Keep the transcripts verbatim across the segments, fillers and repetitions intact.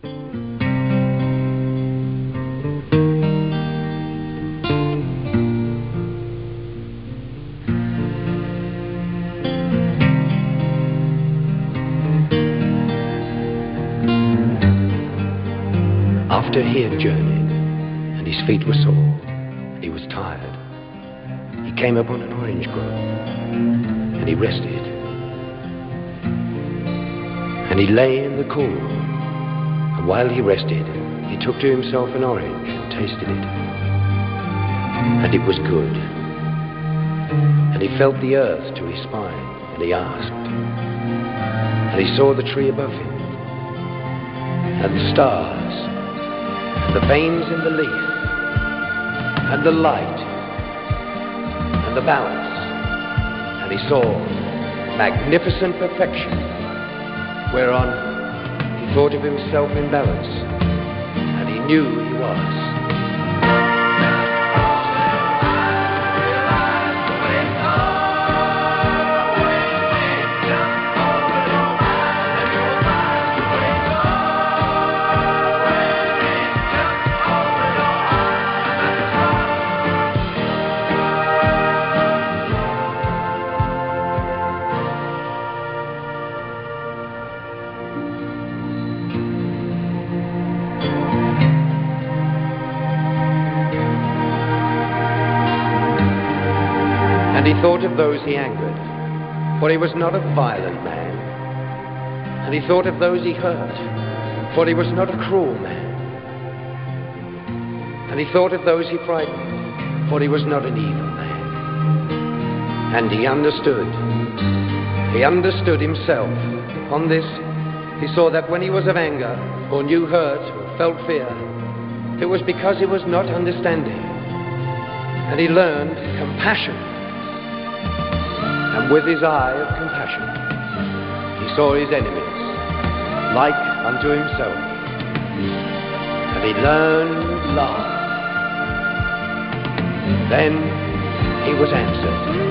After he had journeyed, and his feet were sore, and he was tired, he came upon an orange grove, and he rested. And he lay in the cool, and while he rested, he took to himself an orange and tasted it. And it was good. And he felt the earth to his spine, and he asked. And he saw the tree above him, and the stars, and the veins in the leaf, and the light, and the balance. And he saw magnificent perfection, whereon he thought of himself in balance, and he knew he was. And he thought of those he angered, for he was not a violent man. And he thought of those he hurt, for he was not a cruel man. And he thought of those he frightened, for he was not an evil man. And he understood, he understood himself. On this, he saw that when he was of anger, or knew hurt, or felt fear, it was because he was not understanding. And he learned compassion. And with his eye of compassion, he saw his enemies, like unto himself. And he learned love. Then he was answered.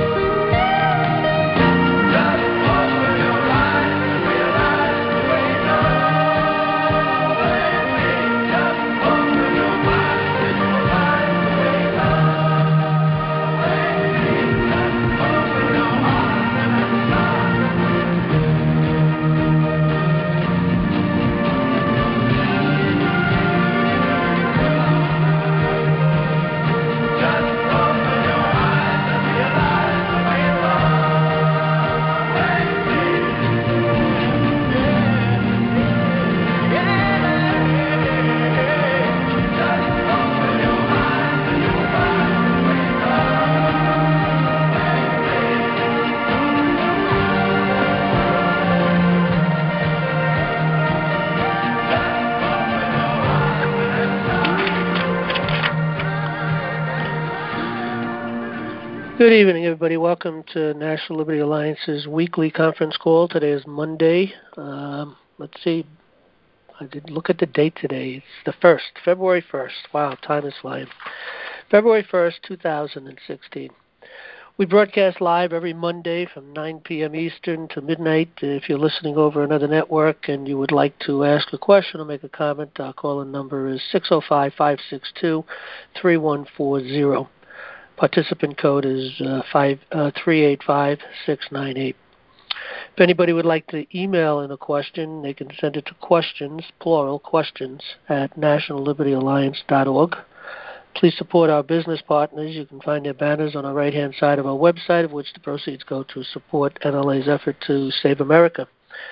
Good evening, everybody. Welcome to National Liberty Alliance's weekly conference call. Today is Monday. Um, let's see. I did look at the date today. It's the first, February first. Wow, time is flying. February first, two thousand sixteen. We broadcast live every Monday from nine p.m. Eastern to midnight. If you're listening over another network and you would like to ask a question or make a comment, our call-in number is six oh five, five six two, three one four zero. Participant code is uh, five, uh, three eight five, six nine eight. If anybody would like to email in a question, they can send it to questions, plural, questions, at national liberty alliance dot org. Please support our business partners. You can find their banners on the right-hand side of our website, of which the proceeds go to support N L A's effort to save America.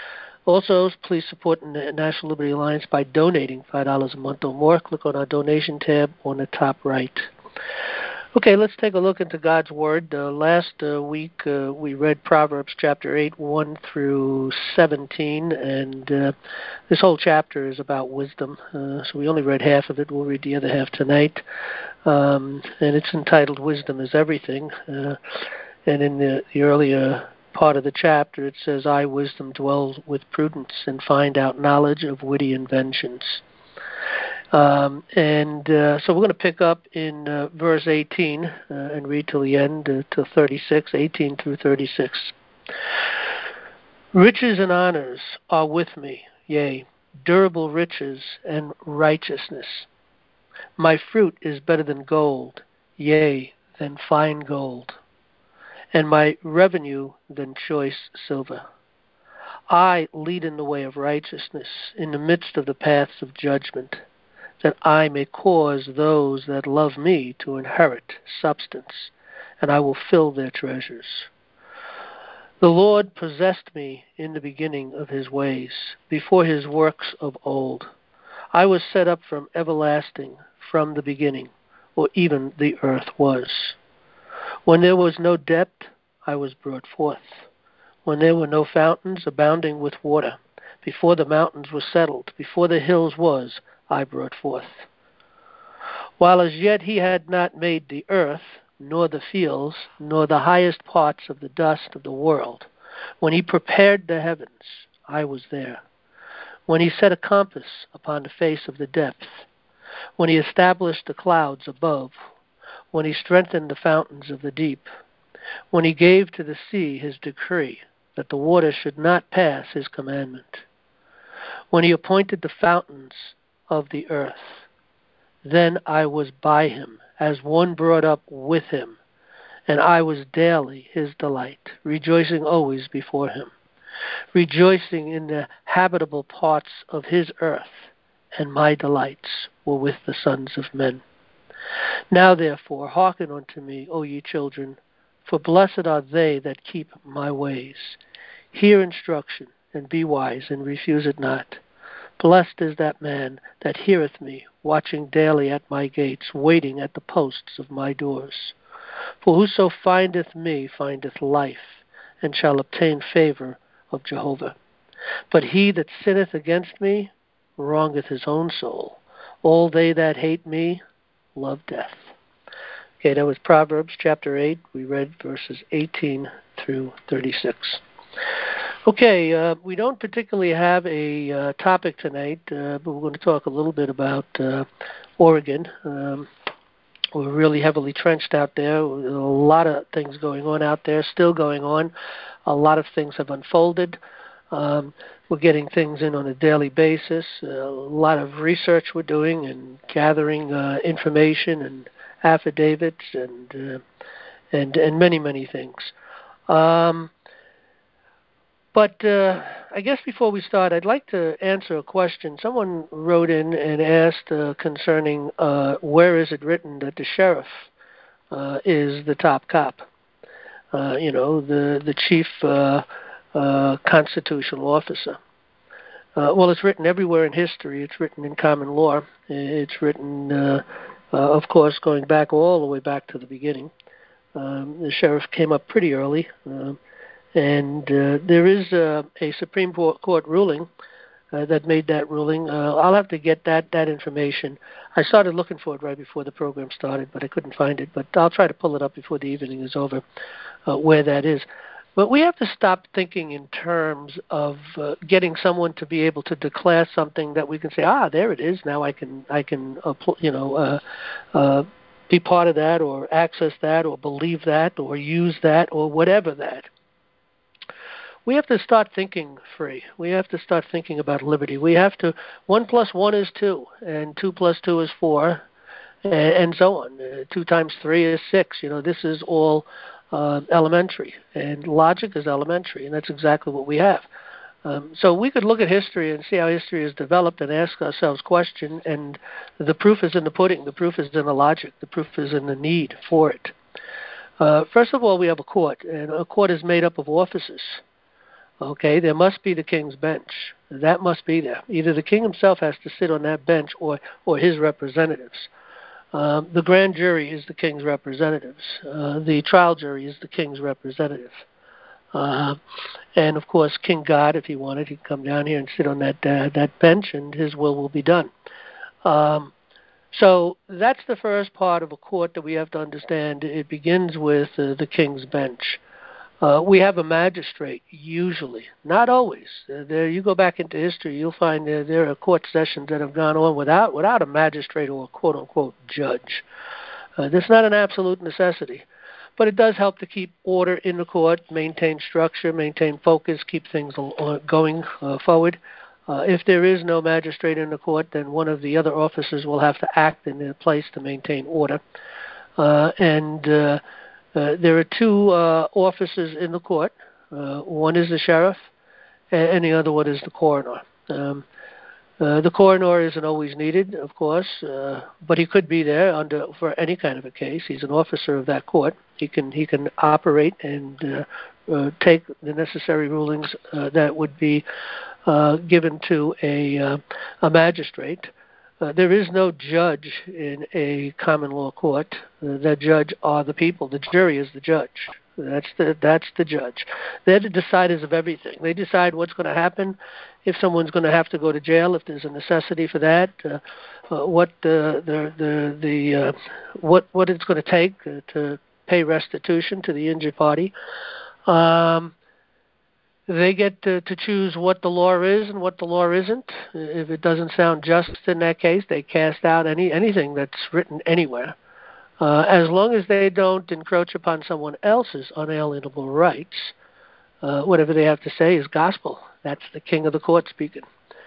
Also, please support the National Liberty Alliance by donating five dollars a month or more. Click on our donation tab on the top right. Okay, let's take a look into God's Word. Uh, last uh, week uh, we read Proverbs chapter eight, one through seventeen, and uh, this whole chapter is about wisdom. Uh, so we only read half of it. We'll read the other half tonight. Um, and it's entitled Wisdom is Everything. Uh, and in the, the earlier part of the chapter it says, I, wisdom, dwell with prudence and find out knowledge of witty inventions. Um, and uh, so we're going to pick up in uh, verse eighteen uh, and read till the end, uh, till thirty-six, eighteen through thirty-six. Riches and honors are with me, yea, durable riches and righteousness. My fruit is better than gold, yea, than fine gold, and my revenue than choice silver. I lead in the way of righteousness, in the midst of the paths of judgment, that I may cause those that love me to inherit substance, and I will fill their treasures. The Lord possessed me in the beginning of his ways, before his works of old. I was set up from everlasting, from the beginning, or even the earth was. When there was no depth, I was brought forth. When there were no fountains abounding with water, before the mountains were settled, before the hills was, I brought forth. While as yet he had not made the earth, nor the fields, nor the highest parts of the dust of the world, when he prepared the heavens, I was there. When he set a compass upon the face of the depth, when he established the clouds above, when he strengthened the fountains of the deep, when he gave to the sea his decree, that the water should not pass his commandment, when he appointed the fountains of the earth, then I was by him, as one brought up with him, and I was daily his delight, rejoicing always before him, rejoicing in the habitable parts of his earth, and my delights were with the sons of men. Now therefore hearken unto me, O ye children, for blessed are they that keep my ways. Hear instruction, and be wise, and refuse it not. Blessed is that man that heareth me, watching daily at my gates, waiting at the posts of my doors. For whoso findeth me findeth life, and shall obtain favor of Jehovah. But he that sinneth against me wrongeth his own soul. All they that hate me love death. Okay, that was Proverbs chapter eight. We read verses eighteen through thirty-six. Okay, uh, we don't particularly have a uh, topic tonight, uh, but we're going to talk a little bit about uh, Oregon. Um, we're really heavily trenched out there. A lot of things going on out there, still going on. A lot of things have unfolded. Um, we're getting things in on a daily basis. Uh, a lot of research we're doing and gathering uh, information and affidavits and uh, and and many many things. Um, but uh, I guess before we start, I'd like to answer a question. Someone wrote in and asked uh, concerning uh, where is it written that the sheriff uh, is the top cop? Uh, you know, the the chief uh, uh, constitutional officer. Uh, well, it's written everywhere in history. It's written in common law. It's written, uh, uh, of course, going back all the way back to the beginning. Um, the sheriff came up pretty early, uh, and uh, there is uh, a Supreme Court ruling uh, that made that ruling. Uh, I'll have to get that that information. I started looking for it right before the program started, but I couldn't find it. But I'll try to pull it up before the evening is over, uh, where that is. But we have to stop thinking in terms of uh, getting someone to be able to declare something that we can say, ah, there it is. Now I can, I can, uh, you know, uh, uh, be part of that, or access that, or believe that, or use that, or whatever that. We have to start thinking free. We have to start thinking about liberty. We have to. One plus one is two, and two plus two is four, and, and so on. Uh, two times three is six. You know, this is all. Uh, elementary, and logic is elementary, and that's exactly what we have. Um, so we could look at history and see how history is developed and ask ourselves questions, and the proof is in the pudding, the proof is in the logic, the proof is in the need for it. Uh, first of all, we have a court, and a court is made up of officers. Okay, there must be the king's bench. That must be there. Either the king himself has to sit on that bench, or, or his representatives. Um, the grand jury is the king's representatives. Uh, the trial jury is the king's representative. Uh, and, of course, King God, if he wanted, he'd come down here and sit on that uh, that bench, and his will will be done. Um, so that's the first part of a court that we have to understand. It begins with uh, the king's bench. Uh, we have a magistrate, usually, not always. Uh, there, you go back into history, you'll find there, there are court sessions that have gone on without without a magistrate or a quote-unquote judge. Uh, that's not an absolute necessity, but it does help to keep order in the court, maintain structure, maintain focus, keep things going uh, forward. Uh, if there is no magistrate in the court, then one of the other officers will have to act in their place to maintain order. Uh, and uh, uh, there are two uh, officers in the court. Uh, one is the sheriff, and, and the other one is the coroner. Um, uh, the coroner isn't always needed, of course, uh, but he could be there under for any kind of a case. He's an officer of that court. He can he can operate and uh, uh, take the necessary rulings uh, that would be uh, given to a uh, a magistrate. Uh, there is no judge in a common law court. Uh, the judge are the people. The jury is the judge. That's the that's the judge. They're the deciders of everything. They decide what's going to happen, if someone's going to have to go to jail, if there's a necessity for that, uh, uh, what the the the, the uh, what what it's going to take uh, to pay restitution to the injured party. Um, They get to, to choose what the law is and what the law isn't. If it doesn't sound just in that case, they cast out any anything that's written anywhere. Uh, as long as they don't encroach upon someone else's unalienable rights, uh, whatever they have to say is gospel. That's the king of the court speaking.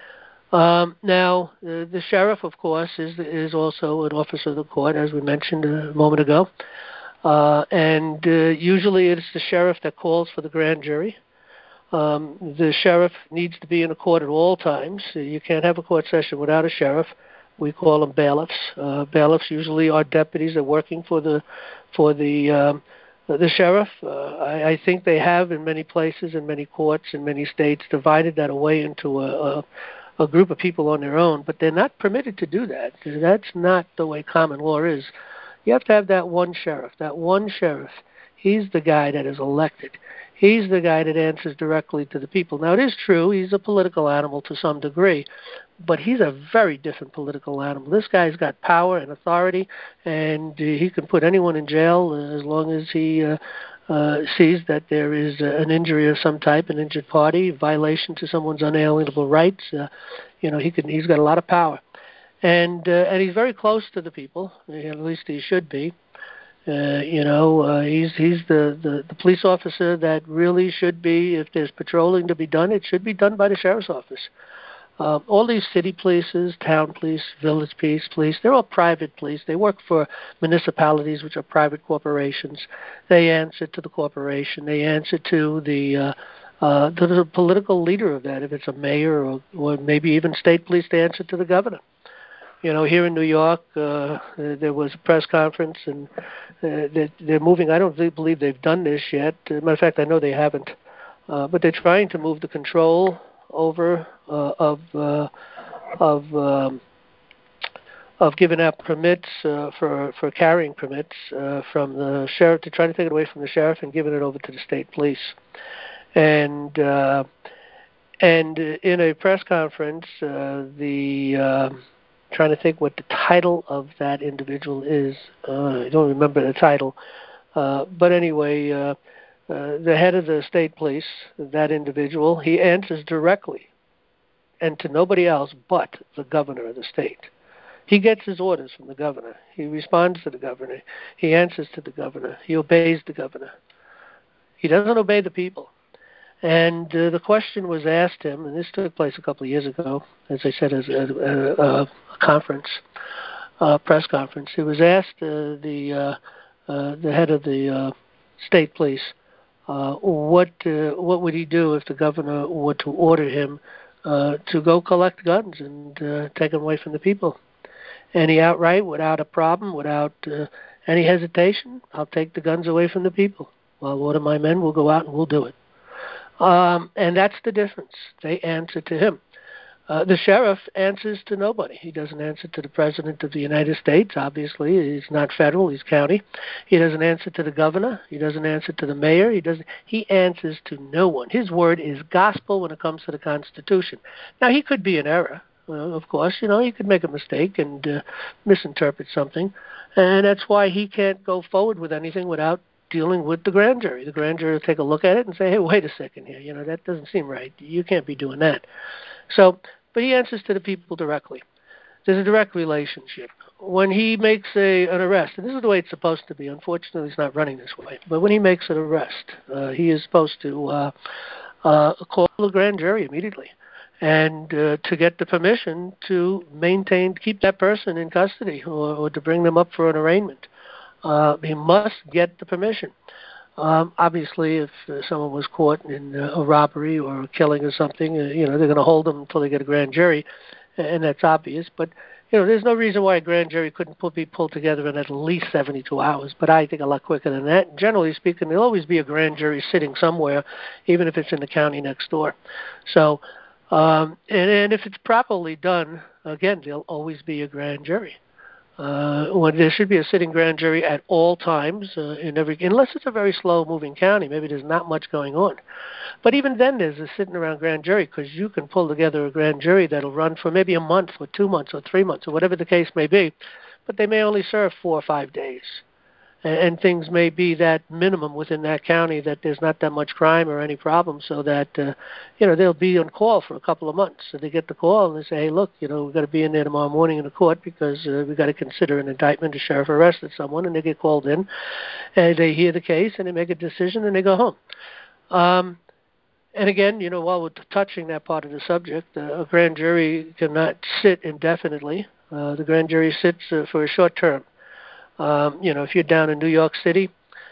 Um, now, uh, the sheriff, of course, is is also an officer of the court, as we mentioned a moment ago. Uh, and uh, usually it's the sheriff that calls for the grand jury. Um, the sheriff needs to be in a court at all times. You can't have a court session without a sheriff. We call them bailiffs. Uh, bailiffs usually are deputies that are working for the for the um, the sheriff. Uh, I, I think they have in many places, in many courts, in many states, divided that away into a, a, a group of people on their own. But they're not permitted to do that. That's not the way common law is. You have to have that one sheriff. That one sheriff. He's the guy that is elected. He's the guy that answers directly to the people. Now, it is true, he's a political animal to some degree, but he's a very different political animal. This guy's got power and authority, and uh, he can put anyone in jail as long as he uh, uh, sees that there is uh, an injury of some type, an injured party, violation to someone's unalienable rights. Uh, you know, he can. He's got a lot of power, and uh, and he's very close to the people. At least he should be. Uh, you know, uh, he's he's the, the, the police officer that really should be, if there's patrolling to be done, it should be done by the sheriff's office. Uh, all these city polices, town police, village police, police, they're all private police. They work for municipalities, which are private corporations. They answer to the corporation. They answer to the uh, uh, to the political leader of that. If it's a mayor or, or maybe even state police, they answer to the governor. You know, here in New York, uh, there was a press conference, and uh, they're, they're moving. I don't believe they've done this yet. As a matter of fact, I know they haven't. Uh, but they're trying to move the control over uh, of uh, of um, of giving out permits uh, for for carrying permits uh, from the sheriff. To try to take it away from the sheriff and giving it over to the state police. And uh, and in a press conference, uh, the uh, trying to think what the title of that individual is. Uh, I don't remember the title. Uh, but anyway, uh, uh, the head of the state police, that individual, he answers directly and to nobody else but the governor of the state. He gets his orders from the governor. He responds to the governor. He answers to the governor. He obeys the governor. He doesn't obey the people. And uh, the question was asked him, and this took place a couple of years ago, as I said, as a, a, a conference, a press conference. It was asked uh, the uh, uh, the head of the uh, state police, uh, what uh, what would he do if the governor were to order him uh, to go collect guns and uh, take them away from the people? And he outright, without a problem, without uh, any hesitation, I'll take the guns away from the people. Well, one of my men will go out and we'll do it. Um, and that's the difference. They answer to him. Uh, the sheriff answers to nobody. He doesn't answer to the President of the United States, obviously. He's not federal, he's county. He doesn't answer to the governor. He doesn't answer to the mayor. He doesn't. He answers to no one. His word is gospel when it comes to the Constitution. Now, he could be in error. Well, of course, you know, he could make a mistake and uh, misinterpret something. And that's why he can't go forward with anything without dealing with the grand jury. The grand jury will take a look at it and say, hey, wait a second here. You know, that doesn't seem right. You can't be doing that. So, but he answers to the people directly. There's a direct relationship. When he makes a an arrest, and this is the way it's supposed to be. Unfortunately, he's not running this way. But when he makes an arrest, uh, he is supposed to uh, uh, call the grand jury immediately. and uh, to get the permission to maintain, keep that person in custody or, or to bring them up for an arraignment. Uh, he must get the permission. Um, obviously, if uh, someone was caught in uh, a robbery or a killing or something, uh, you know, they're going to hold them until they get a grand jury, and that's obvious. But, you know, there's no reason why a grand jury couldn't put, be pulled together in at least seventy-two hours, but I think a lot quicker than that. Generally speaking, there'll always be a grand jury sitting somewhere, even if it's in the county next door. So, um, and, and if it's properly done, again, there'll always be a grand jury. Uh, when there should be a sitting grand jury at all times uh, in every, unless it's a very slow-moving county, maybe there's not much going on. But even then, there's a sitting around grand jury because you can pull together a grand jury that'll run for maybe a month or two months or three months or whatever the case may be, but they may only serve four or five days. And things may be that minimum within that county that there's not that much crime or any problem, so that uh, you know they'll be on call for a couple of months. So they get the call and they say, "Hey, look, you know we've got to be in there tomorrow morning in the court because uh, we've got to consider an indictment. The sheriff arrested someone," and they get called in, and they hear the case and they make a decision and they go home. Um, and again, you know, while we're touching that part of the subject, uh, a grand jury cannot sit indefinitely. Uh, the grand jury sits uh, for a short term. Um, you know, if you're down in New York City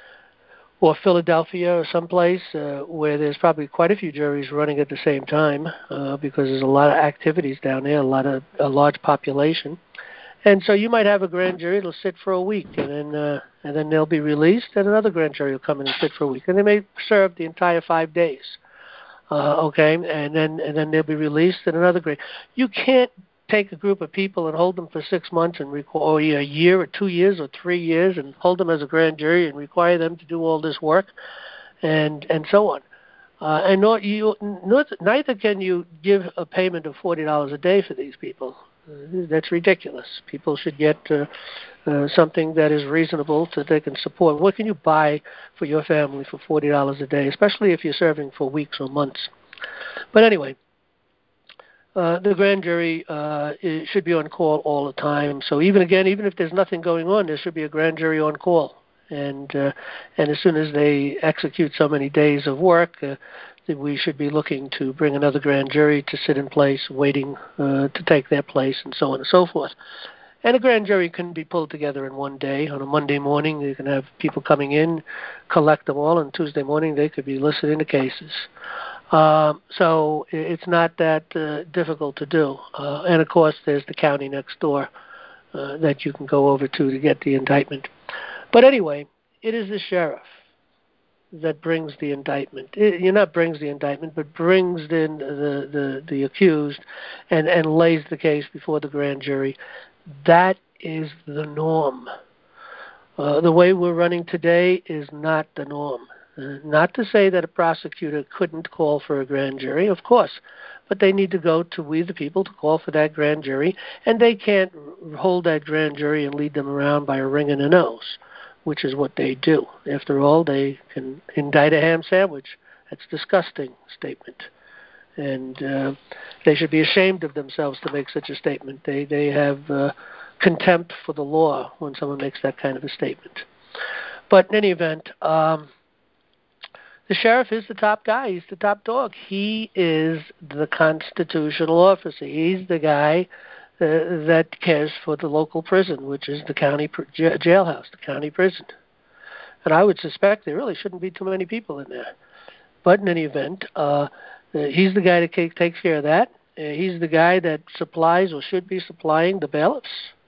or Philadelphia or someplace uh, where there's probably quite a few juries running at the same time uh, because there's a lot of activities down there, a lot of a large population, and so you might have a grand jury that'll sit for a week, and then uh, and then they'll be released, and another grand jury will come in and sit for a week, and they may serve the entire five days. Uh, okay, and then and then they'll be released, and another grand. You can't take a group of people and hold them for six months and require or a year or two years or three years and hold them as a grand jury and require them to do all this work and and so on. Uh, and not you, not, neither can you give a payment of forty dollars a day for these people. Uh, that's ridiculous. People should get uh, uh, something that is reasonable so they can support. What can you buy for your family for forty dollars a day, especially if you're serving for weeks or months? But anyway, Uh, the grand jury uh, should be on call all the time. So even again, even if there's nothing going on, there should be a grand jury on call. And uh, and as soon as they execute so many days of work, uh, we should be looking to bring another grand jury to sit in place, waiting uh, to take their place, and so on and so forth. And a grand jury can be pulled together in one day. On a Monday morning, you can have people coming in, collect them all, and Tuesday morning they could be listening to cases. Um, so it's not that uh, difficult to do. Uh, and, of course, there's the county next door uh, that you can go over to to get the indictment. But anyway, it is the sheriff that brings the indictment. It, you not brings the indictment, but brings in the, the, the accused and, and lays the case before the grand jury. That is the norm. Uh, the way we're running today is not the norm. Uh, not to say that a prosecutor couldn't call for a grand jury, of course, but they need to go to we the people to call for that grand jury, and they can't hold that grand jury and lead them around by a ring and a nose, which is what they do. After all, they can indict a ham sandwich. That's a disgusting statement. And uh, they should be ashamed of themselves to make such a statement. They, they have uh, contempt for the law when someone makes that kind of a statement. But in any event, um, the sheriff is the top guy. He's the top dog. He is the constitutional officer. He's the guy uh, that cares for the local prison, which is the county pr- j- jailhouse, the county prison. And I would suspect there really shouldn't be too many people in there. But in any event, uh, he's the guy that c- takes care of that. Uh, he's the guy that supplies or should be supplying the bailiffs.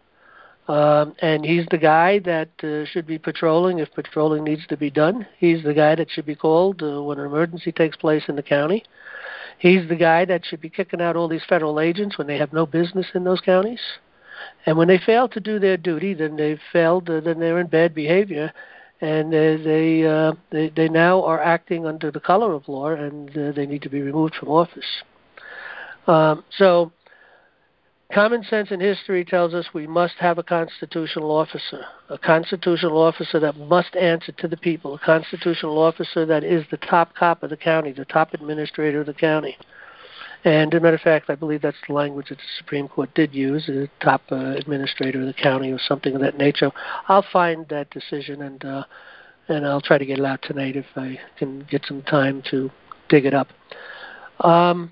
Um, and he's the guy that uh, should be patrolling if patrolling needs to be done. He's the guy that should be called uh, when an emergency takes place in the county. He's the guy that should be kicking out all these federal agents when they have no business in those counties. And when they fail to do their duty, then they've failed, uh, then they're in bad behavior, and uh, they, uh, they they now are acting under the color of law, and uh, they need to be removed from office. Um, so common sense in history tells us we must have a constitutional officer, a constitutional officer that must answer to the people, a constitutional officer that is the top cop of the county, the top administrator of the county. And as a matter of fact, I believe that's the language that the Supreme Court did use, the top uh, administrator of the county or something of that nature. I'll find that decision and uh, and I'll try to get it out tonight if I can get some time to dig it up. Um,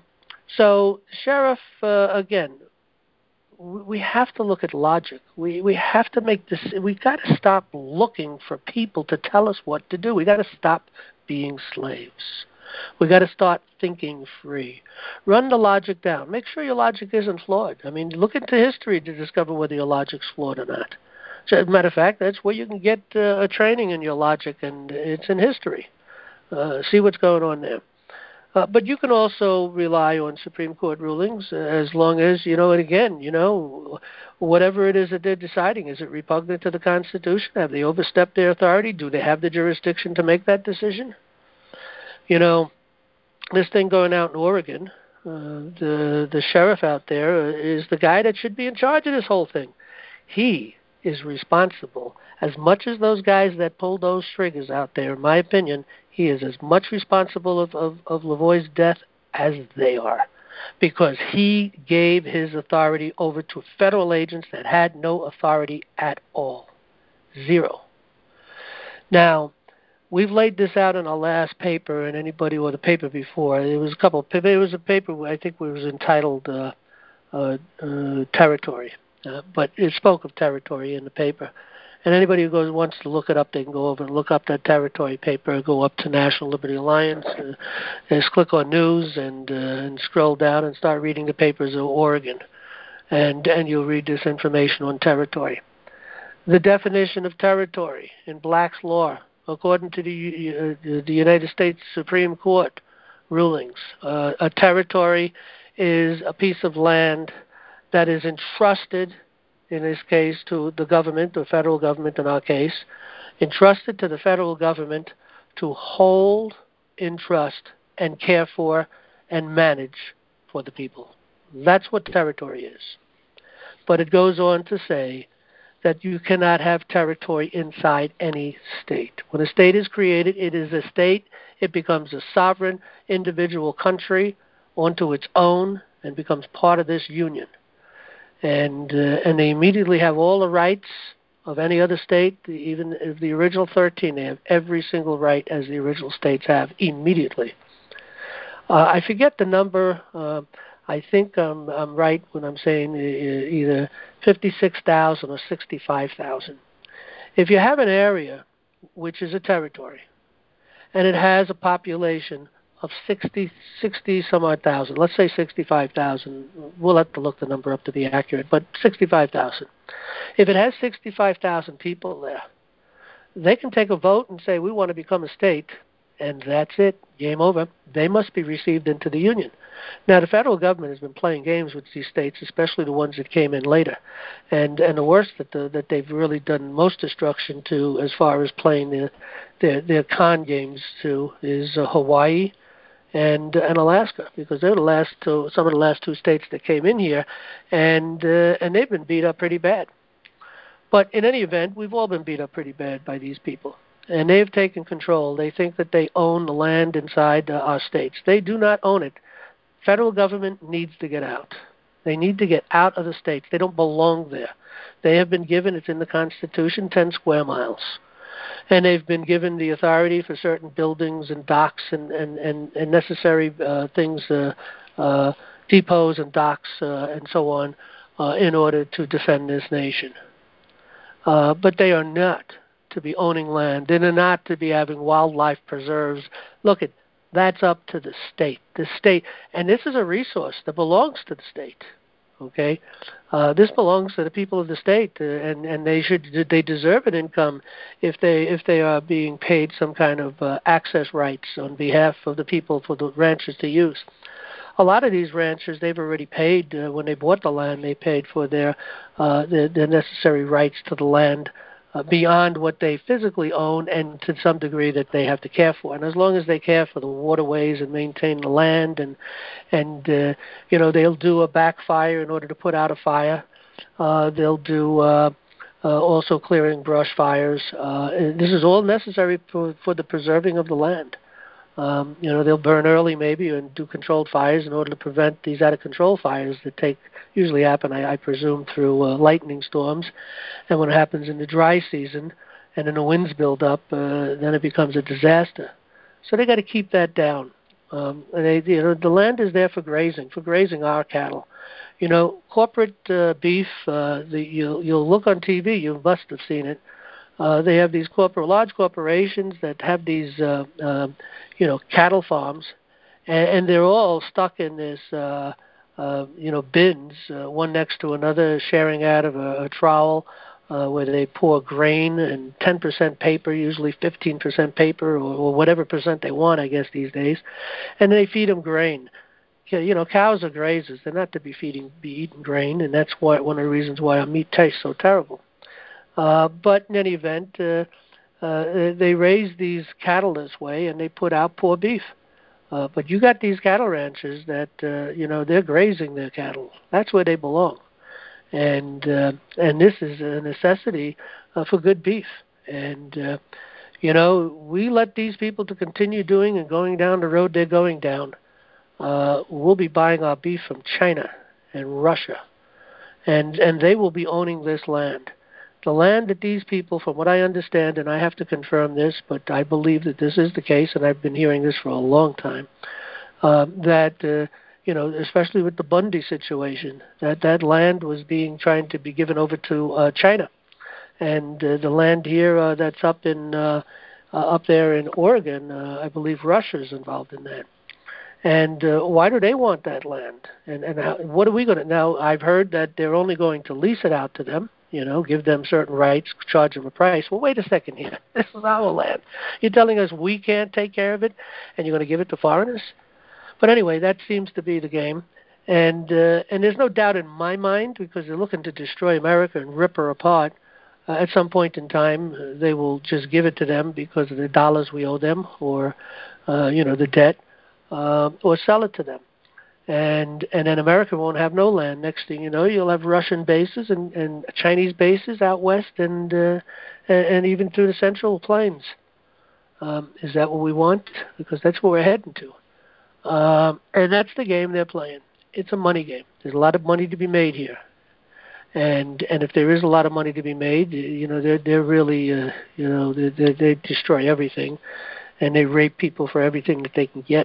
So, Sheriff, uh, again, we have to look at logic. We we have to make this. We got to stop looking for people to tell us what to do. We got to stop being slaves. We got to start thinking free. Run the logic down. Make sure your logic isn't flawed. I mean, look into history to discover whether your logic's flawed or not. So, as a matter of fact, that's where you can get uh, a training in your logic, and it's in history. Uh, see what's going on there. Uh, but you can also rely on Supreme Court rulings uh, as long as, you know, and again, you know, whatever it is that they're deciding, is it repugnant to the Constitution? Have they overstepped their authority? Do they have the jurisdiction to make that decision? You know, this thing going out in Oregon, uh, the the sheriff out there uh, is the guy that should be in charge of this whole thing. He is responsible as much as those guys that pulled those triggers out there. In my opinion, he is as much responsible of, of, of Lavoie's death as they are, because he gave his authority over to federal agents that had no authority at all. Zero. Now, we've laid this out in our last paper, and anybody or the paper before, it was a couple. It was a paper I think it was entitled uh, uh, uh, "Territory," uh, but it spoke of territory in the paper. And anybody who goes wants to look it up, they can go over and look up that territory paper. Go up to National Liberty Alliance, uh, just click on news, and uh, and scroll down and start reading the papers of Oregon, and and you'll read this information on territory. The definition of territory in Black's law, according to the uh, the United States Supreme Court rulings, uh, a territory is a piece of land that is entrusted, in this case, to the government, or federal government in our case, entrusted to the federal government to hold in trust and care for and manage for the people. That's what territory is. But it goes on to say that you cannot have territory inside any state. When a state is created, it is a state. It becomes a sovereign individual country onto its own and becomes part of this union. And uh, and they immediately have all the rights of any other state, even if the original thirteen. They have every single right as the original states have immediately. Uh, I forget the number. Uh, I think I'm, I'm right when I'm saying either fifty-six thousand or sixty-five thousand. If you have an area which is a territory, and it has a population of sixty, sixty some odd thousand, let's say sixty-five thousand, we'll have to look the number up to be accurate, but sixty-five thousand. If it has sixty-five thousand people there, they can take a vote and say, we want to become a state, and that's it, game over. They must be received into the union. Now, the federal government has been playing games with these states, especially the ones that came in later. And and the worst that the, that they've really done most destruction to, as far as playing their their, their con games to, is uh, Hawaii and and Alaska, because they're the last two, some of the last two states that came in here, and uh, and they've been beat up pretty bad. But in any event, we've all been beat up pretty bad by these people, and they've taken control. They think that they own the land inside uh, our states. They do not own it. Federal government needs to get out. They need to get out of the states. They don't belong there. They have been given, it's in the Constitution, ten square miles. And they've been given the authority for certain buildings and docks and, and, and, and necessary uh, things, uh, uh, depots and docks uh, and so on, uh, in order to defend this nation. Uh, but they are not to be owning land. They are not to be having wildlife preserves. Look, at that's up to the state. The state, and this is a resource that belongs to the state. Okay, uh, this belongs to the people of the state, uh, and and they should they deserve an income if they if they are being paid some kind of uh, access rights on behalf of the people for the ranchers to use. A lot of these ranchers, they've already paid uh, when they bought the land. They paid for their uh, their, their necessary rights to the land uh, beyond what they physically own, and to some degree that they have to care for. And as long as they care for the waterways and maintain the land, and and uh, you know, they'll do a backfire in order to put out a fire. Uh, they'll do uh, uh, also clearing brush fires. Uh, this is all necessary for, for the preserving of the land. Um, you know, they'll burn early maybe and do controlled fires in order to prevent these out-of-control fires that take usually happen, I, I presume, through uh, lightning storms. And when it happens in the dry season and then the winds build up, uh, then it becomes a disaster. So they got to keep that down. Um, and they, you know, the land is there for grazing, for grazing our cattle. You know, corporate uh, beef. Uh, the, you'll you'll look on T V. You must have seen it. Uh, they have these corporate, large corporations that have these, uh, uh, you know, cattle farms, and, and they're all stuck in this, uh, uh, you know, bins, uh, one next to another, sharing out of a, a trowel, uh, where they pour grain and ten percent paper, usually fifteen percent paper, or, or whatever percent they want, I guess these days, and they feed them grain. You know, cows are grazers; they're not to be feeding, be eating grain, and that's why one of the reasons why our meat tastes so terrible. Uh, but in any event, uh, uh, they raise these cattle this way, and they put out poor beef. Uh, but you got these cattle ranchers that uh, you know they're grazing their cattle. That's where they belong, and uh, and this is a necessity uh, for good beef. And uh, you know we let these people to continue doing and going down the road they're going down. Uh, we'll be buying our beef from China and Russia, and and they will be owning this land. The land that these people, from what I understand, and I have to confirm this, but I believe that this is the case, and I've been hearing this for a long time, uh, that, uh, you know, especially with the Bundy situation, that that land was being, trying to be given over to uh, China. And uh, the land here uh, that's up in, uh, uh, up there in Oregon, uh, I believe Russia's involved in that. And uh, why do they want that land? And and how, what are we going to now? I've heard that they're only going to lease it out to them. You know, give them certain rights, charge them a price. Well, wait a second here. This is our land. You're telling us we can't take care of it, and you're going to give it to foreigners? But anyway, that seems to be the game. And uh, and there's no doubt in my mind, because they're looking to destroy America and rip her apart. Uh, at some point in time, uh, they will just give it to them because of the dollars we owe them, or uh, you know, the debt. Uh, or sell it to them, and and then America won't have no land. Next thing you know, you'll have Russian bases and, and Chinese bases out west, and uh, and, and even through the Central Plains. Um, is that what we want? Because that's where we're heading to, um, and that's the game they're playing. It's a money game. There's a lot of money to be made here, and and if there is a lot of money to be made, you know, they're they're really, uh, you know, they, they they destroy everything, and they rape people for everything that they can get.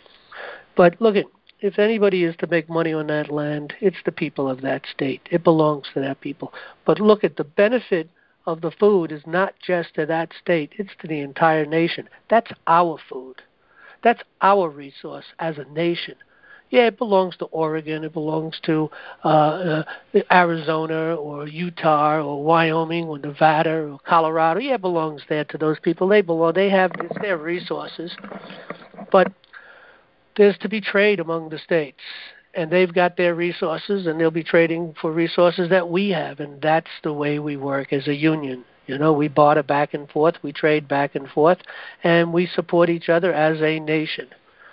But look, at if anybody is to make money on that land, it's the people of that state. It belongs to that people. But look, at the benefit of the food is not just to that state, it's to the entire nation. That's our food. That's our resource as a nation. Yeah, it belongs to Oregon, it belongs to uh, uh, Arizona or Utah or Wyoming or Nevada or Colorado. Yeah, it belongs there to those people. They belong. They have, it's their resources. But there's to be trade among the states, and they've got their resources, and they'll be trading for resources that we have, and that's the way we work as a union. You know, we barter back and forth, we trade back and forth, and we support each other as a nation.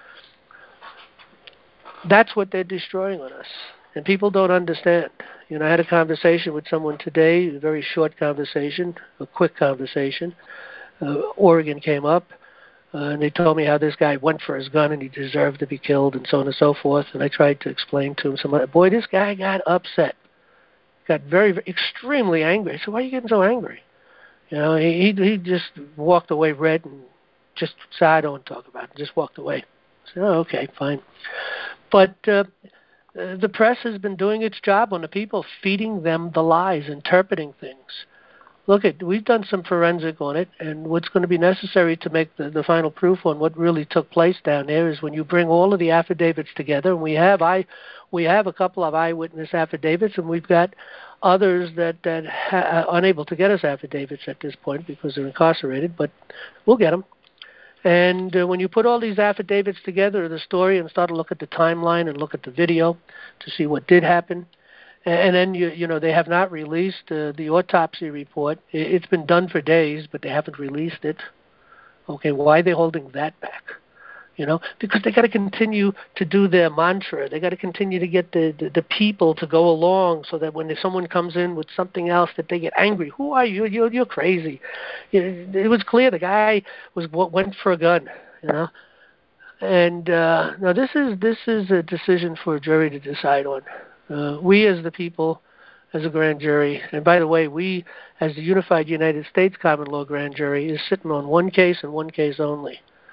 That's what they're destroying on us, and people don't understand. You know, I had a conversation with someone today, a very short conversation, a quick conversation. Uh, Oregon came up. Uh, and they told me how this guy went for his gun and he deserved to be killed and so on and so forth. And I tried to explain to him some other, boy, this guy got upset, got very, very extremely angry. I said, why are you getting so angry? You know, he he, he just walked away red and just said, I don't want to talk about it. Just walked away. I said, oh, okay, fine. But uh, the press has been doing its job on the people, feeding them the lies, interpreting things. Look, at we've done some forensic on it, and what's going to be necessary to make the, the final proof on what really took place down there is when you bring all of the affidavits together. And we have I, we have a couple of eyewitness affidavits, and we've got others that that ha- are unable to get us affidavits at this point because they're incarcerated, but we'll get them. And uh, when you put all these affidavits together, the story, and start to look at the timeline and look at the video to see what did happen. And then, you you know, they have not released uh, the autopsy report. It's been done for days, but they haven't released it. Okay, why are they holding that back? You know, because they got to continue to do their mantra. They got to continue to get the, the, the people to go along so that when someone comes in with something else that they get angry. Who are you? You're, you're crazy. It was clear the guy was went for a gun, you know. And uh, now this is this is a decision for a jury to decide on. Uh, we as the people, as a grand jury, and by the way, we as the Unified United States Common Law Grand Jury is sitting on one case and one case only.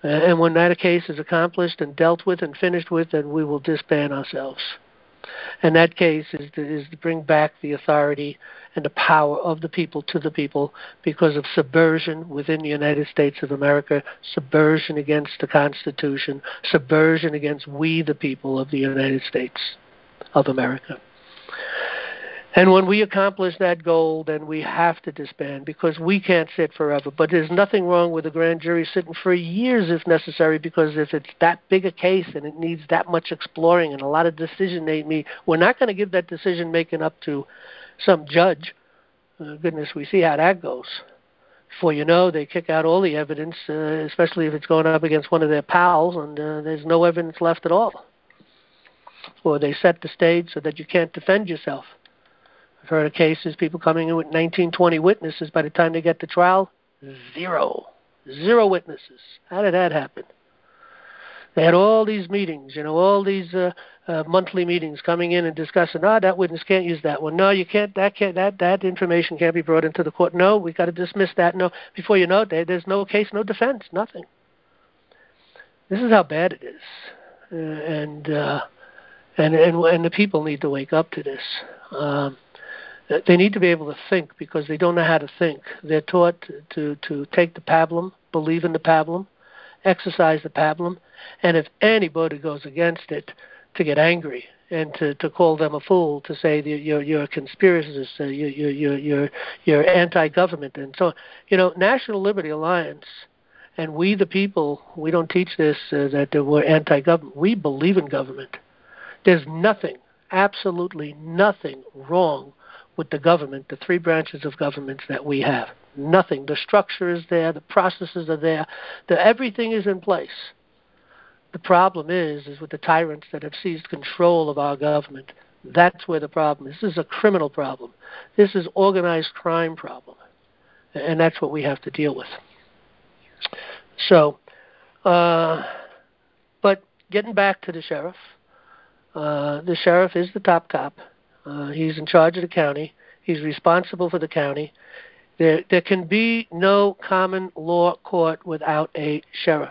And when that case is accomplished and dealt with and finished with, then we will disband ourselves. And that case is to, is to bring back the authority and the power of the people to the people because of subversion within the United States of America, subversion against the Constitution, subversion against we the people of the United States of America. And when we accomplish that goal, then we have to disband because we can't sit forever. But there's nothing wrong with a grand jury sitting for years if necessary, because if it's that big a case and it needs that much exploring and a lot of decision-making, we're not going to give that decision-making up to some judge. Uh, goodness, we see how that goes. Before you know, they kick out all the evidence, uh, especially if it's going up against one of their pals, and uh, there's no evidence left at all. Or they set the stage so that you can't defend yourself. I've heard of cases, people coming in with nineteen, twenty witnesses. By the time they get to trial, zero. Zero witnesses. How did that happen? They had all these meetings, you know, all these uh, uh, monthly meetings coming in and discussing, oh, that witness can't use that one. No, you can't, that can't, that, that information can't be brought into the court. No, we've got to dismiss that. No, before you know it, there, there's no case, no defense, nothing. This is how bad it is. Uh, and, uh, and, and, and the people need to wake up to this. Um, They need to be able to think because they don't know how to think. They're taught to, to take the pablum, believe in the pablum, exercise the pablum, and if anybody goes against it, to get angry and to, to call them a fool, to say that you're, you're a conspiracist, uh, you're, you're, you're, you're anti-government, and so on. You know, National Liberty Alliance and we the people, we don't teach this, uh, that we're anti-government. We believe in government. There's nothing, absolutely nothing wrong with the government, the three branches of governments that we have. Nothing. The structure is there. The processes are there. The, everything is in place. The problem is, is with the tyrants that have seized control of our government. That's where the problem is. This is a criminal problem. This is organized crime problem. And that's what we have to deal with. So, uh, but getting back to the sheriff, uh, the sheriff is the top cop. Uh, he's in charge of the county. He's responsible for the county. There, there can be no common law court without a sheriff.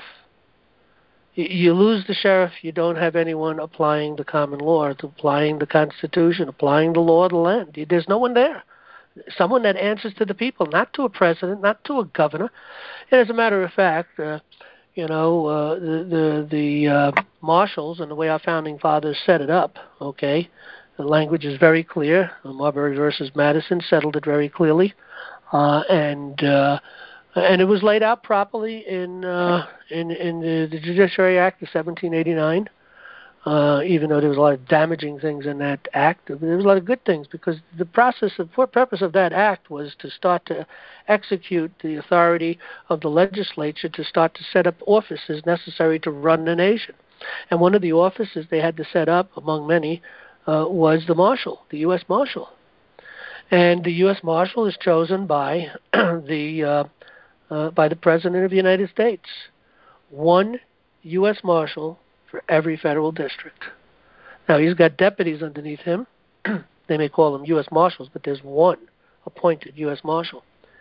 Y- you lose the sheriff, you don't have anyone applying the common law, applying the Constitution, applying the law of the land. There's no one there. Someone that answers to the people, not to a president, not to a governor. And as a matter of fact, uh, you know, uh, the the, the uh, marshals and the way our founding fathers set it up, okay, the language is very clear. Marbury versus Madison settled it very clearly, uh, and uh, and it was laid out properly in uh, in in the, the Judiciary Act of seventeen eighty-nine. Uh, even though there was a lot of damaging things in that act, there was a lot of good things because the process, the purpose of that act was to start to execute the authority of the legislature to start to set up offices necessary to run the nation. And one of the offices they had to set up, among many, uh, was the Marshal, the U S Marshal. And the U S Marshal is chosen by the uh, uh, by the President of the United States. One U S Marshal for every federal district. Now, he's got deputies underneath him. They may call them U S Marshals, but there's one appointed U S Marshal.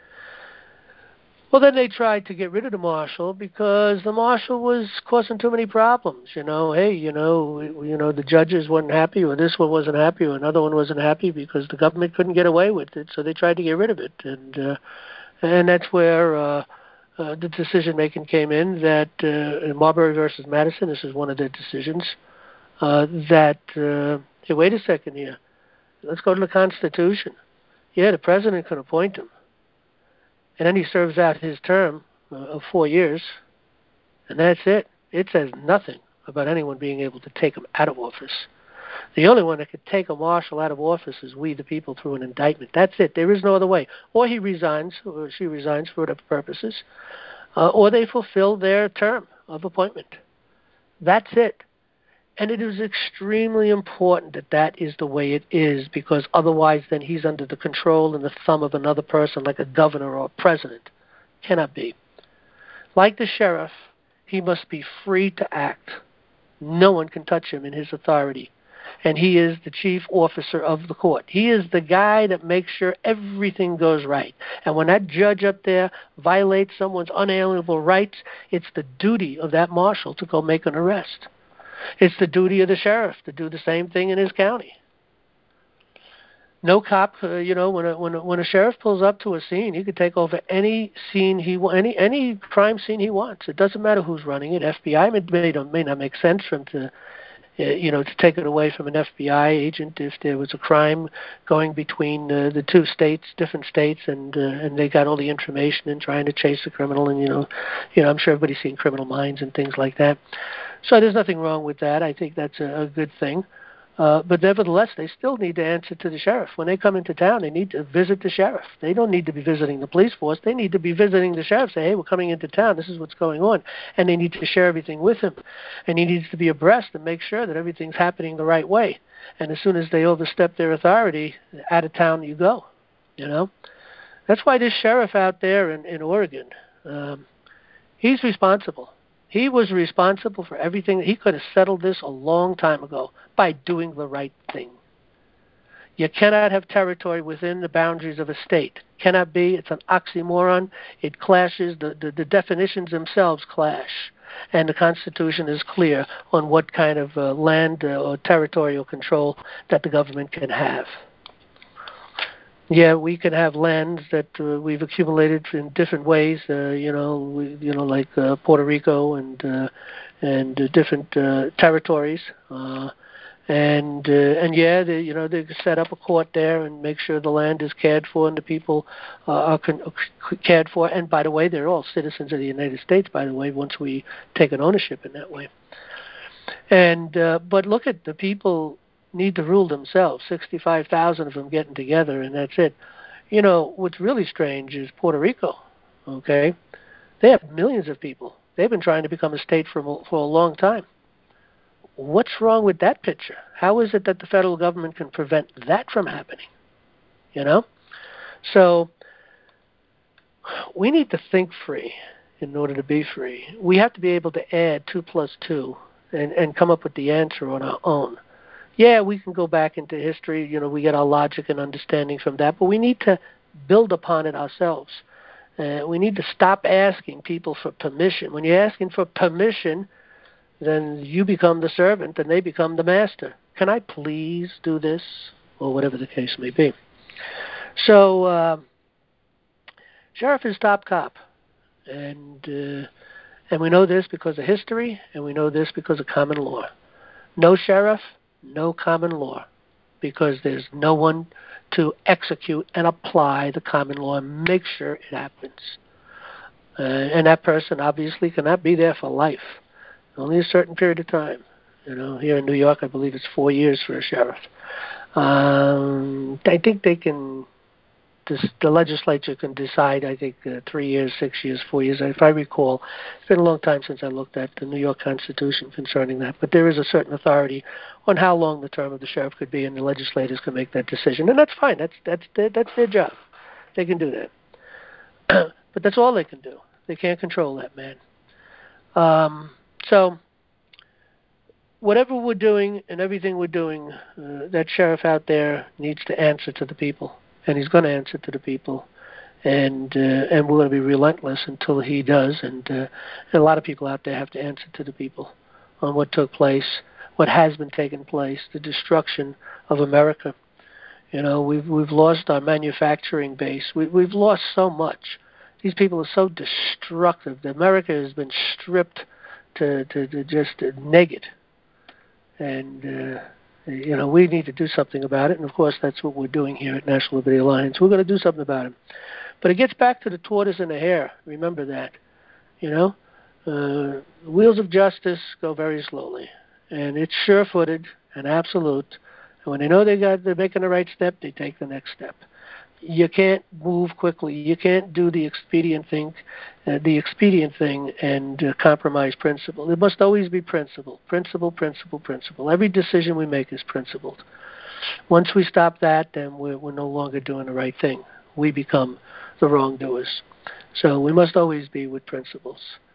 Well, then they tried to get rid of the Marshal because the Marshal was causing too many problems. You know, hey, you know, you know, the judges weren't happy, or this one wasn't happy, or another one wasn't happy because the government couldn't get away with it, so they tried to get rid of it. And uh, and that's where uh, uh, the decision-making came in that uh, in Marbury versus Madison, this is one of the decisions, uh, that, uh, hey, wait a second here. Let's go to the Constitution. Yeah, the president can appoint him. And then he serves out his term uh, of four years, and that's it. It says nothing about anyone being able to take him out of office. The only one that could take a marshal out of office is we, the people, through an indictment. That's it. There is no other way. Or he resigns, or she resigns for whatever purposes, uh, or they fulfill their term of appointment. That's it. And it is extremely important that that is the way it is, because otherwise then he's under the control and the thumb of another person like a governor or a president. Cannot be. Like the sheriff, he must be free to act. No one can touch him in his authority. and he is the chief officer of the court. He is the guy that makes sure everything goes right. And when that judge up there violates someone's unalienable rights, it's the duty of that marshal to go make an arrest. It's the duty of the sheriff to do the same thing in his county. No cop, uh, you know, when a, when a, when a sheriff pulls up to a scene, he could take over any scene he any any crime scene he wants. It doesn't matter who's running it. F B I may may, may not make sense for him to, uh, you know, to take it away from an F B I agent if there was a crime going between uh, the two states, different states, and uh, and they got all the information and trying to chase the criminal. And you know, you know, I'm sure everybody's seen Criminal Minds and things like that. So there's nothing wrong with that. I think that's a, a good thing. Uh, but nevertheless, they still need to answer to the sheriff. When they come into town, they need to visit the sheriff. They don't need to be visiting the police force. They need to be visiting the sheriff, say, hey, we're coming into town. This is what's going on. And they need to share everything with him. And he needs to be abreast and make sure that everything's happening the right way. And as soon as they overstep their authority, out of town you go, you know. That's why this sheriff out there in, in Oregon, um, he's responsible. He was responsible for everything. He could have settled this a long time ago by doing the right thing. You cannot have territory within the boundaries of a state. Cannot be. It's an oxymoron. It clashes. The, the, the definitions themselves clash. And the Constitution is clear on what kind of uh, land uh, or territorial control that the government can have. Yeah, we can have lands that uh, we've accumulated in different ways. Uh, you know, we, you know, like uh, Puerto Rico and uh, and uh, different uh, territories. Uh, and uh, and yeah, they, you know, they can set up a court there and make sure the land is cared for and the people uh, are con- cared for. And by the way, they're all citizens of the United States. By the way, once we take an ownership in that way. And uh, but look at the people. Need to rule themselves. sixty-five thousand of them getting together, and that's it. You know, what's really strange is Puerto Rico, okay? They have millions of people. They've been trying to become a state for, for a long time. What's wrong with that picture? How is it that the federal government can prevent that from happening? You know? So we need to think free in order to be free. We have to be able to add two plus two and, and come up with the answer on our own. Yeah, we can go back into history. You know, we get our logic and understanding from that, but we need to build upon it ourselves. Uh, we need to stop asking people for permission. When you're asking for permission, then you become the servant and they become the master. Can I please do this? Or whatever the case may be. So, uh, sheriff is top cop. And, uh, and we know this because of history, and we know this because of common law. No sheriff, no common law, because there's no one to execute and apply the common law and make sure it happens. Uh, and that person obviously cannot be there for life, only a certain period of time. You know, here in New York, I believe it's four years for a sheriff. Um, I think they can, this, the legislature can decide, I think, uh, three years, six years, four years. If I recall, it's been a long time since I looked at the New York Constitution concerning that, but there is a certain authority on how long the term of the sheriff could be, and the legislators can make that decision, and that's fine. That's that's their, that's their job. They can do that. But that's all they can do. They can't control that man. Um, so whatever we're doing and everything we're doing, uh, that sheriff out there needs to answer to the people. And he's going to answer to the people, and uh, and we're going to be relentless until he does. And, uh, and a lot of people out there have to answer to the people on what took place, what has been taking place, the destruction of America. You know, we've we've lost our manufacturing base. We, we've lost so much. These people are so destructive. America has been stripped to to, to just naked, and. Uh, You know, we need to do something about it, and of course that's what we're doing here at National Liberty Alliance. We're going to do something about it. But it gets back to the tortoise and the hare. Remember that. You know, uh, wheels of justice go very slowly, and it's sure-footed and absolute. And when they know they got they're making the right step, they take the next step. You can't move quickly. You can't do the expedient thing, uh, the expedient thing, and uh, compromise principle. It must always be principle, principle, principle, principle. Every decision we make is principled. Once we stop that, then we're, we're no longer doing the right thing. We become the wrongdoers. So we must always be with principles.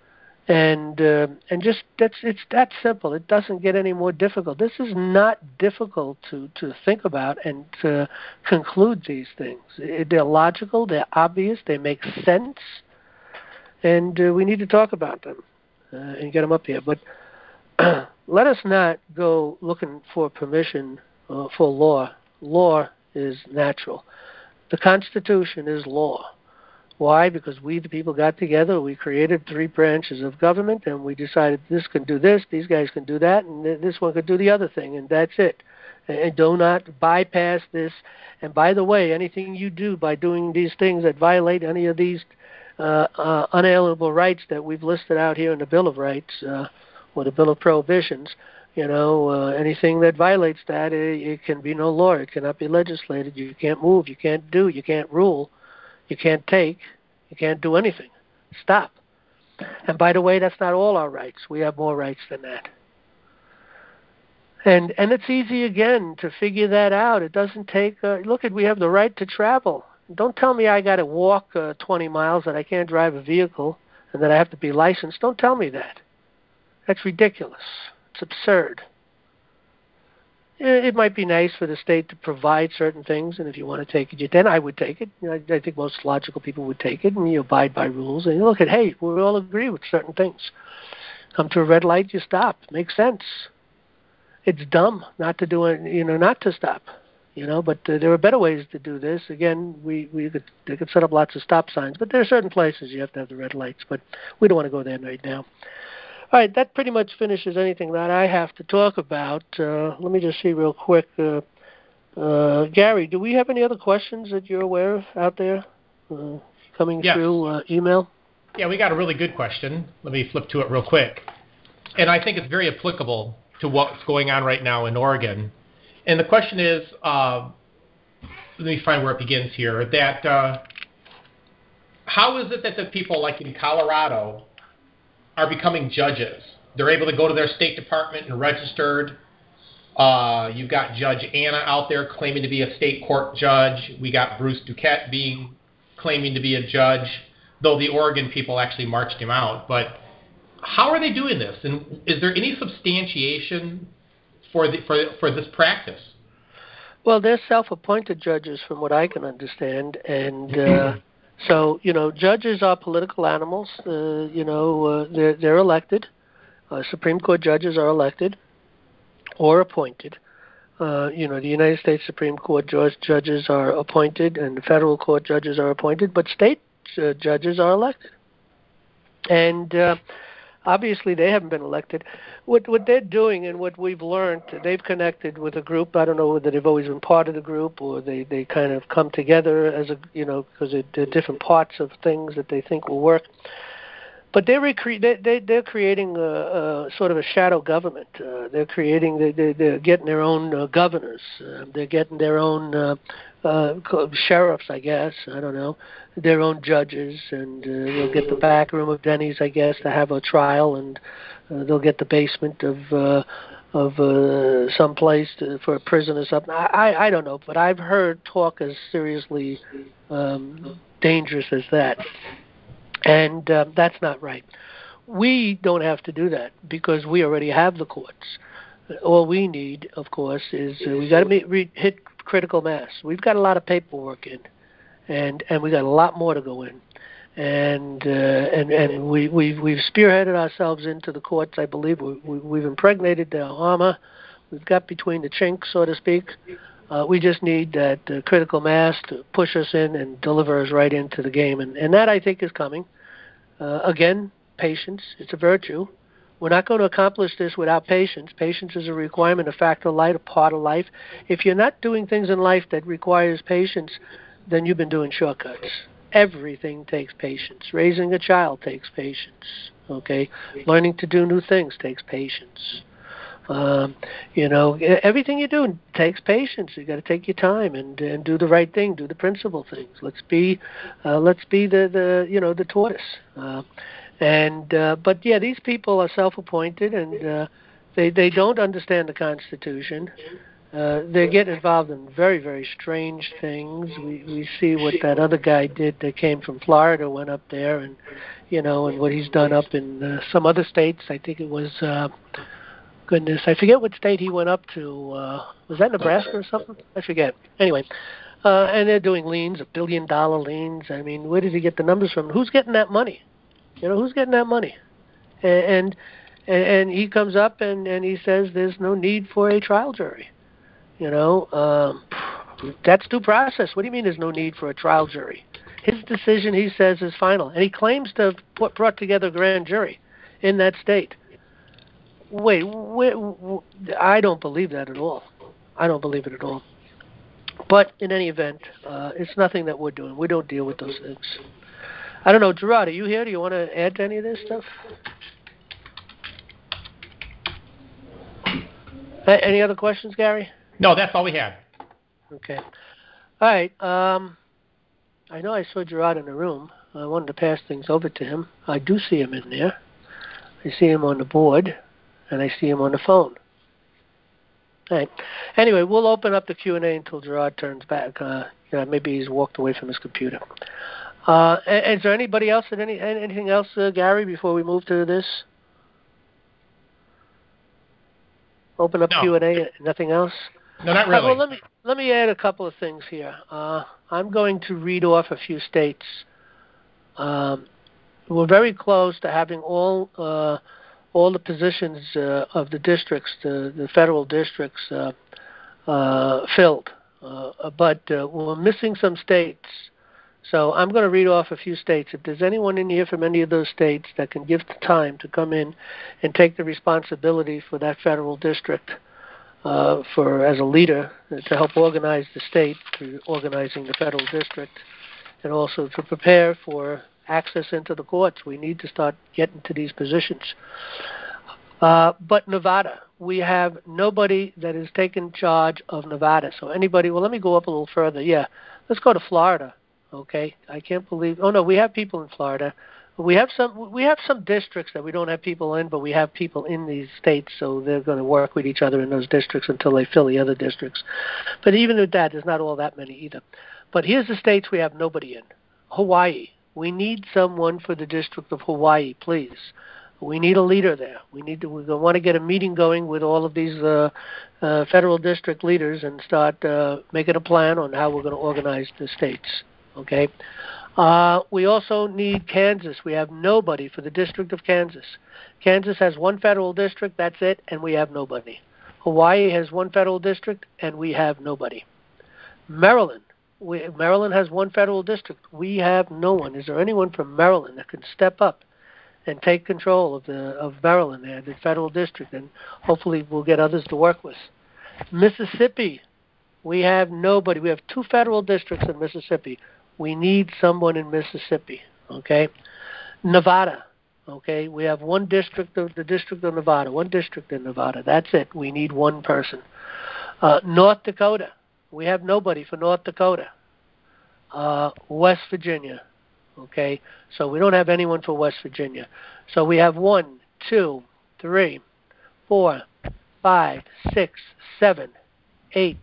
And uh, and just that's it's that simple. It doesn't get any more difficult. This is not difficult to, to think about and to conclude these things. They're logical. They're obvious. They make sense, and uh, we need to talk about them uh, and get them up here. But let us not go looking for permission uh, for law. Law is natural. The Constitution is law. Why? Because we, the people, got together, we created three branches of government, and we decided this can do this, these guys can do that, and this one could do the other thing, and that's it. And do not bypass this. And by the way, anything you do by doing these things that violate any of these uh, uh, unalienable rights that we've listed out here in the Bill of Rights uh, or the Bill of Prohibitions, you know, uh, anything that violates that, it, it can be no law. It cannot be legislated. You can't move. You can't do. You can't rule. You can't take. You can't do anything. Stop. And by the way, that's not all our rights. We have more rights than that. And and it's easy, again, to figure that out. It doesn't take, uh, look, at we have the right to travel. Don't tell me I got to walk uh, twenty miles, that I can't drive a vehicle, and that I have to be licensed. Don't tell me that. That's ridiculous. It's absurd. It might be nice for the state to provide certain things, and if you want to take it, then I would take it. You know, I, I think most logical people would take it, and you abide by rules. And you look at, hey, we all agree with certain things. Come to a red light, you stop. Makes sense. It's dumb not to do it, you know, not to stop. You know, but uh, there are better ways to do this. Again, we we could they could set up lots of stop signs, but there are certain places you have to have the red lights. But we don't want to go there right now. All right, that pretty much finishes anything that I have to talk about. Uh, let me just see real quick. Uh, uh, Gary, do we have any other questions that you're aware of out there uh, coming yes. through uh, email? Yeah, we got a really good question. Let me flip to it real quick. And I think it's very applicable to what's going on right now in Oregon. And the question is, uh, let me find where it begins here, that uh, how is it that the people like in Colorado are becoming judges? They're able to go to their State Department and registered. Uh, you've got Judge Anna out there claiming to be a state court judge. We got Bruce Duquette being claiming to be a judge, though the Oregon people actually marched him out. But how are they doing this? And is there any substantiation for the for for this practice? Well, they're self-appointed judges, from what I can understand, and uh, so you know, judges are political animals. Uh, you know, uh, they're they're elected. Uh, Supreme Court judges are elected or appointed. Uh, you know, the United States Supreme Court judge, judges are appointed, and the federal court judges are appointed, but state uh, judges are elected. And uh, obviously, they haven't been elected. What what they're doing, and what we've learned, they've connected with a group. I don't know whether they've always been part of the group, or they, they kind of come together as a, you know, because they're different parts of things that they think will work. But they're recre- they, they, they're creating a, a sort of a shadow government. Uh, they're creating, they, they, they're getting their own uh, governors. Uh, they're getting their own uh, uh, sheriffs, I guess. I don't know. Their own judges, and uh, they'll get the back room of Denny's, I guess, to have a trial, and uh, they'll get the basement of uh, of uh, some place to, for a prison or something. I, I I don't know, but I've heard talk as seriously um, dangerous as that. And uh, that's not right. We don't have to do that because we already have the courts. All we need, of course, is uh, we got to re- hit critical mass. We've got a lot of paperwork in, and and we got a lot more to go in, and uh, and and we we've we've spearheaded ourselves into the courts. I believe we, we, we've impregnated the armor. We've got between the chinks, so to speak. Uh, we just need that uh, critical mass to push us in and deliver us right into the game. And, and that, I think, is coming. Uh, again, patience. It's a virtue. We're not going to accomplish this without patience. Patience is a requirement, a factor of life, a part of life. If you're not doing things in life that requires patience, then you've been doing shortcuts. Everything takes patience. Raising a child takes patience. Okay? Learning to do new things takes patience. Um, you know, everything you do takes patience. You got to take your time and and do the right thing, do the principal things. Let's be, uh, let's be the, the you know the tortoise. Uh, and uh, but yeah, these people are self-appointed, and uh, they they don't understand the Constitution. Uh, they're getting involved in very, very strange things. We we see what that other guy did that came from Florida, went up there, and you know, and what he's done up in uh, some other states. I think it was, uh, goodness, I forget what state he went up to. Uh, was that Nebraska or something? I forget. Anyway, uh, and they're doing liens, a billion dollar liens. I mean, where did he get the numbers from? Who's getting that money? You know, who's getting that money? And and, and he comes up and, and he says there's no need for a trial jury. You know, um, that's due process. What do you mean there's no need for a trial jury? His decision, he says, is final. And he claims to have put, brought together a grand jury in that state. Wait, wait, I don't believe that at all. I don't believe it at all. But in any event, uh, it's nothing that we're doing. We don't deal with those things. I don't know, Gerard, are you here? Do you want to add to any of this stuff? Any other questions, Gary? No, that's all we had. Okay. All right. Um, I know I saw Gerard in the room. I wanted to pass things over to him. I do see him in there. I see him on the board, and I see him on the phone. All right. Anyway, we'll open up the Q and A until Gerard turns back. Uh, you know, maybe he's walked away from his computer. Uh, is there anybody else? Any anything else, uh, Gary? Before we move to this, open up no. Q and A. Nothing else. No, not really. Uh, well, let me let me add a couple of things here. Uh, I'm going to read off a few states. Um, we're very close to having all uh, all the positions uh, of the districts, the, the federal districts, uh, uh, filled, uh, but uh, we're missing some states. So I'm going to read off a few states. If there's anyone in here from any of those states that can give the time to come in and take the responsibility for that federal district, uh, for as a leader to help organize the state, through organizing the federal district, and also to prepare for access into the courts. We need to start getting to these positions. Uh, but Nevada, we have nobody that has taken charge of Nevada. So anybody, well, let me go up a little further. Yeah, let's go to Florida. Okay, I can't believe. Oh no, we have people in Florida. We have some. We have some districts that we don't have people in, but we have people in these states, so they're going to work with each other in those districts until they fill the other districts. But even with that, there's not all that many either. But here's the states we have nobody in. Hawaii. We need someone for the District of Hawaii, please. We need a leader there. We need to. We want to get a meeting going with all of these uh, uh, federal district leaders and start uh, making a plan on how we're going to organize the states. Okay. Uh, we also need Kansas. We have nobody for the District of Kansas. Kansas has one federal district, that's it, and we have nobody. Hawaii has one federal district, and we have nobody. Maryland. We, Maryland has one federal district. We have no one. Is there anyone from Maryland that can step up and take control of the of Maryland there, the federal district, and hopefully we'll get others to work with? Mississippi. We have nobody. We have two federal districts in Mississippi. We need someone in Mississippi, okay? Nevada, okay? We have one district of the District of Nevada, one district in Nevada. That's it. We need one person. Uh, North Dakota, we have nobody for North Dakota. Uh, West Virginia, okay? So we don't have anyone for West Virginia. So we have one, two, three, four, five, six, seven, eight.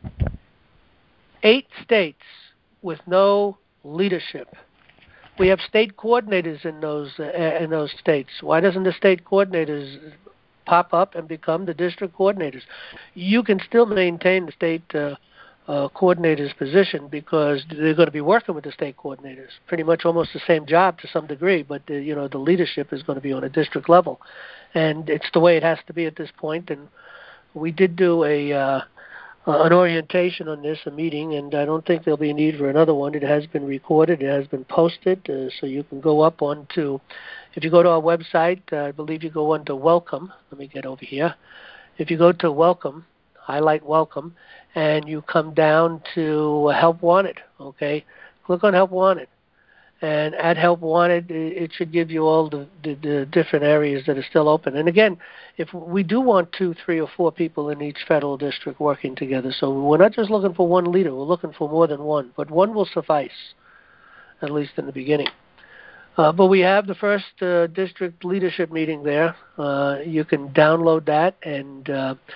Eight states with no leadership. We have state coordinators in those uh, in those states. Why doesn't the state coordinators pop up and become the district coordinators? You can still maintain the state uh, uh, coordinator's position because they're going to be working with the state coordinators. Pretty much almost the same job to some degree, but the, you know the leadership is going to be on a district level, and it's the way it has to be at this point. And we did do a uh, Uh, an orientation on this, a meeting, and I don't think there'll be a need for another one. It has been recorded. It has been posted, uh, so you can go up onto, if you go to our website, uh, I believe you go onto Welcome. Let me get over here. If you go to Welcome, highlight Welcome, and you come down to Help Wanted, okay? Click on Help Wanted. And at Help Wanted, it should give you all the, the, the different areas that are still open. And again, if we do want two, three, or four people in each federal district working together, so we're not just looking for one leader, we're looking for more than one. But one will suffice, at least in the beginning. Uh, but we have the first uh, district leadership meeting there. Uh, you can download that and uh,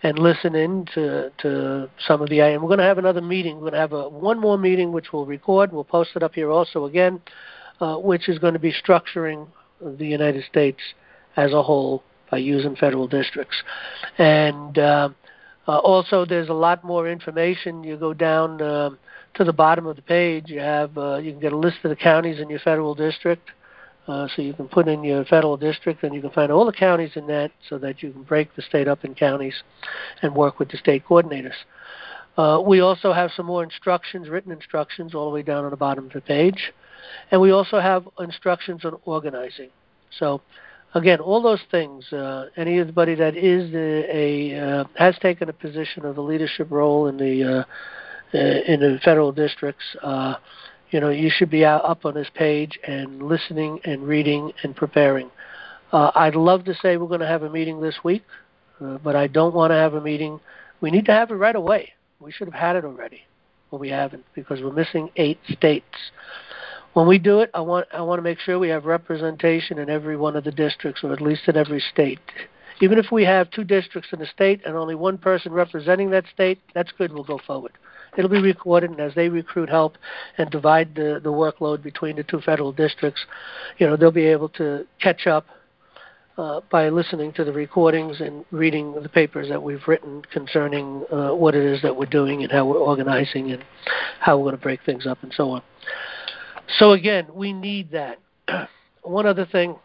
and listen in to, to some of the, and we're going to have another meeting. We're going to have a, one more meeting which we'll record. We'll post it up here also again, uh, which is going to be structuring the United States as a whole by using federal districts. And uh, uh, also there's a lot more information. You go down uh, to the bottom of the page, you have uh, you can get a list of the counties in your federal district. Uh, so you can put in your federal district, and you can find all the counties in that so that you can break the state up in counties and work with the state coordinators. Uh, we also have some more instructions, written instructions, all the way down on the bottom of the page. And we also have instructions on organizing. So, again, all those things, uh, anybody that is a, a uh, has taken a position of a leadership role in the, uh, uh, in the federal districts, uh, you know, you should be out, up on this page and listening and reading and preparing. Uh, I'd love to say we're going to have a meeting this week, uh, but I don't want to have a meeting. We need to have it right away. We should have had it already, but we haven't because we're missing eight states. When we do it, I want I want to make sure we have representation in every one of the districts, or at least in every state. Even if we have two districts in a state and only one person representing that state, that's good. We'll go forward. It'll be recorded, and as they recruit help and divide the, the workload between the two federal districts, you know, they'll be able to catch up uh, by listening to the recordings and reading the papers that we've written concerning uh, what it is that we're doing and how we're organizing and how we're going to break things up and so on. So, again, we need that. One other thing,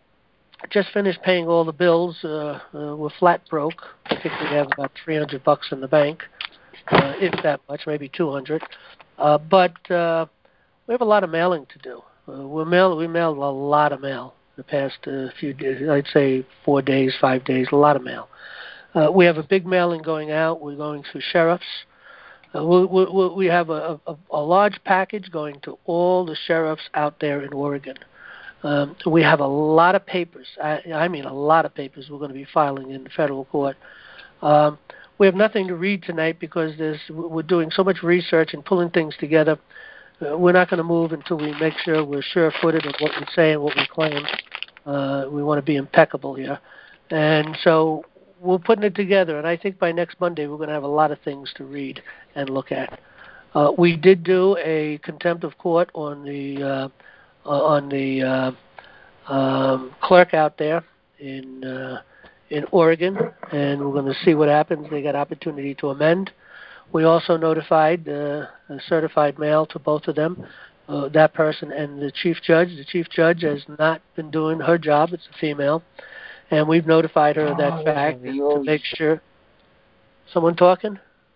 I just finished paying all the bills. Uh, uh, we're flat broke. I think we have about three hundred bucks in the bank. Uh, if that much, maybe two hundred. Uh, but uh, we have a lot of mailing to do. Uh, we mail we mailed a lot of mail the past uh, few days. I'd say four days, five days, a lot of mail. Uh, we have a big mailing going out. We're going to sheriffs. Uh, we, we, we have a, a, a large package going to all the sheriffs out there in Oregon. Um, we have a lot of papers. I, I mean, a lot of papers we're going to be filing in the federal court. Um, We have nothing to read tonight because there's, we're doing so much research and pulling things together. Uh, we're not going to move until we make sure we're sure-footed of what we say and what we claim. Uh, we want to be impeccable here. And so we're putting it together, and I think by next Monday we're going to have a lot of things to read and look at. Uh, we did do a contempt of court on the, uh, on the uh, um, clerk out there in uh, in Oregon, and we're going to see what happens. They got opportunity to amend. We also notified uh, a certified mail to both of them, uh, that person and the chief judge. The chief judge has not been doing her job. It's a female, and we've notified her of that fact to make sure. Someone talking?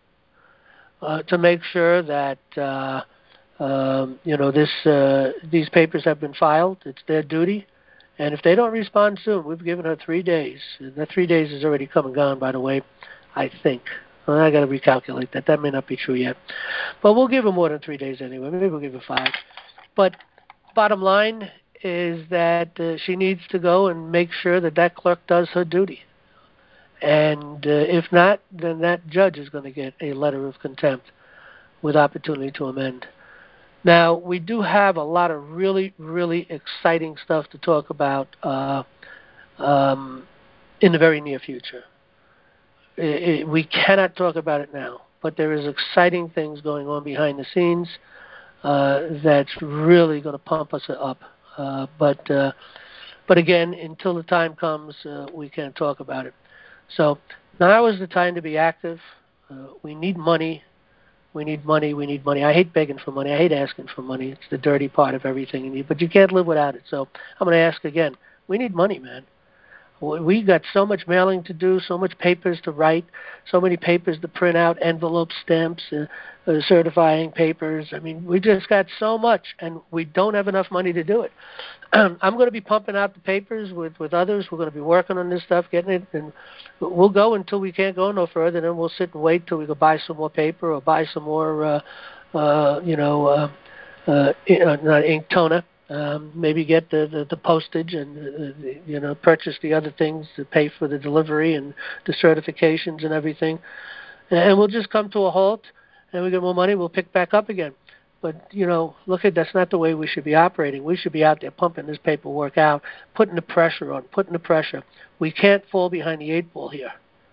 Uh, to make sure that uh, um, you know this uh, these papers have been filed. It's their duty. And if they don't respond soon, we've given her three days. And that three days is already come and gone, by the way, I think. Well, I got to recalculate that. That may not be true yet. But we'll give her more than three days anyway. Maybe we'll give her five. But bottom line is that uh, she needs to go and make sure that that clerk does her duty. And uh, if not, then that judge is going to get a letter of contempt with opportunity to amend. Now, we do have a lot of really, really exciting stuff to talk about uh, um, in the very near future. It, it, we cannot talk about it now, but there is exciting things going on behind the scenes uh, that's really going to pump us up. Uh, but, uh, but again, until the time comes, uh, we can't talk about it. So now is the time to be active. Uh, we need money. We need money, we need money. I hate begging for money. I hate asking for money. It's the dirty part of everything. But you can't live without it. So I'm going to ask again. We need money, man. We got so much mailing to do, so much papers to write, so many papers to print out, envelope stamps, uh, uh, certifying papers. I mean, we just got so much, and we don't have enough money to do it. I'm going to be pumping out the papers with, with others. We're going to be working on this stuff, getting it, and we'll go until we can't go no further. Then we'll sit and wait till we go buy some more paper or buy some more, uh, uh, you know, uh, uh, not ink toner. Um, maybe get the, the, the postage and, uh, the, you know, purchase the other things to pay for the delivery and the certifications and everything. And we'll just come to a halt, and we get more money, we'll pick back up again. But, you know, look at that's not the way we should be operating. We should be out there pumping this paperwork out, putting the pressure on, putting the pressure. We can't fall behind the eight ball here.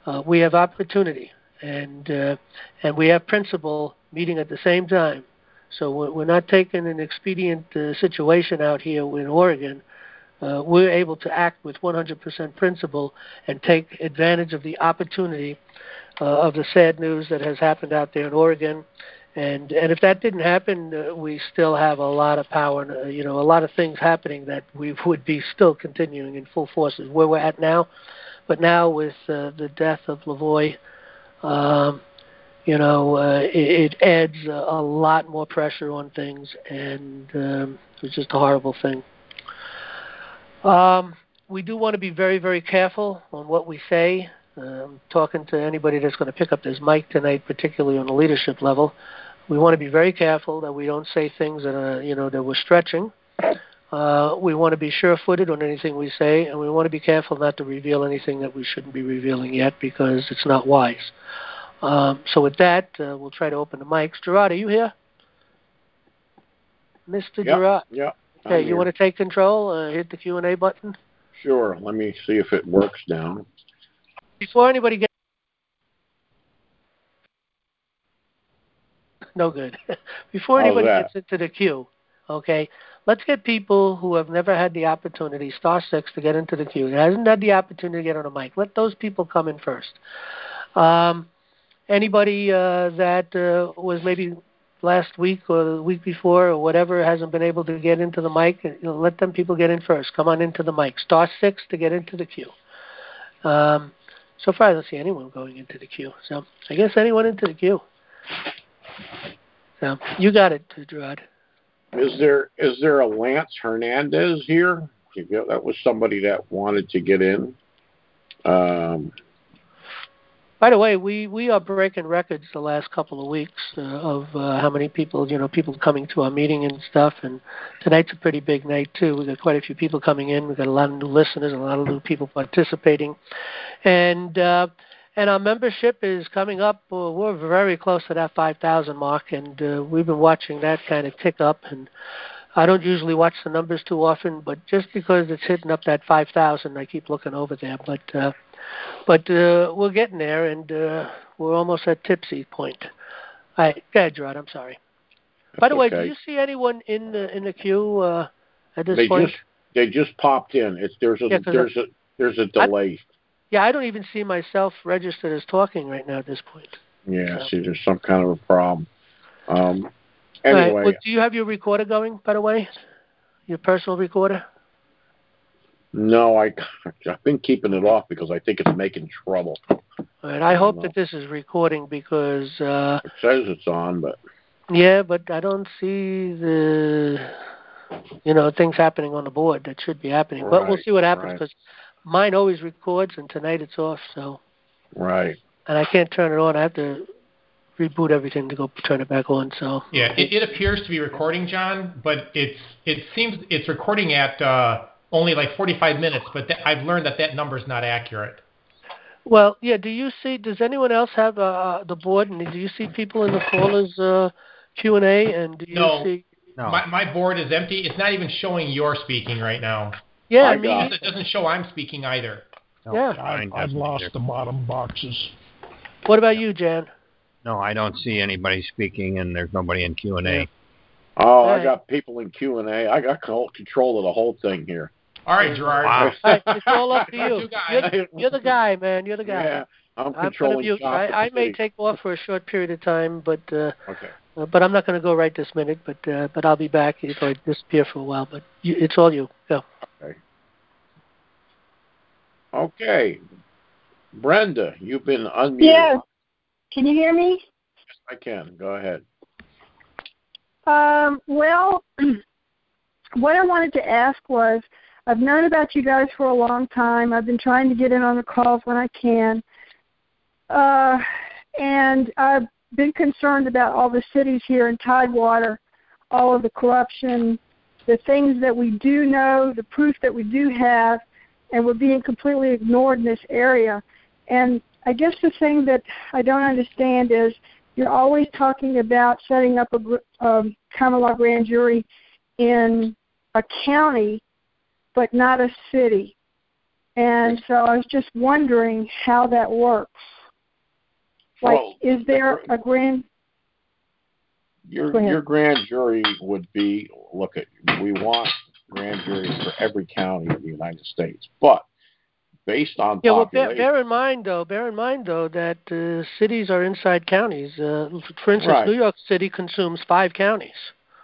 uh, we have opportunity, and uh, and we have principle meeting at the same time. So we're, we're not taking an expedient uh, situation out here in Oregon. Uh, we're able to act with one hundred percent principle and take advantage of the opportunity uh, of the sad news that has happened out there in Oregon. And and if that didn't happen, uh, we still have a lot of power, uh, you know, a lot of things happening that we would be still continuing in full forces where we're at now. But now with uh, the death of Lavoie, um, you know, uh, it, it adds a, a lot more pressure on things, and um, it's just a horrible thing. Um, we do want to be very, very careful on what we say. Um, talking to anybody that's going to pick up this mic tonight, particularly on the leadership level, we want to be very careful that we don't say things that are, you know, that we're stretching. Uh, we want to be sure-footed on anything we say, and we want to be careful not to reveal anything that we shouldn't be revealing yet because it's not wise. Um, so with that, uh, we'll try to open the mics. Gerard, are you here? Mister Yep, Gerard? yep. Okay, I'm you here. want to take control? Uh, hit the Q and A button. Sure. Let me see if it works now. Before anybody gets... No good. Before How's anybody that? gets into the queue, okay, let's get people who have never had the opportunity, star six, to get into the queue. Who hasn't had the opportunity to get on a mic. Let those people come in first. Um, anybody uh, that uh, was maybe last week or the week before or whatever hasn't been able to get into the mic, you know, let them people get in first. Come on into the mic. Star six to get into the queue. Um, so far, I don't see anyone going into the queue. So I guess anyone into the queue. So you got it, Gerard. Is there is there a Lance Hernandez here? That was somebody that wanted to get in. Um, By the way, we, we are breaking records the last couple of weeks uh, of uh, how many people, you know, people coming to our meeting and stuff. And tonight's a pretty big night, too. We've got quite a few people coming in. We've got a lot of new listeners, a lot of new people participating. And uh, and our membership is coming up. Uh, we're very close to that five thousand mark, and uh, we've been watching that kind of tick up. And I don't usually watch the numbers too often, but just because it's hitting up that five thousand, I keep looking over there. But uh, but uh, we're getting there, and uh, we're almost at tipsy point. All right, go ahead, Gerard. I'm sorry. By the way, okay. do you see anyone in the in the queue uh, at this they point? just they just popped in. It's there's a Yeah, there's a there's a delay. I, yeah, I don't even see myself registered as talking right now at this point. Yeah, So. see, there's some kind of a problem. Um, anyway, right. Well, do you have your recorder going? By the way, your personal recorder. No, I I've been keeping it off because I think it's making trouble. All right. I, I hope know. that this is recording because uh, it says it's on, but yeah, but I don't see the you know things happening on the board that should be happening. Right, but we'll see what happens right. because mine always records and tonight it's off. So right. And I can't turn it on. I have to reboot everything to go turn it back on. So yeah, it, it appears to be recording, John, but it's it seems it's recording at. Uh, only like forty-five minutes, but th- I've learned that that number is not accurate. Well, yeah, do you see, does anyone else have uh, the board, and do you see people in the callers uh, Q and A, and do you no, see? No, my, my board is empty. It's not even showing you're speaking right now. Yeah, I I mean, got it doesn't show I'm speaking either. No, yeah. I've, I've lost the bottom boxes. What about you, Jan? No, I don't see anybody speaking, and there's nobody in Q and A. Yeah. Oh, Right. I got people in Q and A. I got control of the whole thing here. All right, Gerard. Wow. All right, it's all up to you. You guys. You're, you're the guy, man. You're the guy. Yeah, I'm I'm going to controlling mute. shop I, at I the may city. take off for a short period of time, but uh, Okay. uh, but I'm not going to go right this minute. But uh, but I'll be back if I disappear for a while. But you, it's all you. Go. Okay. Okay. Brenda, you've been unmuted. Yeah. Can you hear me? Yes, I can. Go ahead. Um, well, what I wanted to ask was, I've known about you guys for a long time. I've been trying to get in on the calls when I can. Uh, and I've been concerned about all the cities here in Tidewater, all of the corruption, the things that we do know, the proof that we do have, and we're being completely ignored in this area. And I guess the thing that I don't understand is you're always talking about setting up a um, common law grand jury in a county, but not a city. And so I was just wondering how that works. Like, Well, is there a grand... Your your grand jury would be, look at, we want grand juries for every county in the United States, but based on yeah, well, population. bear, bear in mind though, bear in mind though that uh, cities are inside counties. Uh, for instance, Right. New York City consumes five counties,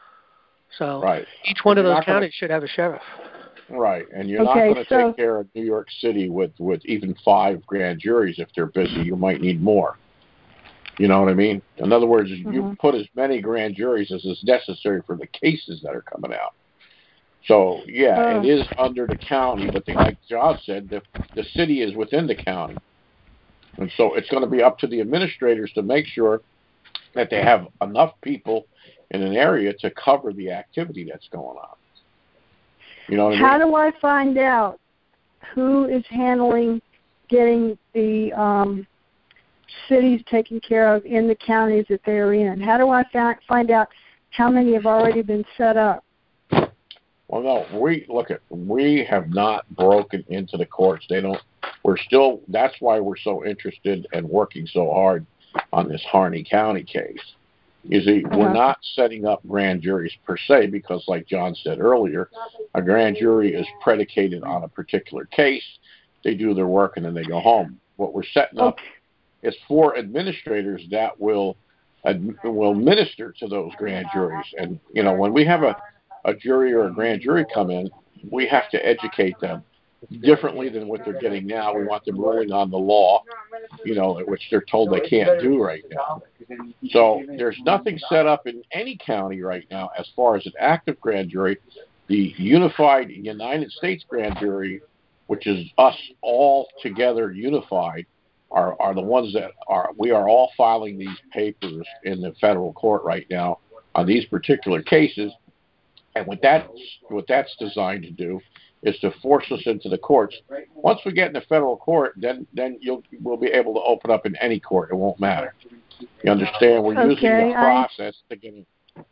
so right. each one and of those counties gonna, should have a sheriff. Right, and you're Okay, not going to so, take care of New York City with with even five grand juries if they're busy. You might need more. You know what I mean? In other words, mm-hmm. you put as many grand juries as is necessary for the cases that are coming out. So, yeah, uh, it is under the county, but the, like John said, the, the city is within the county. And so it's going to be up to the administrators to make sure that they have enough people in an area to cover the activity that's going on. You know what how I mean? do I find out who is handling getting the... Um, cities taken care of in the counties that they're in? How do I fa- find out how many have already been set up? Well, no, we look at we have not broken into the courts. They don't. We're still. That's why we're so interested and working so hard on this Harney County case. You see, uh-huh. we're not setting up grand juries per se because, like John said earlier, a grand jury is predicated on a particular case. They do their work and then they go home. What we're setting up. Okay. It's for administrators that will ad, will minister to those grand juries. And, you know, when we have a, a jury or a grand jury come in, we have to educate them differently than what they're getting now. We want them ruling on the law, you know, which they're told they can't do right now. So there's nothing set up in any county right now as far as an active grand jury. The Unified United States Grand Jury, which is us all together unified, Are, are the ones that are, we are all filing these papers in the federal court right now on these particular cases. And what that, what that's designed to do is to force us into the courts. Once we get in the federal court, then, then you'll, we'll be able to open up in any court. It won't matter. You understand? We're okay, using the process I, to get in.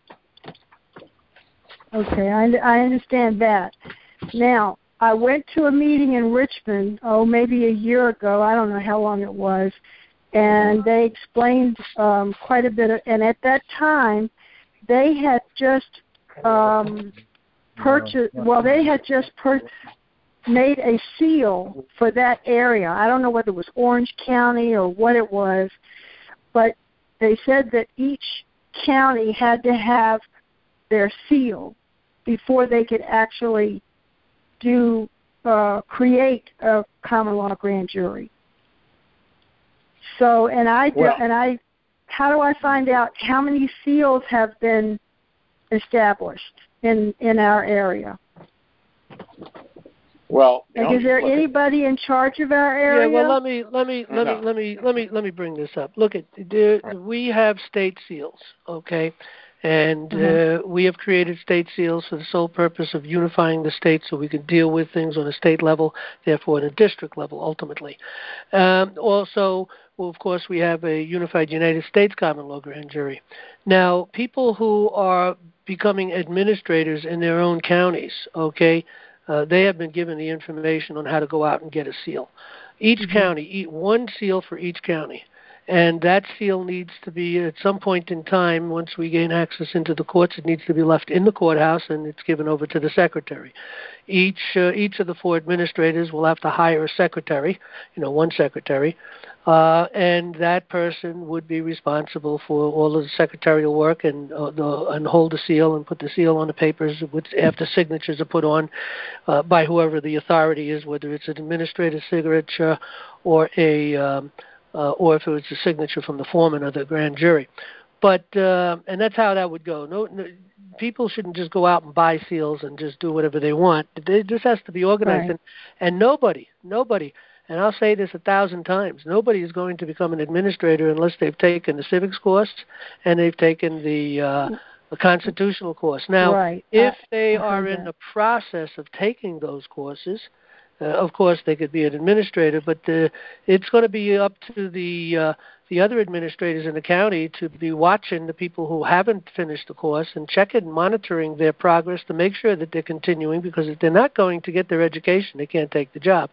Okay, I, I understand that. Now, I went to a meeting in Richmond, oh, maybe a year ago. I don't know how long it was. And they explained um, quite a bit. Of, and at that time, they had just um, purchased, well, they had just per- made a seal for that area. I don't know whether it was Orange County or what it was, but they said that each county had to have their seal before they could actually do uh, create a common law grand jury. So, and I do, well, and I, how do I find out how many seals have been established in in our area? Well, like, is there anybody in charge of our area? Yeah, well, let me let me let no. me let me let me let me bring this up. Look at there, we have state seals, okay? And uh, we have created state seals for the sole purpose of unifying the state so we can deal with things on a state level, therefore at a district level, ultimately. Um, also, well, of course, we have a unified United States common law grand jury. Now, people who are becoming administrators in their own counties, okay, uh, they have been given the information on how to go out and get a seal. Each mm-hmm. county, eat one seal for each county. And that seal needs to be, at some point in time, once we gain access into the courts, it needs to be left in the courthouse and it's given over to the secretary. Each uh, each of the four administrators will have to hire a secretary, you know, one secretary, uh, and that person would be responsible for all of the secretarial work and uh, the, and hold the seal and put the seal on the papers which, after signatures are put on uh, by whoever the authority is, whether it's an administrative signature or a um, Uh, or if it was a signature from the foreman of the grand jury. But, uh, and that's how that would go. No, no, people shouldn't just go out and buy seals and just do whatever they want. They, this has to be organized. Right. And, and nobody, nobody, and I'll say this a thousand times, nobody is going to become an administrator unless they've taken the civics course and they've taken the, uh, the constitutional course. Now, right. if uh, they I are in that. the process of taking those courses, Uh, of course, they could be an administrator, but the, it's going to be up to the uh, the other administrators in the county to be watching the people who haven't finished the course and checking and monitoring their progress to make sure that they're continuing, because if they're not going to get their education, they can't take the job.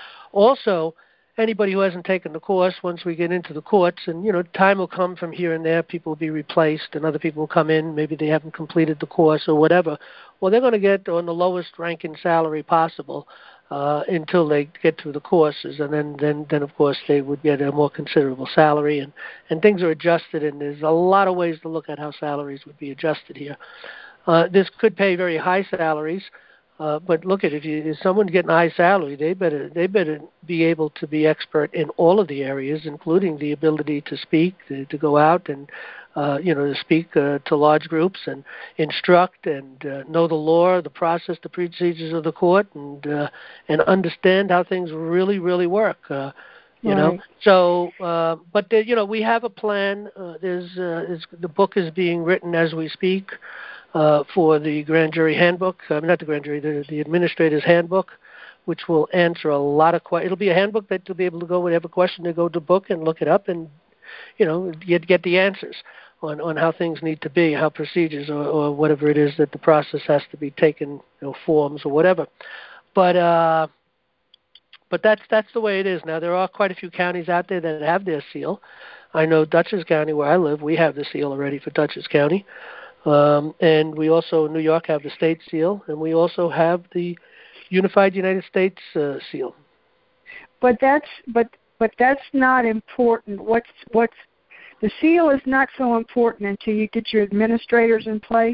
Also, anybody who hasn't taken the course, once we get into the courts, and, you know, time will come from here and there, people will be replaced and other people will come in, maybe they haven't completed the course or whatever. Well, they're going to get on the lowest ranking salary possible uh, until they get through the courses, and then, then, then of course, they would get a more considerable salary, and, and things are adjusted, and there's a lot of ways to look at how salaries would be adjusted here. Uh, this could pay very high salaries. Uh, but look at if you if someone's getting a high salary, they better they better be able to be expert in all of the areas, including the ability to speak, to, to go out and uh, you know to speak uh, to large groups and instruct and uh, know the law, the process, the procedures of the court, and uh, and understand how things really really work. Uh, you right. know, so uh, but there, you know we have a plan. Uh, there's uh, is, the book is being written as we speak. Uh, for the grand jury handbook, uh, not the grand jury, the, the administrator's handbook, which will answer a lot of questions. It'll be a handbook that you'll be able to go and have a question to go to the book and look it up and, you know, get get the answers on, on how things need to be, how procedures or, or whatever it is that the process has to be taken, you know, forms or whatever. But uh, but that's that's the way it is now. There are quite a few counties out there that have their seal. I know Dutchess County, where I live, we have the seal already for Dutchess County. Um, and we also, in New York, have the state seal, and we also have the Unified United States uh, seal. But that's but but that's not important. What's what's the seal is not so important until you get your administrators in place.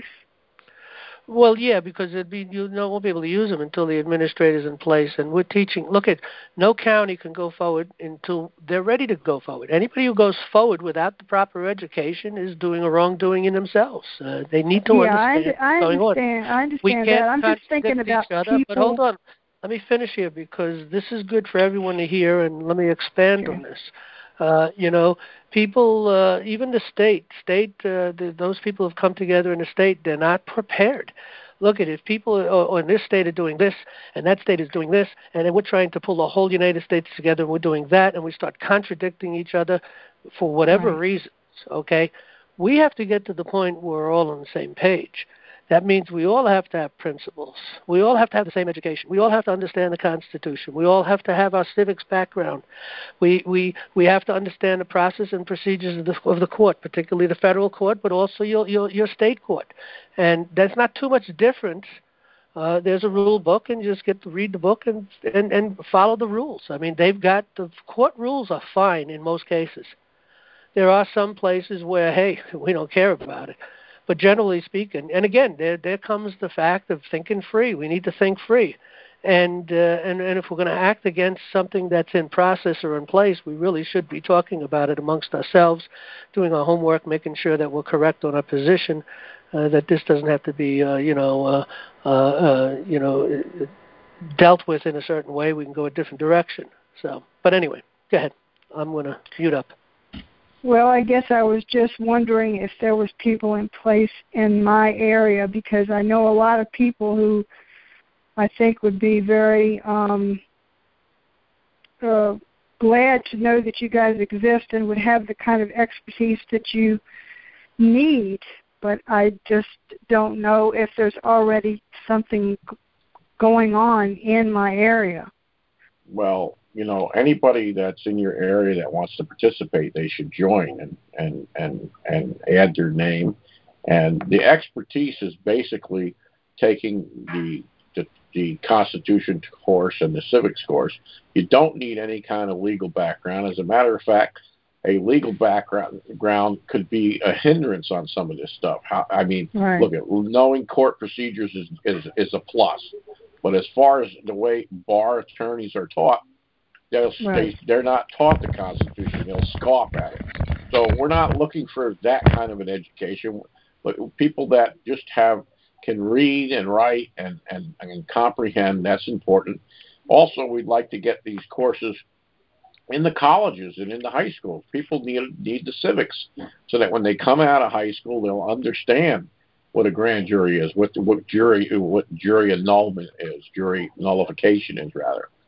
Well, yeah, because it'd be you know won't be able to use them until the administrator's in place, and we're teaching. Look at no county can go forward until they're ready to go forward. Anybody who goes forward without the proper education is doing a wrongdoing in themselves. Uh, they need to yeah, understand I, I what's going understand. on. I understand we can't that. I'm just thinking contradict about each other, people. but hold on. Let me finish here because this is good for everyone to hear, and let me expand Sure. on this. Uh, you know, people, uh, even the state, state, uh, the, those people have come together in the state. They're not prepared. Look at if people or in this state are doing this and that state is doing this, and then we're trying to pull the whole United States together and we're doing that, and we start contradicting each other for whatever Right. reasons, okay? We have to get to the point where we're all on the same page. That means we all have to have principles. We all have to have the same education. We all have to understand the Constitution. We all have to have our civics background. We we we have to understand the process and procedures of the, of the court, particularly the federal court, but also your your, your state court. And that's not too much difference. Uh, there's a rule book, and you just get to read the book and, and and follow the rules. I mean, they've got the court rules are fine in most cases. There are some places where, hey, we don't care about it. But generally speaking, and again, there there comes the fact of thinking free. We need to think free. And, uh, and and if we're going to act against something that's in process or in place, we really should be talking about it amongst ourselves, doing our homework, making sure that we're correct on our position, uh, that this doesn't have to be, uh, you know, uh, uh, uh, you know, dealt with in a certain way. We can go a different direction. So, but anyway, go ahead. I'm going to mute up. Well, I guess I was just wondering if there was people in place in my area, because I know a lot of people who I think would be very um, uh, glad to know that you guys exist and would have the kind of expertise that you need, but I just don't know if there's already something g- going on in my area. Well, you know, anybody that's in your area that wants to participate, they should join and and and and add their name. And the expertise is basically taking the the, the Constitution course and the civics course. You don't need any kind of legal background. As a matter of fact, a legal background ground could be a hindrance on some of this stuff. How, I mean, Right. look at knowing court procedures is, is is a plus. But as far as the way bar attorneys are taught, They'll, Right. they, they're not taught the Constitution. They'll scoff at it. So we're not looking for that kind of an education. But people that just have can read and write and, and, and comprehend, that's important. Also, we'd like to get these courses in the colleges and in the high schools. People need need the civics so that when they come out of high school, they'll understand what a grand jury is, what what jury what jury annulment is, jury nullification is rather.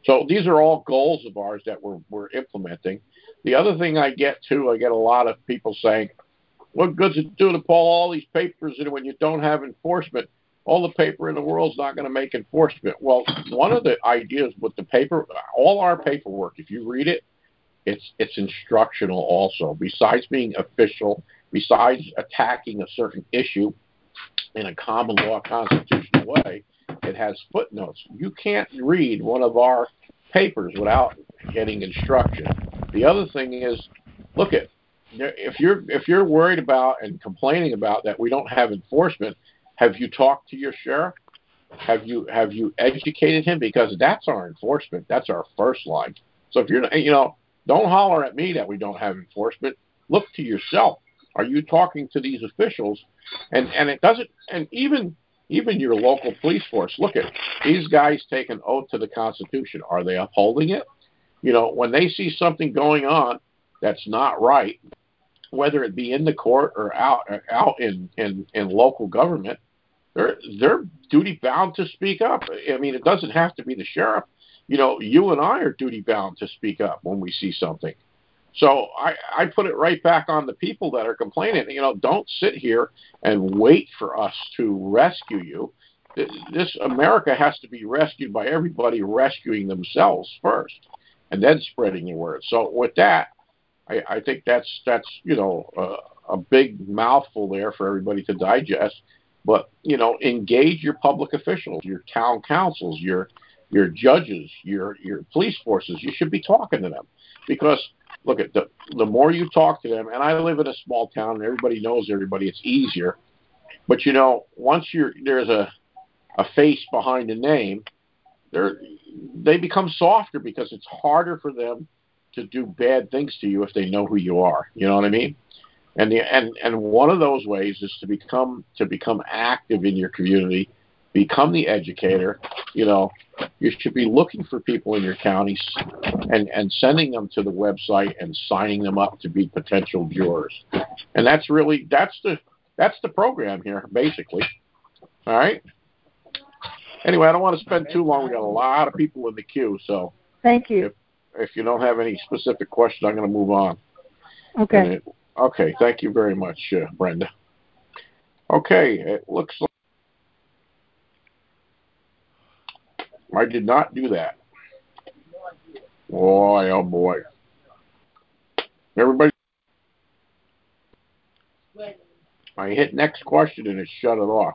So these are all goals of ours that we're we're implementing. The other thing I get too, I get a lot of people saying, "What good's it do to pull all these papers in when you don't have enforcement? All the paper in the world's not going to make enforcement." Well, one of the ideas with the paper, all our paperwork, if you read it, it's it's instructional also. Besides being official, besides attacking a certain issue in a common law constitutional way, it has footnotes. You can't read one of our papers without getting instruction. The other thing is, look at if you're if you're worried about and complaining about that we don't have enforcement, have you talked to your sheriff? Have you have you educated him? Because that's our enforcement. That's our first line. So if you're you know, don't holler at me that we don't have enforcement. Look to yourself. Are you talking to these officials? And and it doesn't. And even even your local police force. Look at these guys take an oath to the Constitution. Are they upholding it? You know, when they see something going on that's not right, whether it be in the court or out out in in, in local government, they're they're duty bound to speak up. I mean, it doesn't have to be the sheriff. You know, you and I are duty bound to speak up when we see something. So I, I put it right back on the people that are complaining. You know, don't sit here and wait for us to rescue you. This America has to be rescued by everybody rescuing themselves first, and then spreading the word. So with that, I, I think that's that's you know uh, a big mouthful there for everybody to digest. But you know, engage your public officials, your town councils, your your judges, your your police forces. You should be talking to them because. Look at the the more you talk to them, and I live in a small town, and everybody knows everybody. It's easier, but you know, once you're there's a a face behind a name, they they become softer because it's harder for them to do bad things to you if they know who you are. You know what I mean? And the and and one of those ways is to become to become active in your community, become the educator. You know, you should be looking for people in your counties and, and sending them to the website and signing them up to be potential jurors. And that's really that's the that's the program here, basically. All right. Anyway, I don't want to spend too long. We got a lot of people in the queue, so thank you. If, if you don't have any specific questions, I'm going to move on. Okay. It, okay. Thank you very much, uh, Brenda. Okay. It looks like I did not do that. Boy, oh boy. Everybody, I hit next question and it shut it off.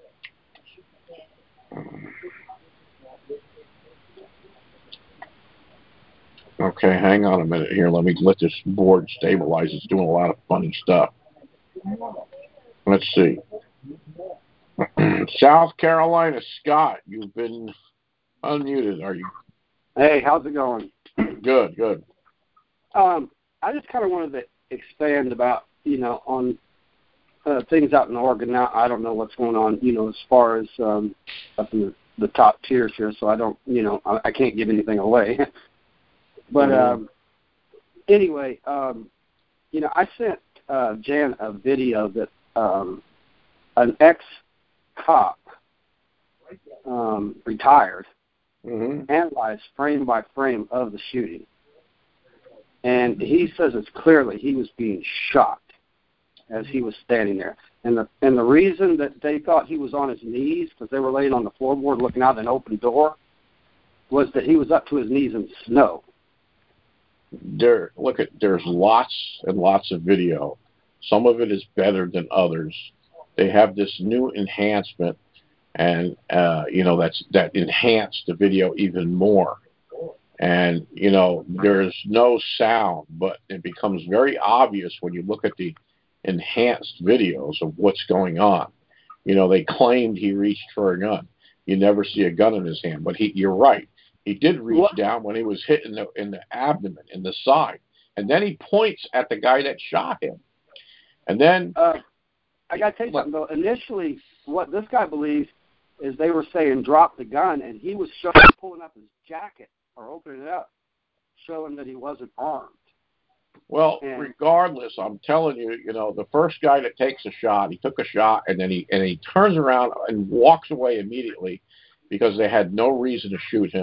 Okay, hang on a minute here. Let me let this board stabilize. It's doing a lot of funny stuff. Let's see. South Carolina, Scott, you've been unmuted. Are you? Hey, how's it going? Good, good. Um, I just kind of wanted to expand about, you know, on uh, things out in Oregon. Now, I don't know what's going on, you know, as far as um, up in the, the top tiers here, so I don't, you know, I, I can't give anything away. But mm-hmm. um, anyway, um, you know, I sent uh, Jan a video that um, an ex-cop, um, retired, mm-hmm. analyzed frame by frame of the shooting. And he says it's clearly he was being shot as he was standing there. And the and the reason that they thought he was on his knees, because they were laying on the floorboard looking out an open door, was that he was up to his knees in snow. There, look at there's lots and lots of video. Some of it is better than others. They have this new enhancement, and uh, you know that's that enhanced the video even more. And you know there's no sound, but it becomes very obvious when you look at the enhanced videos of what's going on. You know, they claimed he reached for a gun. You never see a gun in his hand, but he you're right. He did reach what? down when he was hit in the in the abdomen, in the side, and then he points at the guy that shot him. And then uh, I got to tell you something though. Initially, what this guy believes is they were saying drop the gun, and he was showing, pulling up his jacket or opening it up, showing that he wasn't armed. Well, and, regardless, I'm telling you, you know, the first guy that takes a shot, he took a shot, and then he and he turns around and walks away immediately because they had no reason to shoot him.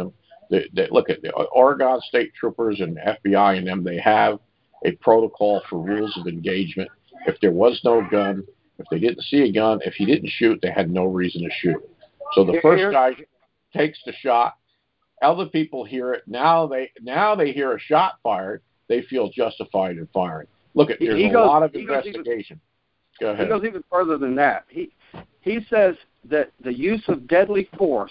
They, they, look at the Oregon State Troopers and F B I and them. They have a protocol for rules of engagement. If there was no gun, if they didn't see a gun, if he didn't shoot, they had no reason to shoot. So the first guy takes the shot. Other people hear it. Now they now they hear a shot fired. They feel justified in firing. Look, at there's he a goes, lot of he goes investigation. Even, Go ahead. He goes even further than that. He he says that the use of deadly force,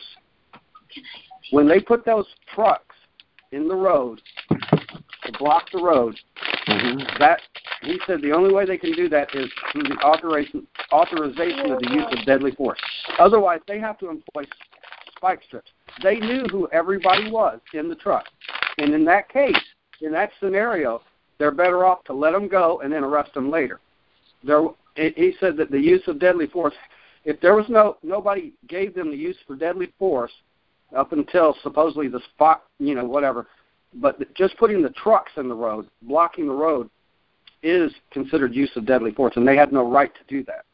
when they put those trucks in the road to block the road, mm-hmm. that he said the only way they can do that is through the authorization authorization of the use of deadly force. Otherwise, they have to employ spike strips. They knew who everybody was in the truck, and in that case, in that scenario, they're better off to let them go and then arrest them later. There, he said that the use of deadly force, if there was no nobody gave them the use for deadly force up until supposedly the spot, you know, whatever, but just putting the trucks in the road, blocking the road, is considered use of deadly force, and they had no right to do that.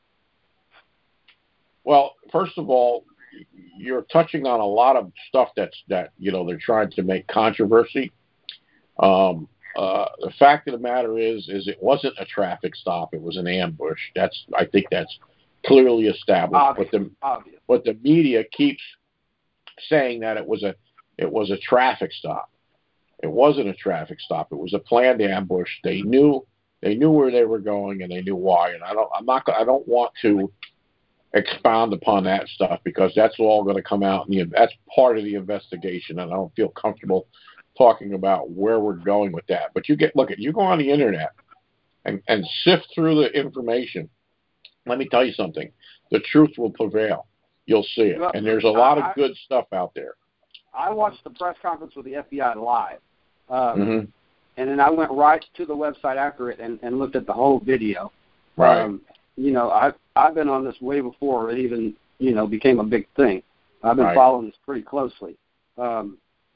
Well, first of all, you're touching on a lot of stuff that's that you know they're trying to make controversy. Um, uh, the fact of the matter is, is it wasn't a traffic stop; it was an ambush. That's I think that's clearly established. Obvious, but the obvious. but the media keeps saying that it was a it was a traffic stop. It wasn't a traffic stop. It was a planned ambush. They knew they knew where they were going and they knew why. And I don't I'm not I don't want to expound upon that stuff because that's all going to come out and that's part of the investigation, and I don't feel comfortable talking about where we're going with that. But you get look at you go on the internet and, and sift through the information. Let me tell you something. The truth will prevail. You'll see it. Well, and there's a lot I, of good stuff out there. I watched the press conference with the F B I live. Um, mm-hmm. And then I went right to the website after it and, and looked at the whole video. Right. Um, you know, I've, I've been on this way before it even, you know, became a big thing. I've been right. following this pretty closely. Um,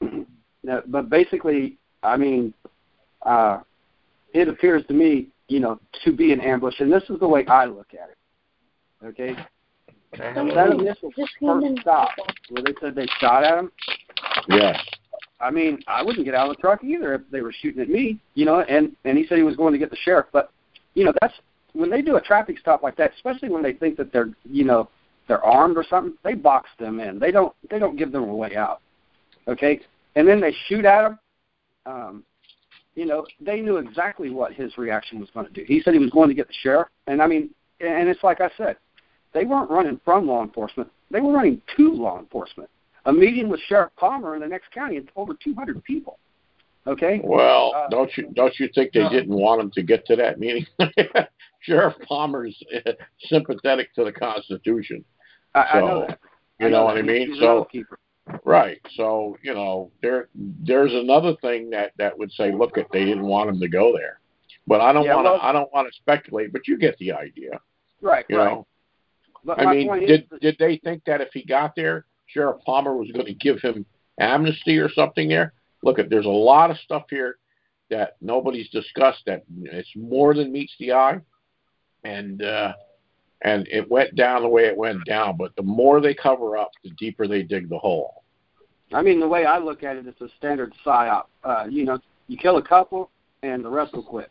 but basically, I mean, uh, it appears to me, you know, to be an ambush. And this is the way I look at it. Okay? That initial first stop where they said they shot at him. Yes. I mean, I wouldn't get out of the truck either if they were shooting at me, you know, and, and he said he was going to get the sheriff. But, you know, that's when they do a traffic stop like that, especially when they think that they're, you know, they're armed or something, they box them in. They don't they don't give them a way out, okay? And then they shoot at him. Um, you know, they knew exactly what his reaction was going to do. He said he was going to get the sheriff. And, I mean, and it's like I said, they weren't running from law enforcement. They were running to law enforcement. A meeting with Sheriff Palmer in the next county had over two hundred people. Okay. Well, uh, don't you don't you think they no. didn't want him to get to that meeting? Sheriff Palmer's uh, sympathetic to the Constitution. I, so, I know that. You I know, know what that. I mean? He's So, an right. So, you know, there there's another thing that, that would say, look, if they didn't want him to go there, but I don't yeah, want to. well, I don't want to speculate. But you get the idea. Right. You right. know. But I my mean, point did is that, did they think that if he got there, Sheriff Palmer was going to give him amnesty or something there? Look, there's a lot of stuff here that nobody's discussed that it's more than meets the eye, and uh, and it went down the way it went down. But the more they cover up, the deeper they dig the hole. I mean, the way I look at it, it's a standard psyop. Uh, you know, you kill a couple, and the rest will quit.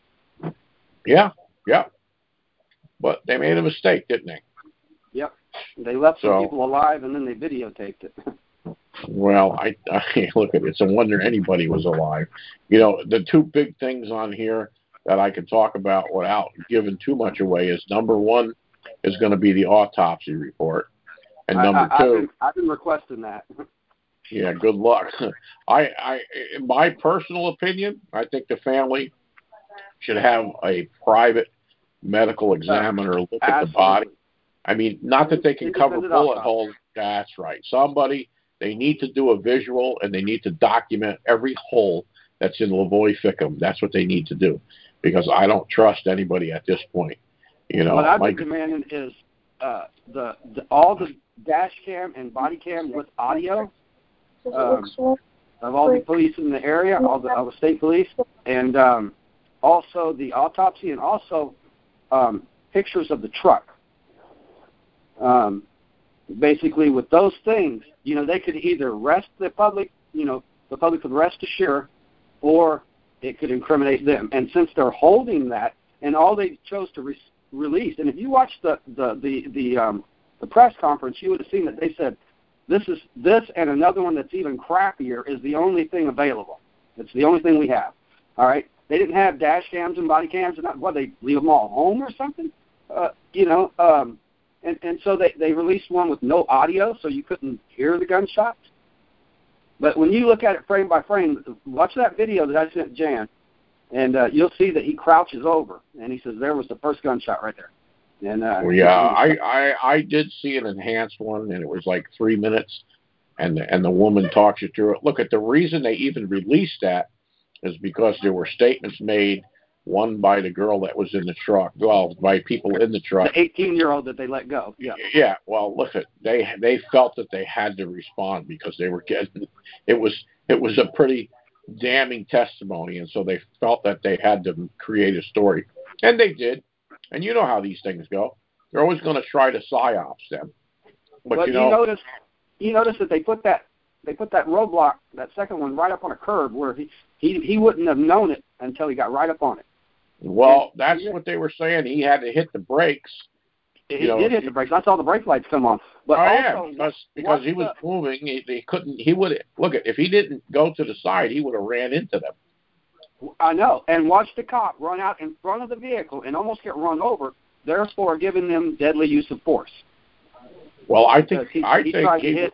Yeah, yeah. But they made a mistake, didn't they? Yep. They left so, some people alive, and then they videotaped it. Well, I, I look at it. It's a wonder anybody was alive. You know, the two big things on here that I can talk about without giving too much away is number one is going to be the autopsy report, and number I, I, two, I've been, I've been requesting that. Yeah, good luck. I, I, in my personal opinion, I think the family should have a private medical examiner look at the body. I mean, not that they can cover bullet holes. That's right. Somebody, they need to do a visual, and they need to document every hole that's in Lavoy Fickham. That's what they need to do, because I don't trust anybody at this point. You know, what I've like, been demanding is uh, the, the all the dash cam and body cam with audio um, of all the police in the area, all the, all the state police, and um, also the autopsy, and also um, pictures of the truck. Um, basically, with those things, you know, they could either arrest the public, you know, the public could rest assured, or it could incriminate them. And since they're holding that, and all they chose to re- release, and if you watch the the the the, um, the press conference, you would have seen that they said this is this and another one that's even crappier is the only thing available. It's the only thing we have. All right, they didn't have dash cams and body cams, and not, what, they leave them all home or something, uh, you know. Um, and and so they they released one with no audio, so you couldn't hear the gunshots. But when you look at it frame by frame, watch that video that I sent Jan, and uh, you'll see that he crouches over, and he says, there was the first gunshot right there. And uh, well, yeah, I, I I did see an enhanced one, and it was like three minutes, and the, and the woman talks you through it. Look, at the reason they even released that is because there were statements made, one by the girl that was in the truck, well, by people in the truck. The eighteen-year-old that they let go. Yeah. Yeah. Well, look, at they they felt that they had to respond because they were getting it was it was a pretty damning testimony, and so they felt that they had to create a story, and they did. And you know how these things go; they're always going to try to psyops them. But, but you know, you notice you notice that they put that they put that roadblock, that second one, right up on a curb where he he he wouldn't have known it until he got right up on it. Well, that's what they were saying. He had to hit the brakes. He you know, did hit the brakes. I saw the brake lights come on. But oh also, yeah, because because he was the, moving, he, he couldn't. He would look at if he didn't go to the side, he would have ran into them. I know, and watch the cop run out in front of the vehicle and almost get run over, therefore giving them deadly use of force. Well, I think he, I he think tried he, to hit.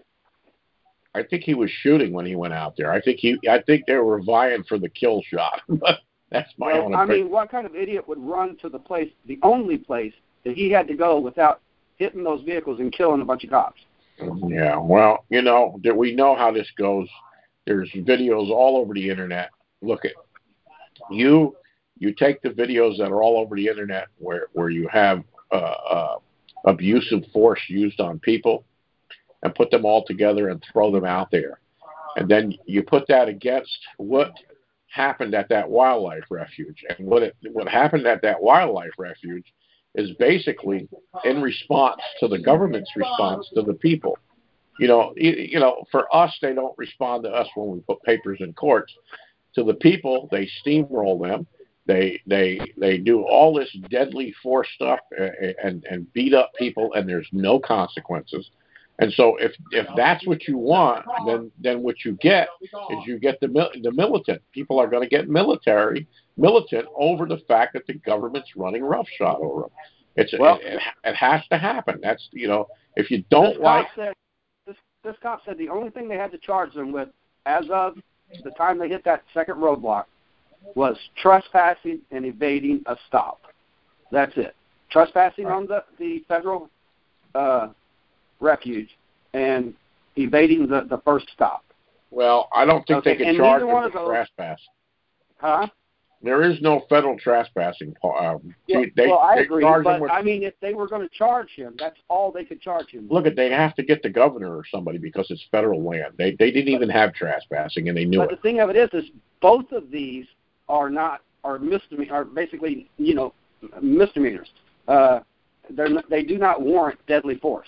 I think he was shooting when he went out there. I think he I think they were vying for the kill shot. But that's my well, own I opinion. mean, what kind of idiot would run to the place, the only place that he had to go without hitting those vehicles and killing a bunch of cops? Yeah, well, you know, that we know how this goes. There's videos all over the internet. Look at you. You take the videos that are all over the internet where where you have uh, uh, abusive force used on people, and put them all together and throw them out there, and then you put that against what happened at that wildlife refuge. And what it, what happened at that wildlife refuge is basically in response to the government's response to the people. You know, you, you know, for us, they don't respond to us when we put papers in courts. To the people, they steamroll them. They they they do all this deadly force stuff and, and and beat up people, and there's no consequences. And so if if that's what you want, then then what you get is you get the the militant. People are going to get military militant over the fact that the government's running roughshod over them. It's well, it, it, it has to happen. That's you know if you don't this like cop said, this this cop said the only thing they had to charge them with as of the time they hit that second roadblock was trespassing and evading a stop. That's it. Trespassing on the the federal uh, refuge and evading the, the first stop. Well, I don't think okay, they can charge them with those, trespass. Huh? There is no federal trespassing. Um, well, they, well, I they agree, but with, I mean, if they were going to charge him, that's all they could charge him. Look, at they'd have to get the governor or somebody because it's federal land. They they didn't even have trespassing, and they knew but it. But the thing of it is, is both of these are not are misdemeanors, are basically you know misdemeanors. Uh, they they do not warrant deadly force.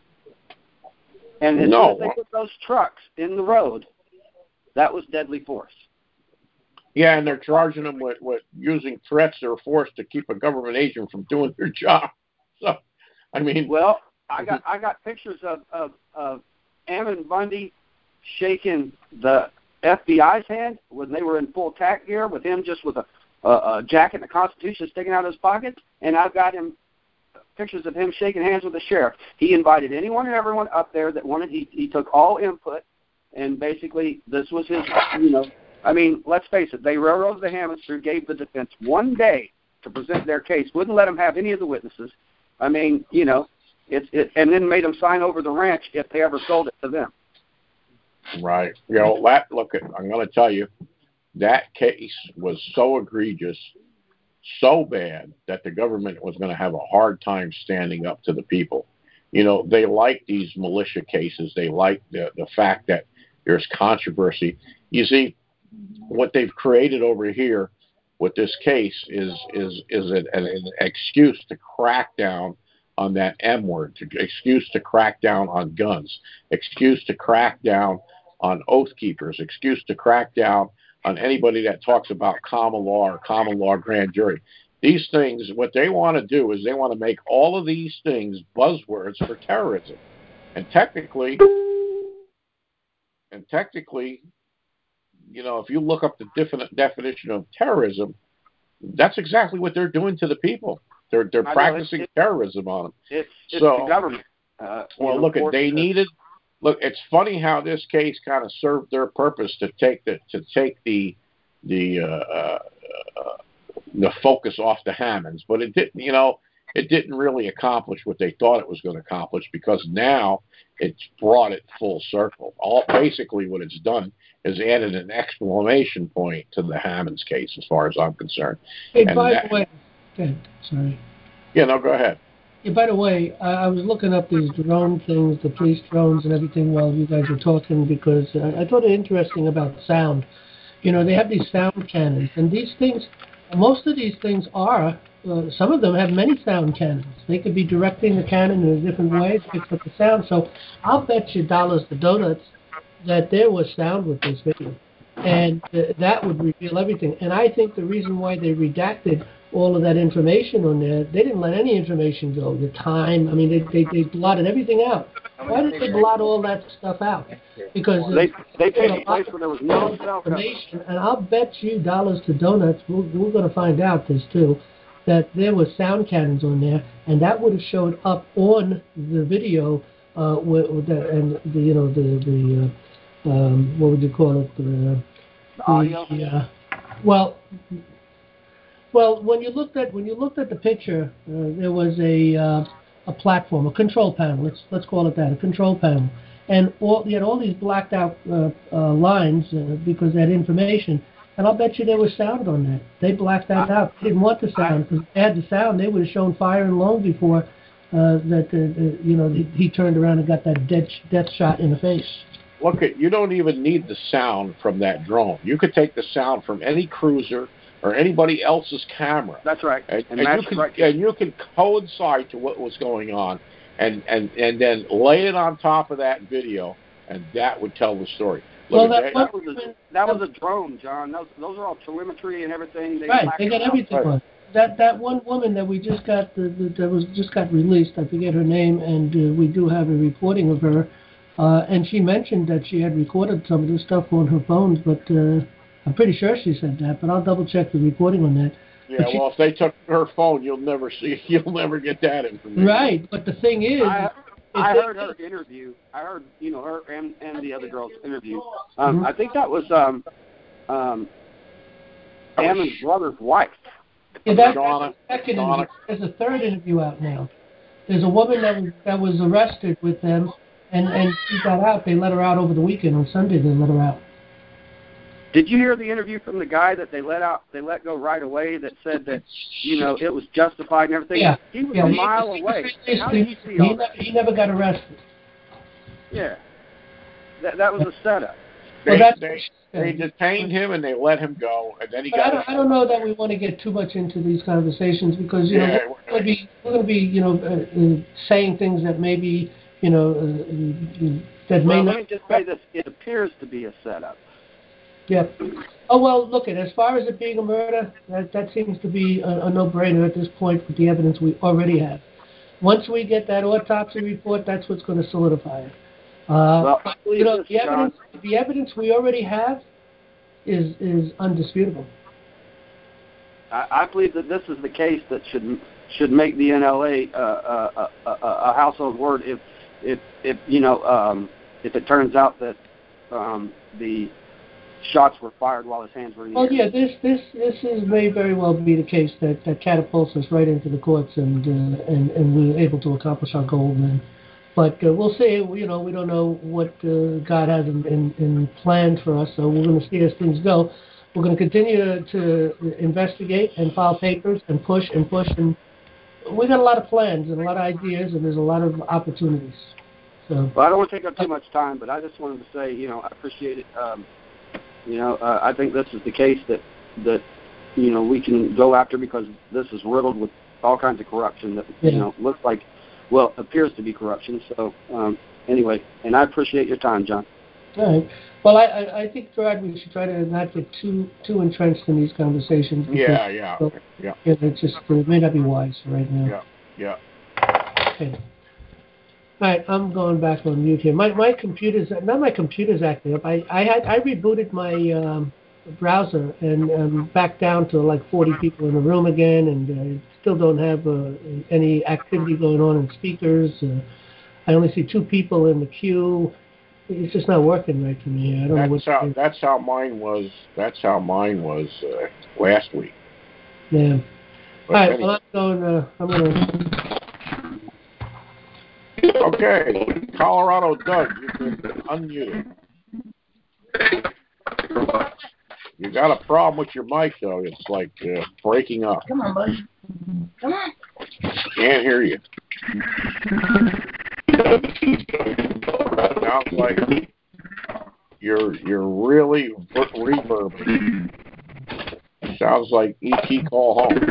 And as no. soon as they put those trucks in the road, that was deadly force. Yeah, and they're charging them with, with using threats or force to keep a government agent from doing their job. So, I mean, well, I got I got pictures of of, of Ammon Bundy shaking the F B I's hand when they were in full tack gear, with him just with a, a, a jacket and the Constitution sticking out of his pocket, and I've got him pictures of him shaking hands with the sheriff. He invited anyone and everyone up there that wanted. He he took all input, and basically this was his, you know. I mean, let's face it, they railroaded the hemisphere, gave the defense one day to present their case, wouldn't let them have any of the witnesses. I mean, you know, it's it, and then made them sign over the ranch if they ever sold it to them. Right. You know, that, look, I'm going to tell you, that case was so egregious, so bad, that the government was going to have a hard time standing up to the people. You know, they like these militia cases. They like the, the fact that there's controversy. You see, what they've created over here with this case is is is an, an excuse to crack down on that M word, to excuse to crack down on guns, excuse to crack down on oath keepers, excuse to crack down on anybody that talks about common law or common law grand jury. These things, what they want to do is they want to make all of these things buzzwords for terrorism. And technically, and technically, you know, if you look up the definite definition of terrorism, that's exactly what they're doing to the people. They're they're I practicing know, it, terrorism on them. It's, it's so, the government. Uh, well, know, look, at they to, needed. Look, it's funny how this case kind of served their purpose to take the to take the the uh, uh, uh, the focus off the Hammonds, but it didn't. You know, it didn't really accomplish what they thought it was going to accomplish, because now it's brought it full circle. All basically what it's done is added an exclamation point to the Hammonds case, as far as I'm concerned. Hey, and by that, the way, okay, sorry. Yeah, no, go ahead. Yeah, by the way, I, I was looking up these drone things, the police drones and everything, while you guys were talking, because I, I thought it interesting about sound. You know, they have these sound cannons, and these things, most of these things are, uh, some of them have many sound cannons. They could be directing the cannon in a different way to pick up the sound. So I'll bet you dollars to donuts that there was sound with this video, and uh, that would reveal everything. And I think the reason why they redacted all of that information on there, they didn't let any information go. The time, I mean, they they, they blotted everything out. Why did they blot all that stuff out? Because they they picked a place where there was no information, and I'll bet you dollars to donuts, we're, we're going to find out this too, that there were sound cannons on there, and that would have showed up on the video, uh, with, with that, and the you know the the uh, um, what would you call it? The, the audio. The, uh, well. Well, when you looked at when you looked at the picture, uh, there was a uh, a platform, a control panel. Let's let's call it that, a control panel, and all you had all these blacked out uh, uh, lines uh, because they had information. And I'll bet you there was sound on that. They blacked that I, out. They didn't want the sound, because if they had the sound, they would have shown fire and long before uh, that. Uh, uh, you know, he, he turned around and got that dead death shot in the face. Look, at you don't even need the sound from that drone. You could take the sound from any cruiser or anybody else's camera. That's right. And, and, and you can right. and you can coincide to what was going on, and, and, and then lay it on top of that video, and that would tell the story. Look, well, that, that, that, was a, that was a drone, John. Those, those are all telemetry and everything. They right, they got everything right. on. That that one woman that we just got the, the, that was just got released. I forget her name, and uh, we do have a reporting of her. Uh, and she mentioned that she had recorded some of this stuff on her phones, but. Uh, I'm pretty sure she said that, but I'll double check the reporting on that. Yeah, she, well, if they took her phone, you'll never see, you'll never get that information. Right, but the thing is, I, I heard her interview. I heard, you know, her and, and the other girl's interview. Um, mm-hmm. I think that was um, um, Hammonds' brother's wife. Yeah, that, Donna, that's the second Donna. interview. There's a third interview out now. There's a woman that was that was arrested with them, and and she got out. They let her out over the weekend. On Sunday, they let her out. Did you hear the interview from the guy that they let out? They let go right away. That said that, you know, it was justified and everything. Yeah, he was yeah, a he, mile he, away. He, How did he see he, all he, that? He never got arrested. Yeah, that that was a setup. They, well, they, they detained him and they let him go, and then he but got. I don't, I don't know that we want to get too much into these conversations, because you yeah, know we're going to be we're going to be you know uh, uh, saying things that maybe you know uh, uh, that well, may let not. me just say this: it appears to be a setup. Yeah. Oh, well, look, as far as it being a murder, that, that seems to be a, a no-brainer at this point with the evidence we already have. Once we get that autopsy report, that's what's going to solidify it. Uh, well, you know, this, the evidence, John, the evidence we already have is is undisputable. I, I believe that this is the case that should should make the N L A uh, a, a, a household word if if if you know um, if it turns out that um, the shots were fired while his hands were in the Oh air. yeah, this this this is may very well be the case that, that catapults us right into the courts, and uh, and and we're able to accomplish our goal then. But uh, we'll see. You know, we don't know what uh, God has in, in, in planned for us, so we're going to see as things go. We're going to continue to, to investigate and file papers and push and push, and we got a lot of plans and a lot of ideas, and there's a lot of opportunities. So. Well, I don't want to take up too much time, but I just wanted to say, you know, I appreciate it. Um, You know, uh, I think this is the case that, that, you know, we can go after, because this is riddled with all kinds of corruption that, yeah. you know, looks like, well, appears to be corruption. So, um, anyway, and I appreciate your time, John. All right. Well, I, I, I think, Gerard, we should try to not get too too entrenched in these conversations. Because, Yeah, yeah, well, yeah. yeah, it just it may not be wise right now. Yeah, yeah. Okay. All right, I'm going back on mute here. My my computer's not my computer's acting up. I I had I rebooted my um, browser and um, back down to like forty people in the room again, and uh, still don't have uh, any activity going on in speakers. Uh, I only see two people in the queue. It's just not working right for me here. I don't know That's what to how do. that's how mine was. That's how mine was uh, last week. Yeah. All But right. anyway. Well, I'm going. Uh, I'm going to. Okay, Colorado Doug, you've been unmuted. You got a problem with your mic though. It's like uh, breaking up. Come on, bud. Come on. Can't hear you. Sounds like you're you're really reverbing. Sounds like E T call home.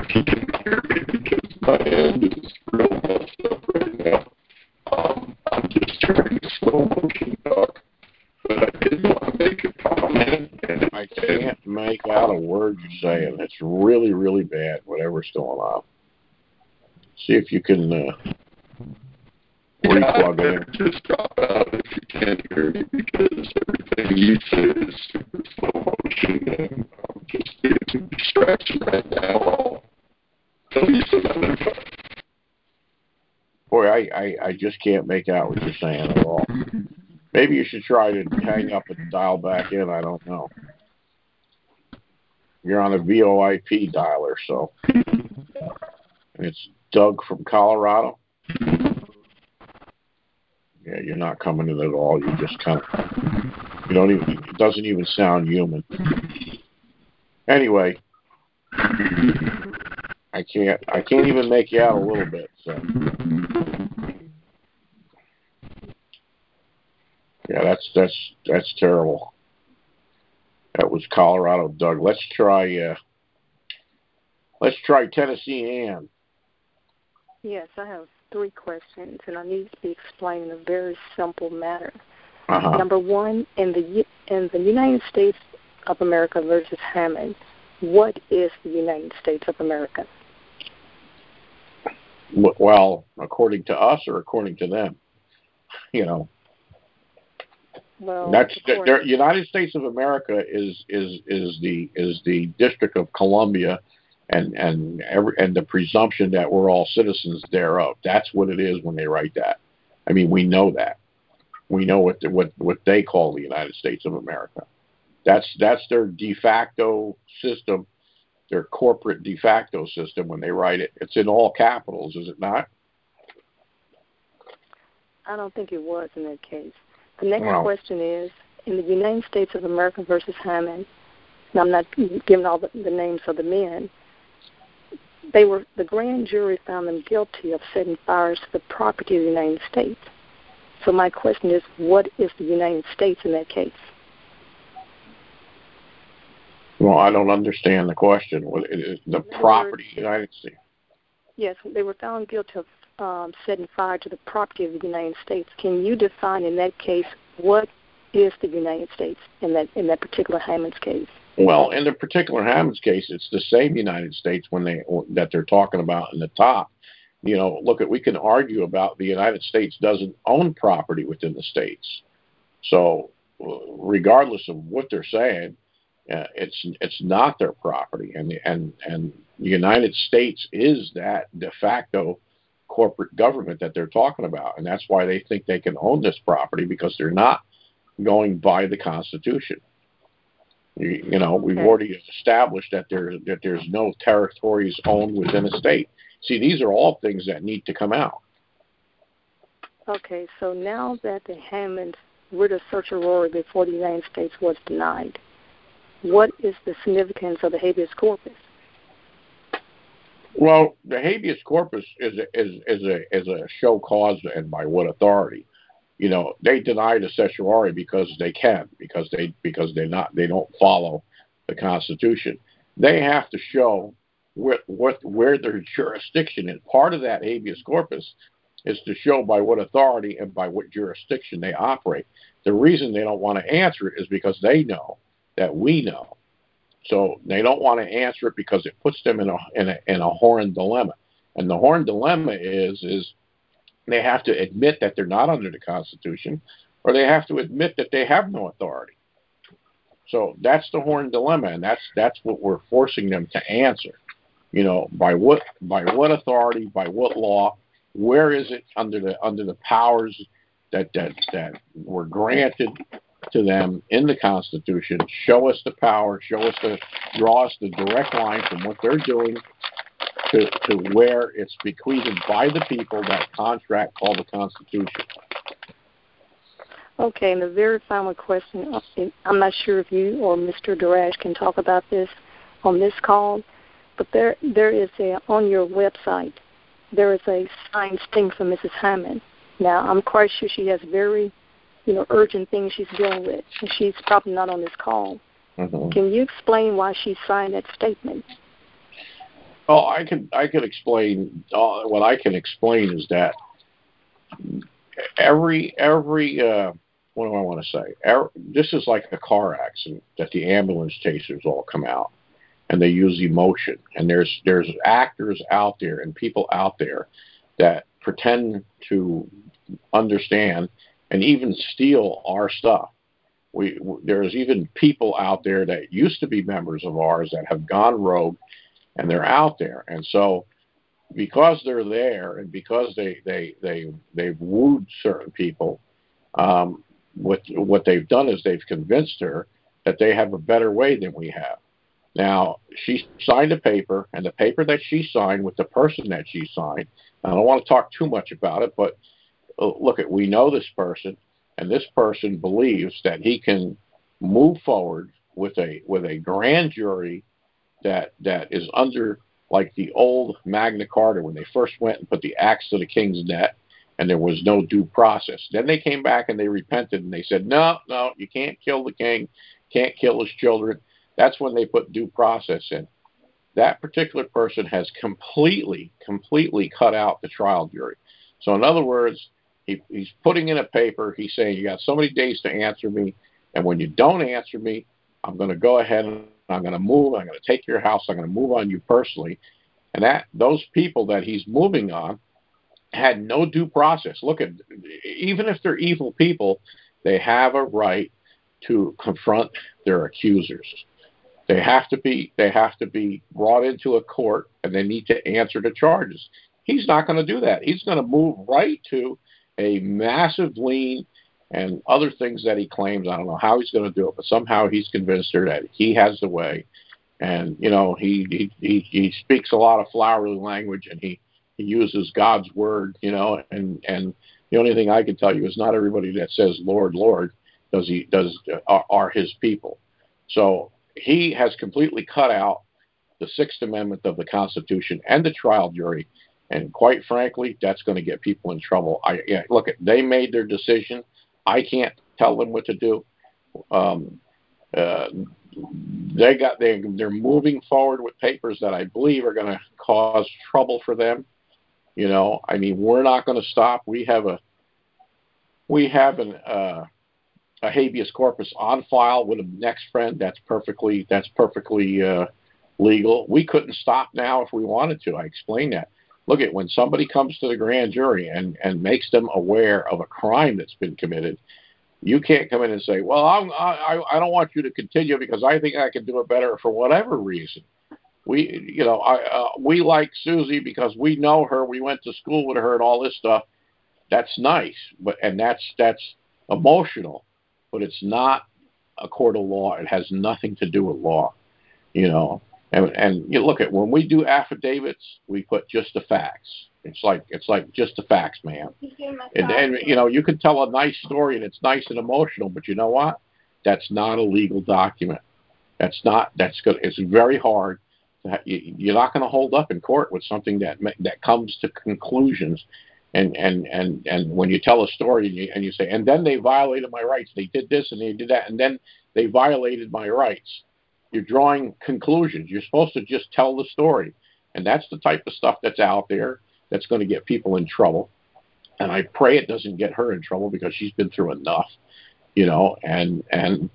Um, I'm just turning slow motion duck, but I did want to make a comment. And I can't make out a word you're saying. It's really, really bad, whatever's going on. See if you can uh, replug in. Just drop out if you can't hear me because everything you say is super slow motion and I'm just getting distraction right now. I'll tell you some other time. Boy, I, I, I just can't make out what you're saying at all. Maybe you should try to hang up and dial back in. I don't know. You're on a V O I P dialer, so. And it's Doug from Colorado. Yeah, you're not coming in at all. You just kind of, you don't even, it doesn't even sound human. Anyway, I can't, I can't even make you out a little bit, so. Yeah, that's, that's, that's terrible. That was Colorado Doug. Let's try, uh, let's try Tennessee Ann. Yes, I have three questions, and I need to be explained in a very simple matter. Uh-huh. Number one, in the in the United States of America versus Hammond, what is the United States of America? Well, according to us or according to them, you know. Well, that's the United States of America is is is the is the District of Columbia, and and every and the presumption that we're all citizens thereof. That's what it is when they write that. I mean, we know that. We know what the, what what they call the United States of America. That's that's their de facto system, their corporate de facto system when they write it. It's in all capitals, is it not? I don't think it was in that case. The next well, question is, in the United States of America versus Hammond, and I'm not giving all the, the names of the men, they were the grand jury found them guilty of setting fires to the property of the United States. So my question is, what is the United States in that case? Well, I don't understand the question. What is the property of the United States? Yes, they were found guilty of um, setting fire to the property of the United States. Can you define in that case what is the United States in that in that particular Hammond's case? Well, in the particular Hammond's case, it's the same United States when they that they're talking about in the top. You know, look at we can argue about the United States doesn't own property within the states. So, regardless of what they're saying, uh, it's it's not their property, and and and the United States is that de facto corporate government that they're talking about, and that's why they think they can own this property because they're not going by the Constitution. You, you know, okay. We've already established that there that there's no territories owned within a state. See, these are all things that need to come out. Okay, so now that the Hammonds writ of certiorari before the United States was denied, what is the significance of the habeas corpus? Well, the habeas corpus is a, is is a is a show cause and by what authority? You know, they deny the certiorari because they can, because they because they not they don't follow the Constitution. They have to show what what where their jurisdiction is. Part of that habeas corpus is to show by what authority and by what jurisdiction they operate. The reason they don't want to answer it is because they know that we know. So they don't want to answer it because it puts them in a in a in a horn dilemma. And the horn dilemma is is they have to admit that they're not under the Constitution, or they have to admit that they have no authority. So that's the horn dilemma, and that's that's what we're forcing them to answer. You know, by what by what authority, by what law, where is it under the under the powers that that that were granted to them in the Constitution? Show us the power, show us the draw us the direct line from what they're doing to to where it's bequeathed by the people, that contract called the Constitution. Okay, and the very final question, I'm not sure if you or Mister Darash can talk about this on this call, but there there is a, on your website, there is a signed sting for Missus Hammond. Now, I'm quite sure she has very, you know, urgent things she's dealing with, and she's probably not on this call. Mm-hmm. Can you explain why she signed that statement? Oh, I can I can explain. Uh, what I can explain is that every every uh, what do I want to say? Every, this is like a car accident that the ambulance chasers all come out and they use emotion. And there's there's actors out there and people out there that pretend to understand and even steal our stuff. We there's even people out there that used to be members of ours that have gone rogue, and they're out there. And so because they're there and because they, they, they, they've wooed certain people, um, what, what they've done is they've convinced her that they have a better way than we have. Now, she signed a paper, and the paper that she signed with the person that she signed, I don't want to talk too much about it, but uh, look, at we know this person, and this person believes that he can move forward with a with a grand jury that that is under like the old Magna Carta when they first went and put the axe to the king's neck and there was no due process. Then they came back and they repented and they said, no, no, you can't kill the king, can't kill his children. That's when they put due process in. That particular person has completely, completely cut out the trial jury. So in other words, he, he's putting in a paper, he's saying, you got so many days to answer me, and when you don't answer me, I'm going to go ahead and I'm going to move. I'm going to take your house. I'm going to move on you personally. And that those people that he's moving on had no due process. Look at, even if they're evil people, they have a right to confront their accusers. They have to be they have to be brought into a court, and they need to answer the charges. He's not going to do that. He's going to move right to a massive lien and other things that he claims. I don't know how he's going to do it, but somehow he's convinced her that he has the way. And, you know, he he, he, he speaks a lot of flowery language, and he, he uses God's word, you know, and, and the only thing I can tell you is not everybody that says, Lord, Lord, does he does are, are his people. So he has completely cut out the Sixth Amendment of the Constitution and the trial jury. And quite frankly, that's going to get people in trouble. I yeah, look, they made their decision. I can't tell them what to do. Um, uh, they got they they're moving forward with papers that I believe are going to cause trouble for them. You know, I mean, we're not going to stop. We have a we have an uh, a habeas corpus on file with a next friend. That's perfectly that's perfectly uh, legal. We couldn't stop now if we wanted to. I explained that. Look at when somebody comes to the grand jury and, and makes them aware of a crime that's been committed, you can't come in and say, well, I'm, I I don't want you to continue because I think I can do it better for whatever reason. We, you know, I uh, we like Susie because we know her, we went to school with her and all this stuff. That's nice, but and that's that's emotional, but it's not a court of law. It has nothing to do with law, you know. And and you look at when we do affidavits, we put just the facts. It's like it's like just the facts, man. And and you know you can tell a nice story and it's nice and emotional, but you know what? That's not a legal document. That's not that's good. It's very hard. To ha- you, you're not going to hold up in court with something that that comes to conclusions. And and and and when you tell a story and you, and you say, and then they violated my rights. They did this and they did that, and then they violated my rights. You're drawing conclusions. You're supposed to just tell the story. And that's the type of stuff that's out there that's going to get people in trouble. and I pray it doesn't get her in trouble because she's been through enough, you know, and and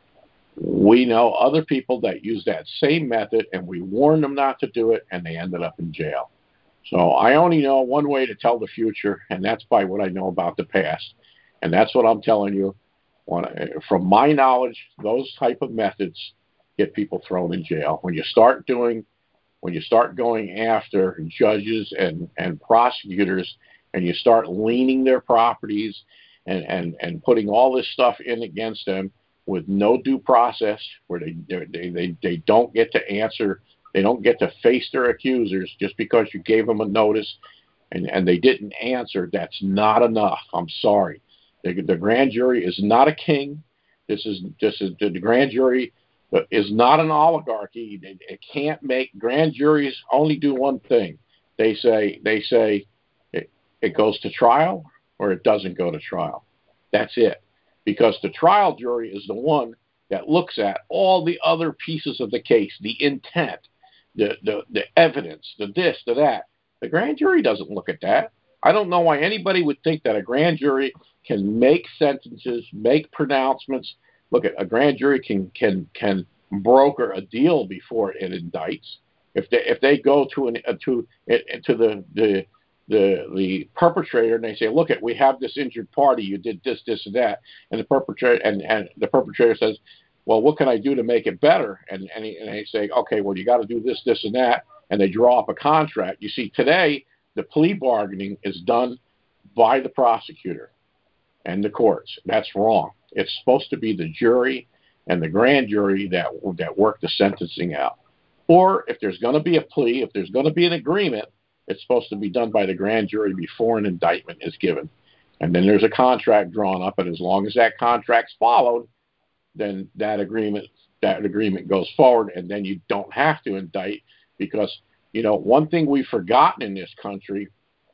we know other people that use that same method, and we warned them not to do it, and they ended up in jail. So I only know one way to tell the future, and that's by what I know about the past. And that's what I'm telling you. When, from my knowledge, those type of methods get people thrown in jail. When you start doing, when you start going after judges and, and prosecutors, and you start leaning their properties and, and, and putting all this stuff in against them, with no due process, where they, they they they don't get to answer, they don't get to face their accusers just because you gave them a notice and, and they didn't answer. That's not enough. I'm sorry. The, the grand jury is not a king. This is this is the grand jury is not an oligarchy. It, it can't make grand juries only do one thing. They say they say it, it goes to trial or it doesn't go to trial. That's it. Because the trial jury is the one that looks at all the other pieces of the case, the intent, the, the, the evidence, the this, the that. The grand jury doesn't look at that. I don't know why anybody would think that a grand jury can make sentences, make pronouncements. Look, at a grand jury can can can broker a deal before it indicts. If they if they go to an uh, to uh, to the the the the perpetrator and they say, look, at we have this injured party, you did this, this, and that, and the perpetrator and, and the perpetrator says, well, what can I do to make it better? And and, he, and they say, okay, well, you got to do this, this, and that, and they draw up a contract. You see, today the plea bargaining is done by the prosecutor and the courts. That's wrong. It's supposed to be the jury and the grand jury that that work the sentencing out. Or if there's going to be a plea, if there's going to be an agreement, it's supposed to be done by the grand jury before an indictment is given. And then there's a contract drawn up, and as long as that contract's followed, then that agreement that agreement goes forward, and then you don't have to indict because, you know, one thing we've forgotten in this country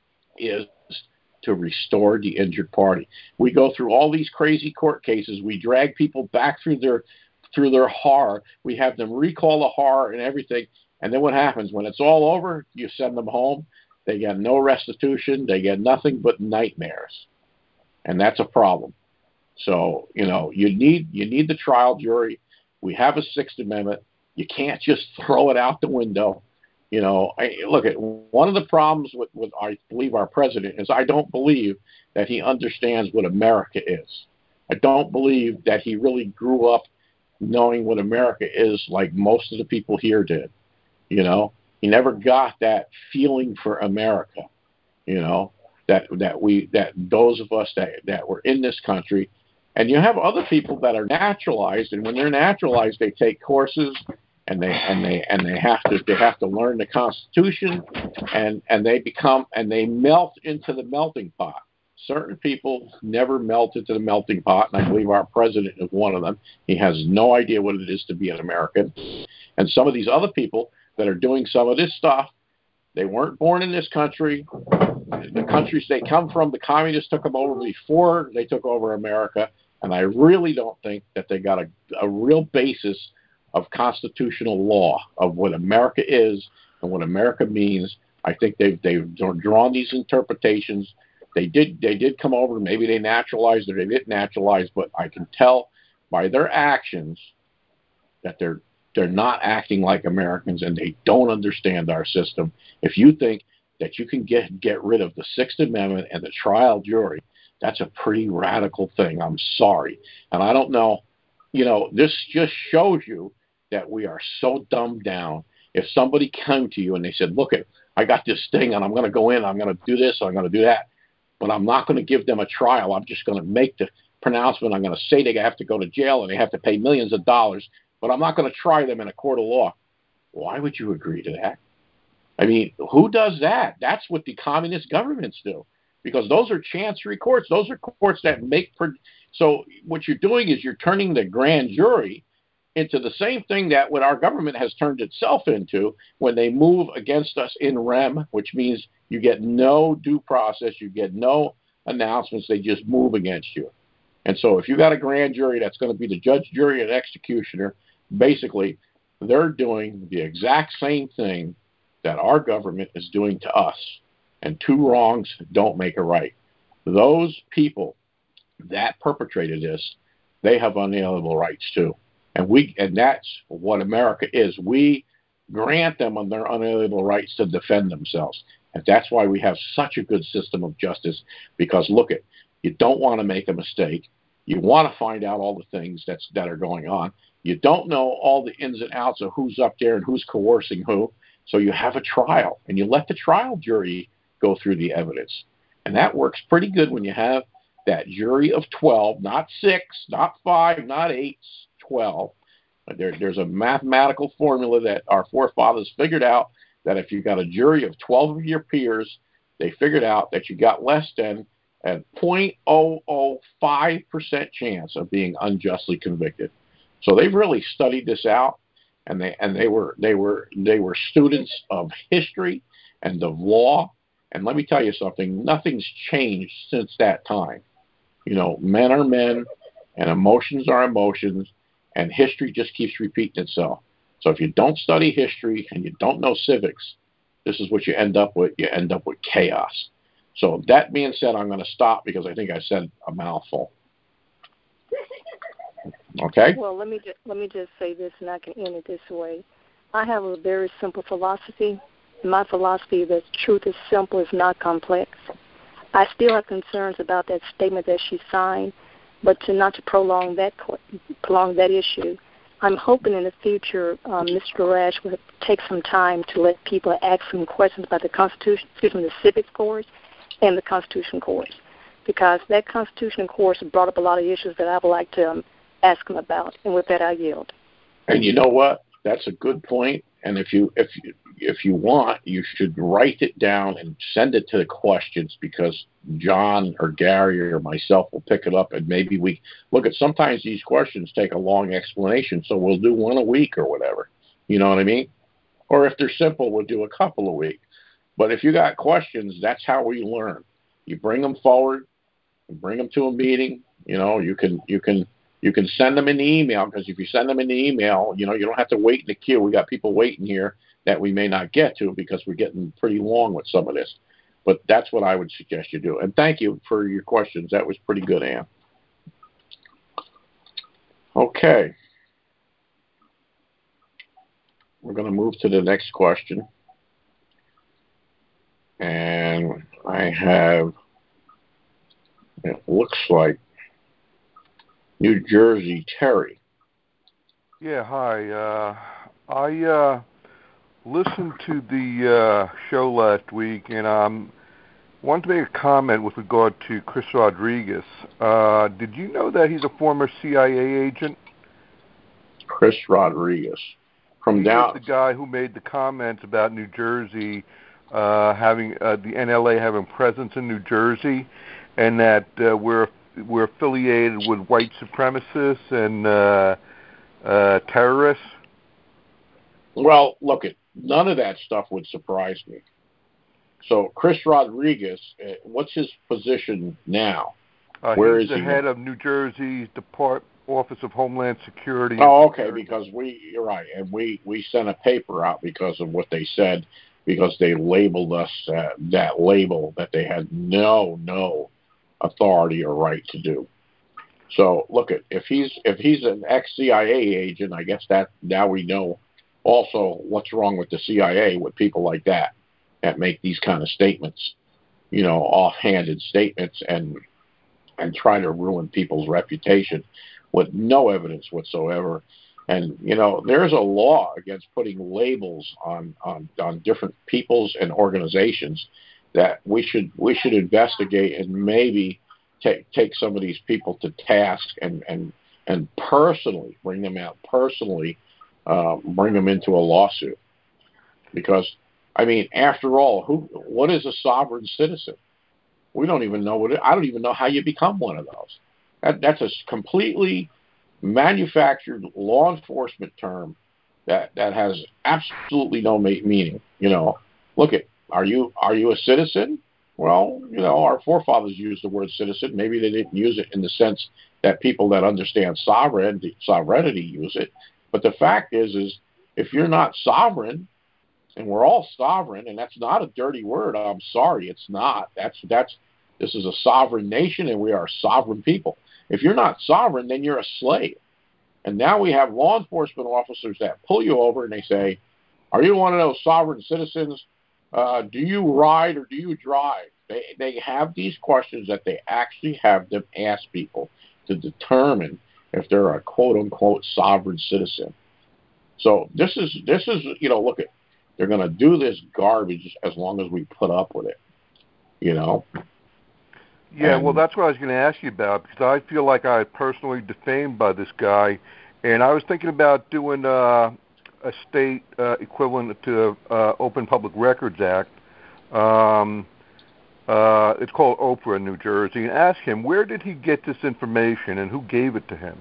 is to restore the injured party. We go through all these crazy court cases. We drag people back through their through their horror. We have them recall the horror and everything. And then what happens? When it's all over, you send them home. They get no restitution. They get nothing but nightmares. And that's a problem. So, you know, you need you need the trial jury. We have a Sixth Amendment. You can't just throw it out the window. You know, I, look, at one of the problems with, with, I believe, our president is I don't believe that he understands what America is. I don't believe that he really grew up knowing what America is like most of the people here did. You know, he never got that feeling for America, you know, that that we that those of us that, that were in this country. And you have other people that are naturalized, and when they're naturalized, they take courses and they and they and they have to they have to learn the Constitution, and, and they become and they melt into the melting pot. Certain people never melt into the melting pot, and I believe our president is one of them. He has no idea what it is to be an American. And some of these other people that are doing some of this stuff, they weren't born in this country. The countries they come from, the communists took them over before they took over America, and I really don't think that they got a, a real basis of constitutional law of what America is and what America means. I think they've they've drawn these interpretations. They did they did come over. Maybe they naturalized or they didn't naturalize, but I can tell by their actions that they're they're not acting like Americans, and they don't understand our system. If you think that you can get get rid of the Sixth Amendment and the trial jury, that's a pretty radical thing. I'm sorry. And I don't know, you know, this just shows you that we are so dumbed down. If somebody came to you and they said, look, it, I got this thing and I'm going to go in, I'm going to do this, I'm going to do that, but I'm not going to give them a trial. I'm just going to make the pronouncement. I'm going to say they have to go to jail and they have to pay millions of dollars, but I'm not going to try them in a court of law. Why would you agree to that? I mean, who does that? That's what the communist governments do, because those are chancery courts. Those are courts that make per- – so what you're doing is you're turning the grand jury into the same thing that what our government has turned itself into when they move against us in rem, which means you get no due process, you get no announcements, they just move against you. And so if you got a grand jury that's going to be the judge, jury, and executioner, basically they're doing the exact same thing that our government is doing to us. And two wrongs don't make a right. those people that perpetrated this, they have unalienable rights too. And we and that's what America is. We grant them on their unalienable rights to defend themselves. And that's why we have such a good system of justice, because look at, you don't want to make a mistake. You want to find out all the things that's that are going on. You don't know all the ins and outs of who's up there and who's coercing who. So you have a trial, and you let the trial jury go through the evidence. And that works pretty good when you have that jury of twelve, not six, not five, not eight, twelve. There, there's a mathematical formula that our forefathers figured out, that if you got a jury of twelve of your peers, they figured out that you got less than a zero point zero zero five percent chance of being unjustly convicted. So they've really studied this out, and they and they were they were they were students of history and of law. And let me tell you something, nothing's changed since that time. You know, men are men, and emotions are emotions, and history just keeps repeating itself. So if you don't study history and you don't know civics, this is what you end up with. You end up with chaos. So that being said, I'm going to stop because I think I said a mouthful. Okay? Well, let me just, let me just say this, and I can end it this way. I have a very simple philosophy. My philosophy is that truth is simple, it's not complex. I still have concerns about that statement that she signed, but to not to prolong that prolong that issue. I'm hoping in the future um, Mister Rash will take some time to let people ask some questions about the Constitution, excuse me, the civics course and the Constitution course, because that Constitution course brought up a lot of issues that I would like to um, ask them about. And with that, I yield. And you know what? That's a good point. And if you if you, if you want, you should write it down and send it to the questions, because John or Gary or myself will pick it up, and maybe we look at, sometimes these questions take a long explanation, so we'll do one a week or whatever. You know what I mean? Or if they're simple, we'll do a couple a week. But if you got questions, that's how we learn. You bring them forward, you bring them to a meeting. You know, you can you can. You can send them in the email, because if you send them in the email, you know, you don't have to wait in the queue. We got people waiting here that we may not get to because we're getting pretty long with some of this. But that's what I would suggest you do. And thank you for your questions. That was pretty good, Ann. Okay. We're going to move to the next question. And I have, it looks like, New Jersey, Terry. Yeah, hi. Uh, I uh, listened to the uh, show last week, and I um, wanted to make a comment with regard to Chris Rodriguez. Uh, did you know that he's a former C I A agent? Chris Rodriguez. From he down. was the guy who made the comments about New Jersey uh, having uh, the N L A having presence in New Jersey, and that uh, we're we're affiliated with white supremacists and uh, uh, terrorists. Well, look, it none of that stuff would surprise me. So, Chris Rodriguez, uh, what's his position now? Uh, Where he's is the he head now? of New Jersey's Depart Office of Homeland Security. Oh, okay, because we, you're right, and we, we sent a paper out because of what they said, because they labeled us uh, that label that they had no, no authority or right to do. So, look, at if he's if he's an ex-C I A agent, I guess that now we know also what's wrong with the C I A with people like that that make these kind of statements, you know, offhanded statements, and and try to ruin people's reputation with no evidence whatsoever. And you know, there's a law against putting labels on on, on different peoples and organizations that we should we should investigate and maybe take take some of these people to task and and and personally bring them out personally, uh, bring them into a lawsuit. Because I mean, after all, who what is a sovereign citizen? We don't even know what it, I don't even know how you become one of those. That, that's a completely manufactured law enforcement term that, that has absolutely no meaning. You know, look at are you are you a citizen? Well, you know, our forefathers used the word citizen. Maybe they didn't use it in the sense that people that understand sovereignty sovereignty use it. But the fact is, is if you're not sovereign, and we're all sovereign, and that's not a dirty word. I'm sorry, it's not. That's that's This is a sovereign nation, and we are sovereign people. If you're not sovereign, then you're a slave. And now we have law enforcement officers that pull you over and they say, are you one of those sovereign citizens? Uh, do you ride or do you drive? They, they have these questions that they actually have them ask people to determine if they're a quote-unquote sovereign citizen. So this is, this is you know, look, at they're going to do this garbage as long as we put up with it, you know? Yeah, and, well, that's what I was going to ask you about, because I feel like I was personally defamed by this guy, and I was thinking about doing uh, a state uh, equivalent to the uh, Open Public Records Act. Um, uh, it's called Oprah in New Jersey, and ask him, where did he get this information and who gave it to him?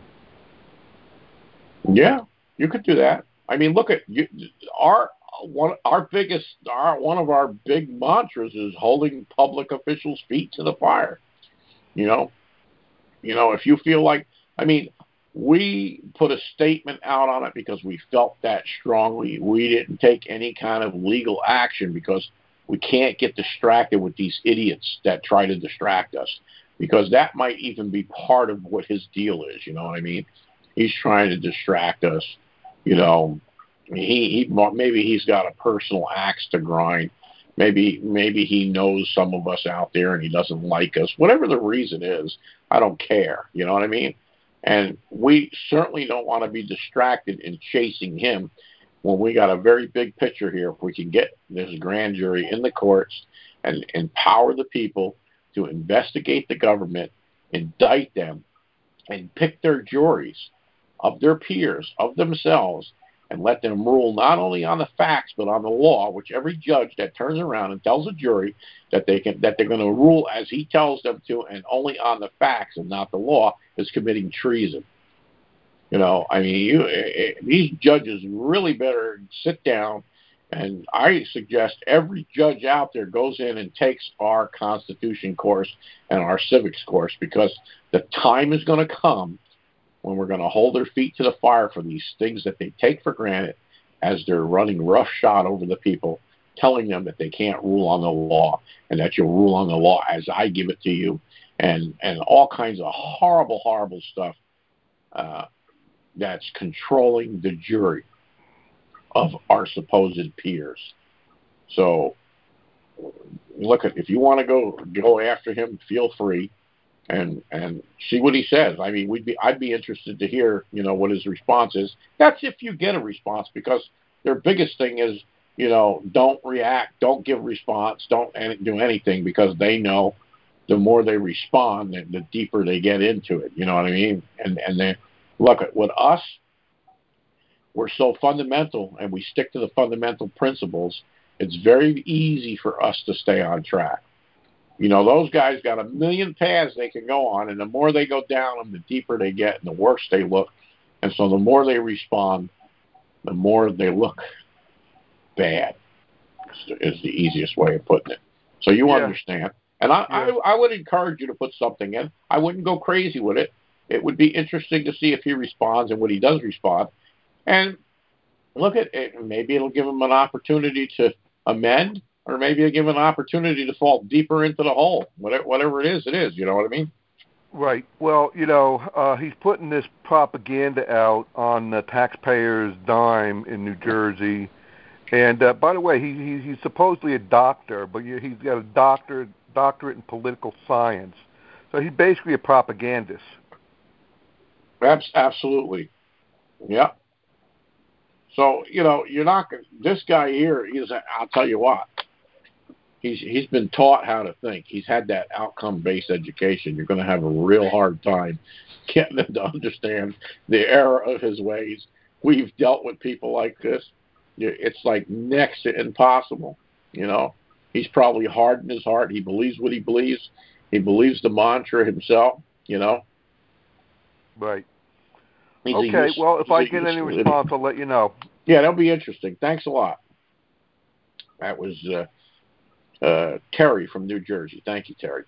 Yeah, you could do that. I mean, look at you, our one our biggest our one of our big mantras is holding public officials' feet to the fire. You know, you know, if you feel like, I mean, we put a statement out on it because we felt that strongly. We didn't take any kind of legal action because we can't get distracted with these idiots that try to distract us, because that might even be part of what his deal is. You know what I mean? He's trying to distract us. You know, he, he maybe he's got a personal axe to grind. Maybe maybe he knows some of us out there and he doesn't like us. Whatever the reason is, I don't care. You know what I mean? And we certainly don't want to be distracted in chasing him when we got a very big picture here. If we can get this grand jury in the courts and empower the people to investigate the government, indict them, and pick their juries of their peers, of themselves, and let them rule not only on the facts but on the law, which every judge that turns around and tells a jury that they can that they're going to rule as he tells them to and only on the facts and not the law is committing treason. You know, I mean, you, uh, these judges really better sit down, and I suggest every judge out there goes in and takes our Constitution course and our civics course, because the time is going to come when we're going to hold their feet to the fire for these things that they take for granted as they're running roughshod over the people, telling them that they can't rule on the law and that you'll rule on the law as I give it to you, and, and all kinds of horrible, horrible stuff uh, that's controlling the jury of our supposed peers. So, look, at if you want to go go after him, feel free. And and see what he says. I mean, we'd be I'd be interested to hear, you know, what his response is. That's if you get a response, because their biggest thing is, you know, don't react, don't give response, don't do anything, because they know the more they respond, the, the deeper they get into it. You know what I mean? And and they look at with us, we're so fundamental, and we stick to the fundamental principles. It's very easy for us to stay on track. You know, those guys got a million paths they can go on, and the more they go down them, the deeper they get and the worse they look. And so the more they respond, the more they look bad, is the easiest way of putting it. So you yeah. understand. And I, yeah. I, I would encourage you to put something in. I wouldn't go crazy with it. It would be interesting to see if he responds and what he does respond. And look at it. Maybe it'll give him an opportunity to amend, or maybe it'll give him an opportunity to fall deeper into the hole. Whatever, whatever it is, it is. You know what I mean? Right. Well, you know, uh, he's putting this propaganda out on the taxpayers' dime in New Jersey. And uh, by the way, he, he he's supposedly a doctor, but he's got a doctor doctorate in political science. So he's basically a propagandist. Absolutely. Yeah. So, you know, you're not this guy here. He's. I'll tell you what. He's he's been taught how to think. He's had that outcome-based education. You're going to have a real hard time getting him to understand the error of his ways. We've dealt with people like this. It's like next to impossible. You know, he's probably hard in his heart. He believes what he believes. He believes the mantra himself. You know. Right. He's okay. Use, well, if I get any response, I'll let you know. Yeah, that'll be interesting. Thanks a lot. That was. Uh, Uh, Terry from New Jersey. Thank you, Terry.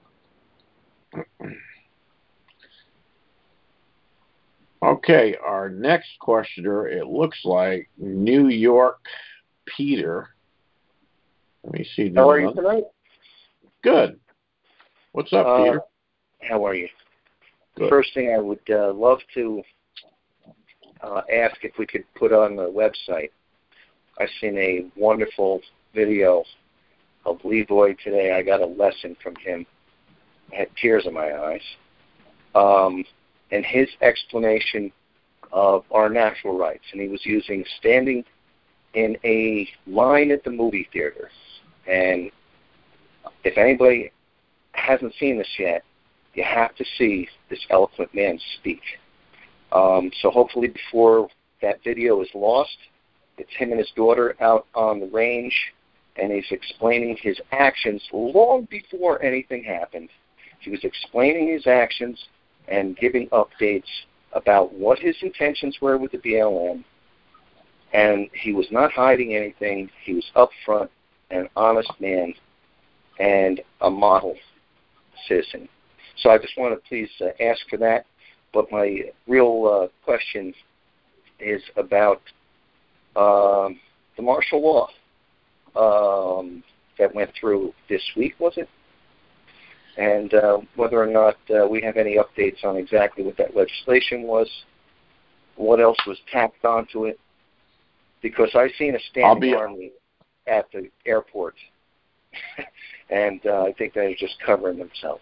Okay, our next questioner, it looks like New York Peter. Let me see. How are you tonight? Good. What's up, uh, Peter? How are you? Good. The first thing I would uh, love to uh, ask if we could put on the website. I've seen a wonderful video of Leroy today. I got a lesson from him. I had tears in my eyes. Um, and his explanation of our natural rights. And he was using standing in a line at the movie theater. And if anybody hasn't seen this yet, you have to see this eloquent man speak. Um, so hopefully before that video is lost, it's him and his daughter out on the range, and he's explaining his actions long before anything happened. He was explaining his actions and giving updates about what his intentions were with the B L M. And he was not hiding anything. He was upfront, an honest man, and a model citizen. So I just want to please uh, ask for that. But my real uh, question is about um, the martial law um, that went through this week, was it? And uh, whether or not uh, we have any updates on exactly what that legislation was, what else was tacked onto it, because I've seen a standing be, army at the airport, and uh, I think they're just covering themselves.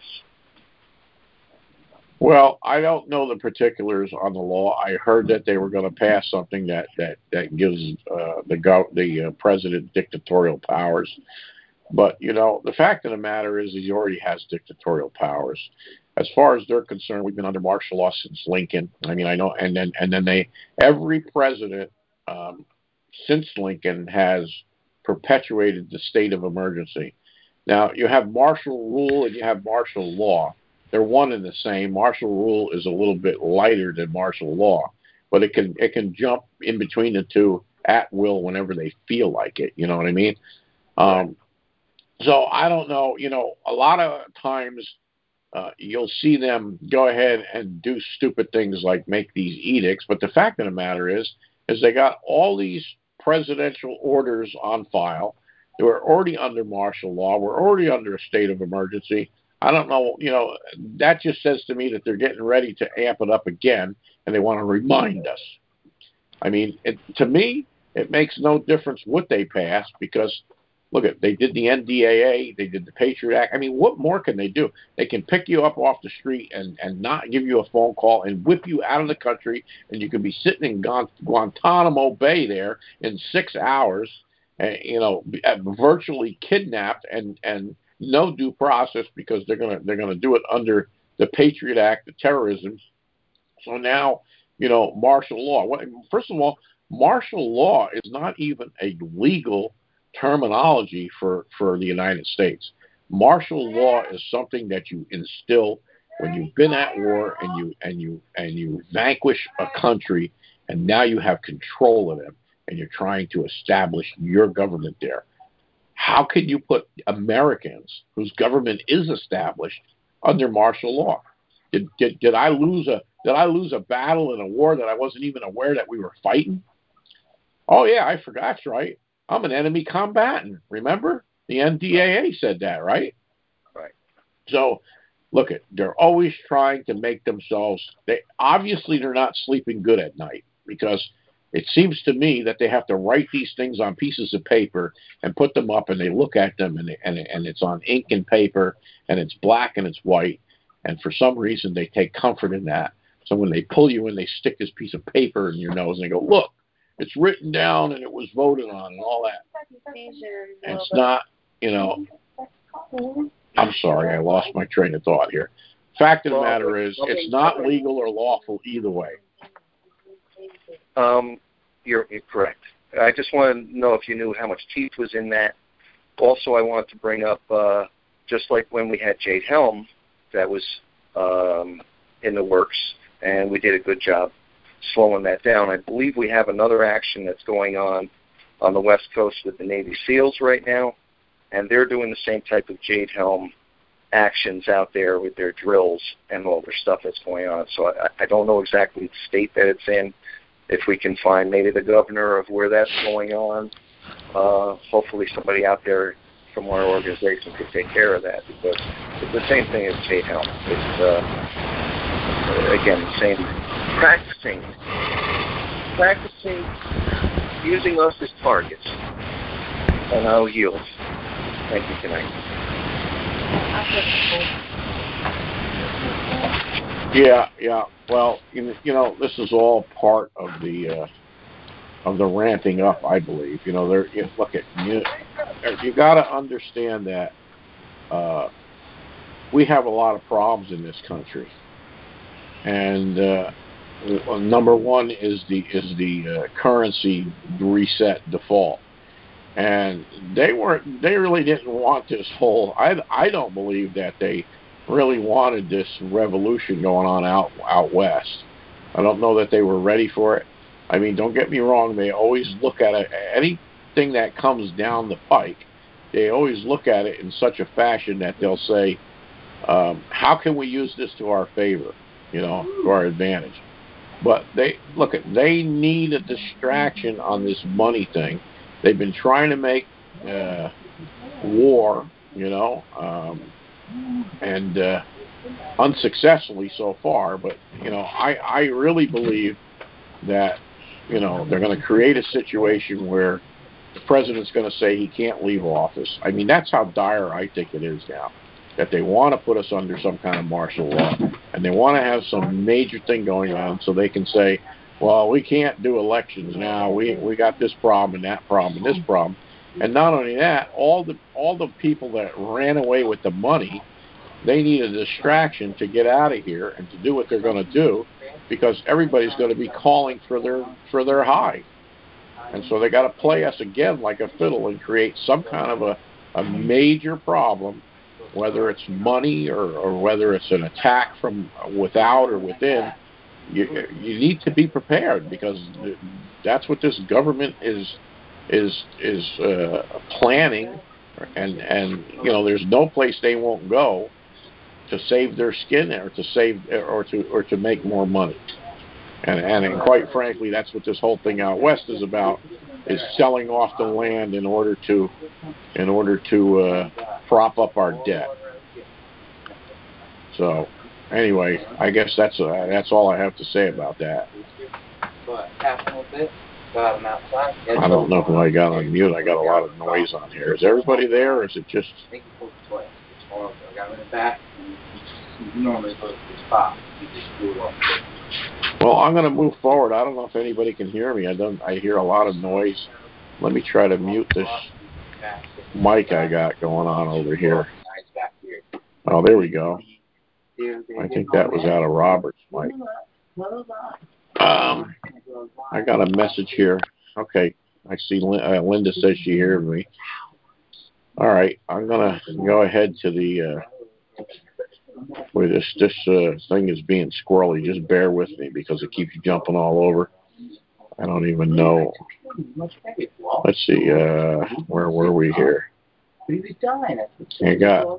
Well, I don't know the particulars on the law. I heard that they were going to pass something that that that gives uh, the go- the uh, president dictatorial powers. But you know, the fact of the matter is, he already has dictatorial powers. As far as they're concerned, we've been under martial law since Lincoln. I mean, I know, and then and then they every president um, since Lincoln has perpetuated the state of emergency. Now, you have martial rule and you have martial law. They're one and the same. Martial rule is a little bit lighter than martial law, but it can it can jump in between the two at will whenever they feel like it. You know what I mean? Um, so I don't know. You know, a lot of times uh, you'll see them go ahead and do stupid things like make these edicts, but the fact of the matter is, is they got all these presidential orders on file. They were already under martial law. We're already under a state of emergency. I don't know, you know, that just says to me that they're getting ready to amp it up again, and they want to remind us. I mean, it, to me, it makes no difference what they pass because, look, at they did the N D A A, they did the Patriot Act. I mean, what more can they do? They can pick you up off the street and, and not give you a phone call and whip you out of the country, and you can be sitting in Guantanamo Bay there in six hours, and, you know, virtually kidnapped and and. No due process because they're gonna they're gonna do it under the Patriot Act, the terrorism. So now, you know, martial law. First of all, martial law is not even a legal terminology for, for the United States. Martial law is something that you instill when you've been at war and you and you and you vanquish a country, and now you have control of them and you're trying to establish your government there. How can you put Americans, whose government is established, under martial law? Did, did did I lose a did I lose a battle in a war that I wasn't even aware that we were fighting? Oh yeah, I forgot. That's right. I'm an enemy combatant. Remember, the N D A A said that, right? Right. So, look, it they're always trying to make themselves. They obviously they're not sleeping good at night because. It seems to me that they have to write these things on pieces of paper and put them up, and they look at them, and they, and, and it's on ink and paper, and it's black and it's white, and for some reason they take comfort in that. So when they pull you in, they stick this piece of paper in your nose, and they go, look, it's written down, and it was voted on, and all that. And it's not, you know, I'm sorry, I lost my train of thought here. Fact of the matter is, it's not legal or lawful either way. Um, you're, you're correct. I just wanted to know if you knew how much teeth was in that. Also, I wanted to bring up, uh, just like when we had Jade Helm, that was um, in the works, and we did a good job slowing that down. I believe we have another action that's going on on the West Coast with the Navy SEALs right now, and they're doing the same type of Jade Helm actions out there with their drills and all their stuff that's going on. So I, I don't know exactly the state that it's in. If we can find maybe the governor of where that's going on, uh, hopefully somebody out there from our organization could take care of that, because it's the same thing as Kate Helm. It's, uh, again, the same, practicing, practicing using us as targets, and I'll yield. Thank you tonight. Yeah, yeah. Well, you know, this is all part of the uh, of the ramping up, I believe. You know, there. You look at you. You got to understand that uh, we have a lot of problems in this country, and uh, number one is the is the uh, currency reset default, and they weren't. They really didn't want this whole. I I don't believe that they really wanted this revolution going on out out west. I don't know that they were ready for it. I mean, don't get me wrong, they always look at it, anything that comes down the pike, they always look at it in such a fashion that they'll say, um, how can we use this to our favor, you know, to our advantage? But they, look, at they need a distraction on this money thing. They've been trying to make uh, war, you know, um, and uh, unsuccessfully so far. But, you know, I, I really believe that, you know, they're going to create a situation where the president's going to say he can't leave office. I mean, that's how dire I think it is now, that they want to put us under some kind of martial law, and they want to have some major thing going on so they can say, well, we can't do elections now. We we got this problem and that problem and this problem. And not only that, all the all the people that ran away with the money, they need a distraction to get out of here and to do what they're going to do, because everybody's going to be calling for their for their hide. And so they got to play us again like a fiddle and create some kind of a, a major problem, whether it's money or, or whether it's an attack from without or within. You, you need to be prepared, because that's what this government is is is uh, planning, and and you know, there's no place they won't go to save their skin or to save or to or to make more money. And, and and quite frankly, that's what this whole thing out west is about: is selling off the land in order to in order to uh, prop up our debt. So anyway, I guess that's uh, that's all I have to say about that. I don't know who I got on mute. I got a lot of noise on here. Is everybody there, or is it just? Well, I'm going to move forward. I don't know if anybody can hear me. I don't. I hear a lot of noise. Let me try to mute this mic I got going on over here. Oh, there we go. I think that was out of Robert's mic. Um, I got a message here. Okay, I see uh, Linda says she heard me. All right, I'm going to go ahead to the... Uh, Wait, this this uh, thing is being squirrely. Just bear with me, because it keeps jumping all over. I don't even know. Let's see. Uh, where were we here? I got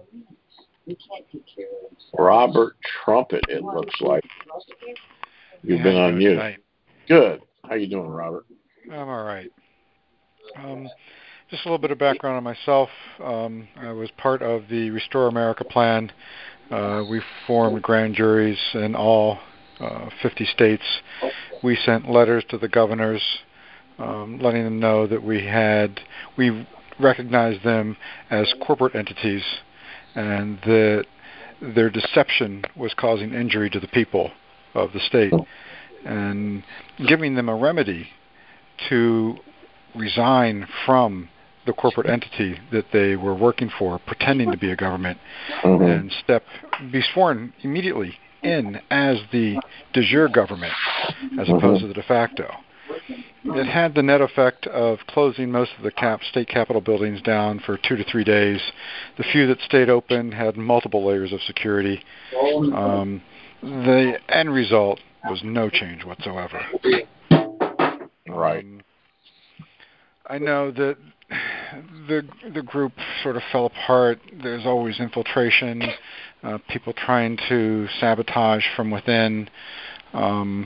Robert Trumpet. It looks like you've yeah, been on mute. Tonight? Good. How you doing, Robert? I'm all right. Um, just a little bit of background on myself. Um, I was part of the Restore America plan. Uh, we formed grand juries in all uh, fifty states. We sent letters to the governors, um, letting them know that we had we recognized them as corporate entities, and that their deception was causing injury to the people of the state, and giving them a remedy to resign from the corporate entity that they were working for, pretending to be a government, mm-hmm. and step be sworn immediately in as the de jure government, as mm-hmm. opposed to the de facto. It had the net effect of closing most of the cap, state capitol buildings down for two to three days. The few that stayed open had multiple layers of security. Um, the end result was no change whatsoever. Right. Um, I know that the the group sort of fell apart. There's always infiltration, uh, people trying to sabotage from within. Um,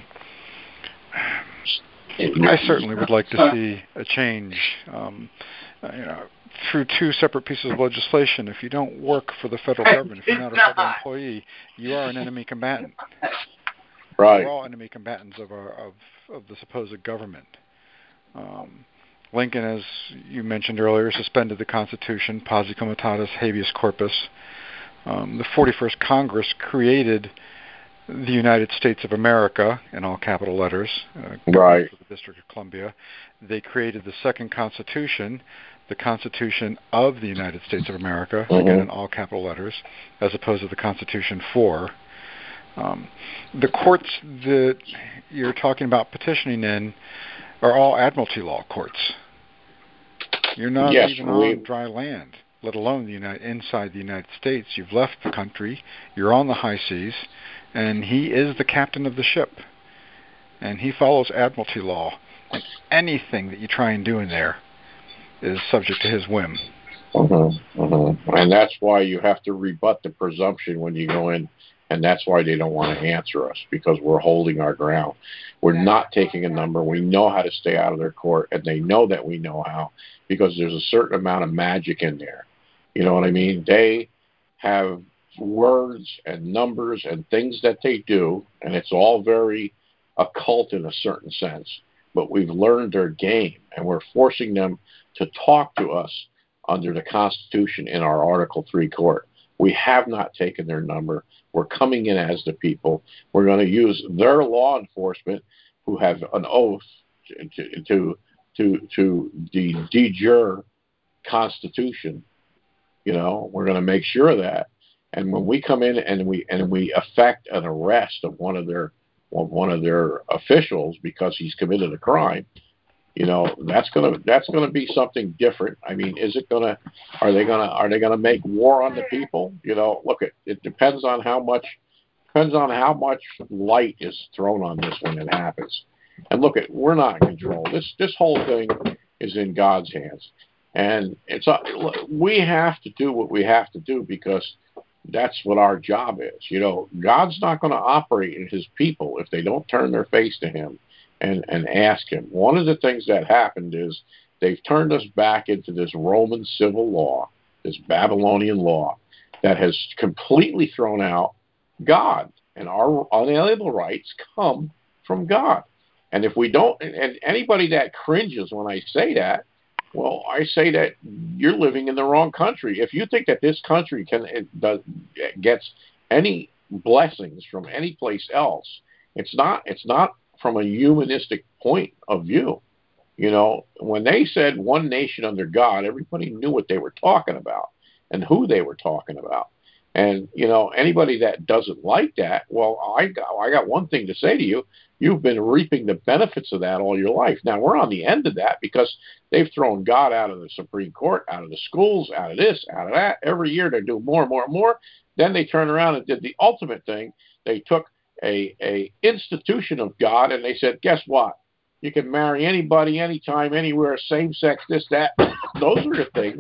I certainly would like to see a change. Um, you know, through two separate pieces of legislation. If you don't work for the federal government, if you're not a federal employee, you are an enemy combatant. Right. We're all enemy combatants of our of, of the supposed government. Um, Lincoln, as you mentioned earlier, suspended the Constitution, posse comitatus habeas corpus. Um, the forty-first Congress created the United States of America, in all capital letters, uh, right. for the District of Columbia. They created the second Constitution, the Constitution of the United States of America, mm-hmm. again in all capital letters, as opposed to the Constitution for. Um, the courts that you're talking about petitioning in are all admiralty law courts. You're not yes, even we... on dry land, let alone the United, inside the United States. You've left the country, you're on the high seas, and he is the captain of the ship. And he follows admiralty law. And anything that you try and do in there is subject to his whim. Mm-hmm, mm-hmm. And that's why you have to rebut the presumption when you go in, and that's why they don't want to answer us, because we're holding our ground. We're not taking a number. We know how to stay out of their court, and they know that we know how, because there's a certain amount of magic in there. You know what I mean? They have words and numbers and things that they do, and it's all very occult in a certain sense. But we've learned their game, and we're forcing them to talk to us under the Constitution in our Article three court. We have not taken their number. We're coming in as the people. We're going to use their law enforcement, who have an oath to to to, to de, de jure Constitution. You know, we're going to make sure of that. And when we come in and we and we effect an arrest of one of their of one of their officials because he's committed a crime, you know, that's gonna that's gonna be something different. I mean, is it gonna? Are they gonna are they gonna make war on the people? You know, look, it it depends on how much depends on how much light is thrown on this when it happens. And look, at we're not in control. This this whole thing is in God's hands, and it's uh, we have to do what we have to do, because that's what our job is. You know, God's not going to operate in his people if they don't turn their face to him and, and ask him. One of the things that happened is they've turned us back into this Roman civil law, this Babylonian law, that has completely thrown out God. And our unalienable rights come from God. And if we don't, and anybody that cringes when I say that, well, I say that you're living in the wrong country. If you think that this country can it does, gets any blessings from any place else, it's not. It's not from a humanistic point of view. You know, when they said one nation under God, everybody knew what they were talking about and who they were talking about. And you know, anybody that doesn't like that, well, I got I got one thing to say to you. You've been reaping the benefits of that all your life. Now, we're on the end of that because they've thrown God out of the Supreme Court, out of the schools, out of this, out of that. Every year they do more and more and more. Then they turn around and did the ultimate thing. They took a, a institution of God and they said, guess what? You can marry anybody, anytime, anywhere, same sex, this, that. Those are the things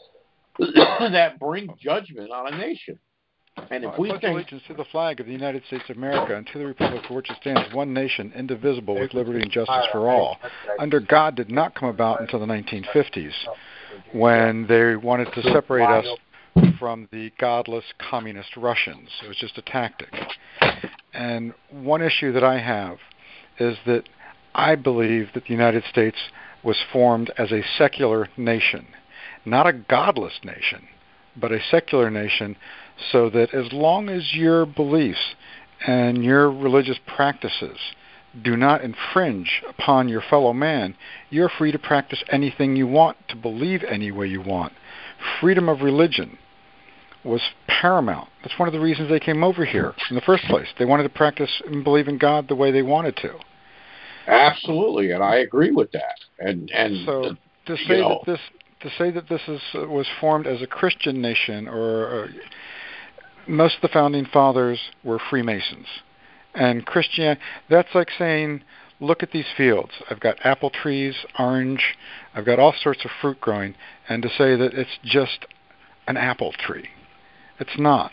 that bring judgment on a nation. And if I we pledge think, allegiance to the flag of the United States of America and to the republic for which it stands, one nation, indivisible, with liberty and justice for all. Under God did not come about until the nineteen fifties, when they wanted to separate us from the godless communist Russians. It was just a tactic. And one issue that I have is that I believe that the United States was formed as a secular nation, not a godless nation, but a secular nation, so that as long as your beliefs and your religious practices do not infringe upon your fellow man, you're free to practice anything you want, to believe any way you want. Freedom of religion was paramount. That's one of the reasons they came over here in the first place. They wanted to practice and believe in God the way they wanted to. Absolutely, and I agree with that. And and so to say that this to say that this is uh, was formed as a Christian nation, or uh, most of the founding fathers were Freemasons, and Christian. That's like saying, look at these fields. I've got apple trees, orange. I've got all sorts of fruit growing, and to say that it's just an apple tree, it's not.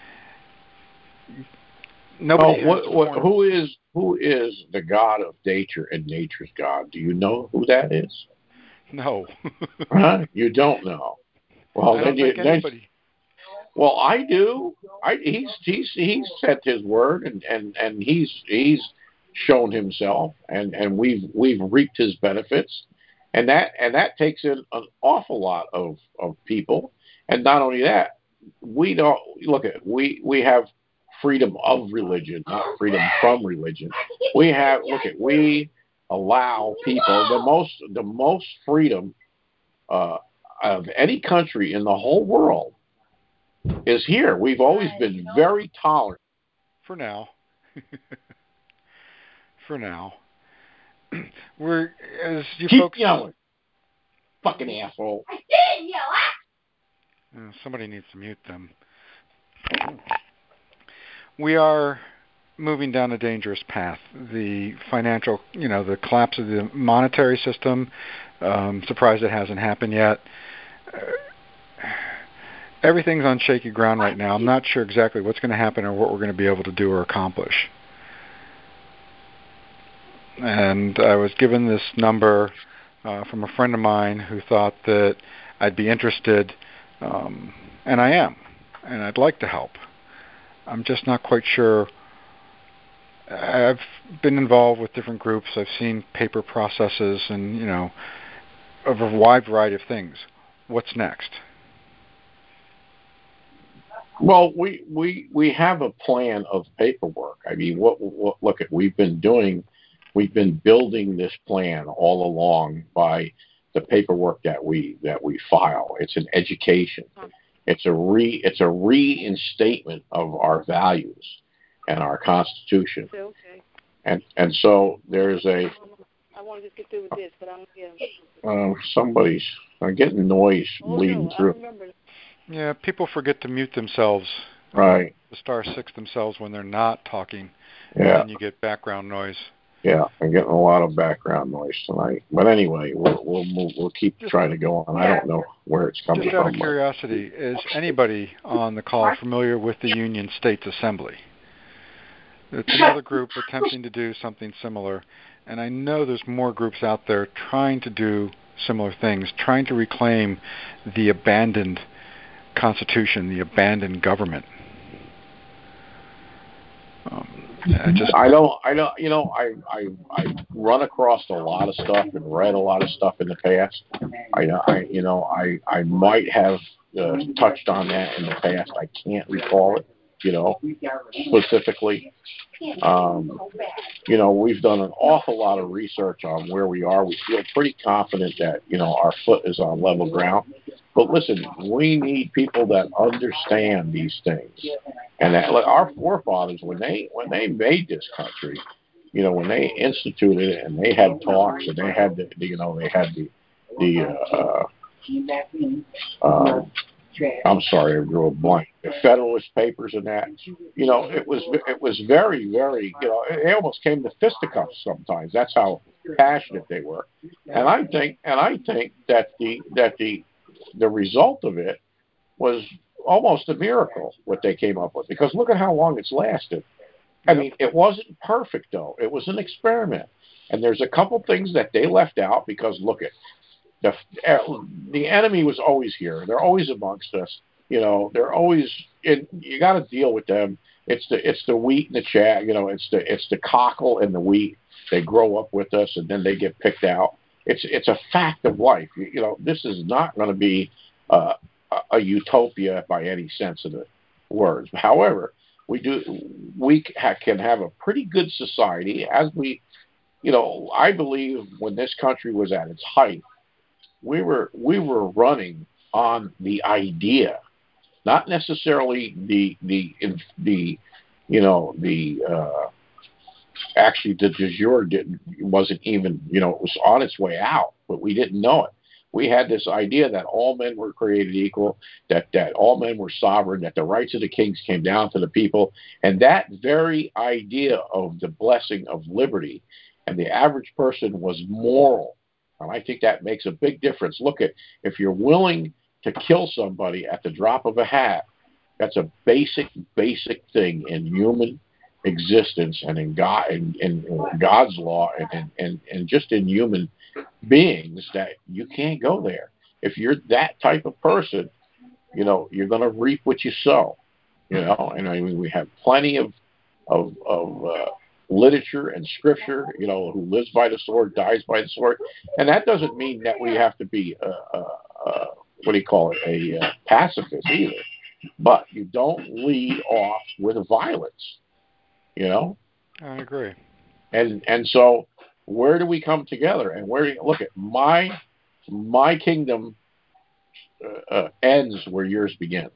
Nobody. Oh, what, what, who is who is the God of nature and nature's God? Do you know who that is? No. Huh? You don't know. Well, I then don't you. think Then, anybody. well, I do. I he's he's he's said his word, and, and, and he's he's shown himself, and, and we've we've reaped his benefits, and that and that takes in an awful lot of, of people, and not only that, we don't look at we we have freedom of religion, not freedom from religion. We have look at we allow people the most the most freedom uh, of any country in the whole world is here. We've always been very tolerant. For now. For now. We're, as you Keep folks... yelling. Fucking asshole. Uh, somebody needs to mute them. We are moving down a dangerous path. The financial, you know, the collapse of the monetary system, um, surprised it hasn't happened yet. Uh, everything's on shaky ground right now. I'm not sure exactly what's going to happen or what we're going to be able to do or accomplish. And I was given this number uh, from a friend of mine who thought that I'd be interested, um, and I am, and I'd like to help. I'm just not quite sure. I've been involved with different groups. I've seen paper processes and, you know, of a wide variety of things. What's next? Well, we, we we have a plan of paperwork. I mean, what, what look at we've been doing, we've been building this plan all along by the paperwork that we that we file. It's an education. It's a re it's a reinstatement of our values and our Constitution. Okay. And and so there's a. I want to just get through with this, but I'm getting. Uh, somebody's I'm getting noise Oh, bleeding no, through. I remember. Yeah, people forget to mute themselves. Right. Uh, the star six themselves when they're not talking. Yeah. And then you get background noise. Yeah, I'm getting a lot of background noise tonight. But anyway, we'll we'll move, we'll keep Just, trying to go on. I don't know where it's coming just out from. of curiosity, is anybody on the call familiar with the Union States Assembly? It's another group attempting to do something similar, and I know there's more groups out there trying to do similar things, trying to reclaim the abandoned Constitution, the abandoned government. Um, I just I don't I don't you know I I I run across a lot of stuff and read a lot of stuff in the past. I I you know I I might have uh, touched on that in the past. I can't recall it, you know, specifically. Um, you know, we've done an awful lot of research on where we are. We feel pretty confident that, you know, our foot is on level ground. But listen, we need people that understand these things. And that, like, our forefathers, when they when they made this country, you know, when they instituted it and they had talks and they had the, the you know, they had the the uh, uh, I'm sorry, I drew a blank. The Federalist Papers and that, you know, it was it was very, very, you know, they almost came to fisticuffs sometimes. That's how passionate they were. And I think, and I think that the that the the result of it was almost a miracle what they came up with. Because look at how long it's lasted. I mean, it wasn't perfect though. It was an experiment. And there's a couple things that they left out because look at. The, the enemy was always here. They're always amongst us. You know, they're always in. You got to deal with them. It's the it's the wheat and the chaff. You know, it's the it's the cockle and the wheat. They grow up with us and then they get picked out. It's it's a fact of life. You, you know, this is not going to be uh, a, a utopia by any sense of the words. However, we do we ha- can have a pretty good society as we. You know, I believe when this country was at its height. We were we were running on the idea, not necessarily the the the you know the uh, actually the de jure didn't wasn't even you know it was on its way out, but we didn't know it. We had this idea that all men were created equal, that that all men were sovereign, that the rights of the kings came down to the people, and that very idea of the blessing of liberty, and the average person was moral. And I think that makes a big difference. Look at if you're willing to kill somebody at the drop of a hat, that's a basic, basic thing in human existence and in God, in, in God's law, and, and and just in human beings that you can't go there. If you're that type of person, you know, you're going to reap what you sow. You know, and I mean, we have plenty of of, of uh, literature and scripture. You know, who lives by the sword dies by the sword, and that doesn't mean that we have to be uh, uh, uh, what do you call it, a uh, pacifist either. But you don't lead off with violence. You know. I agree. And and so where do we come together? And where do you, look at my my kingdom uh, uh, ends where yours begins.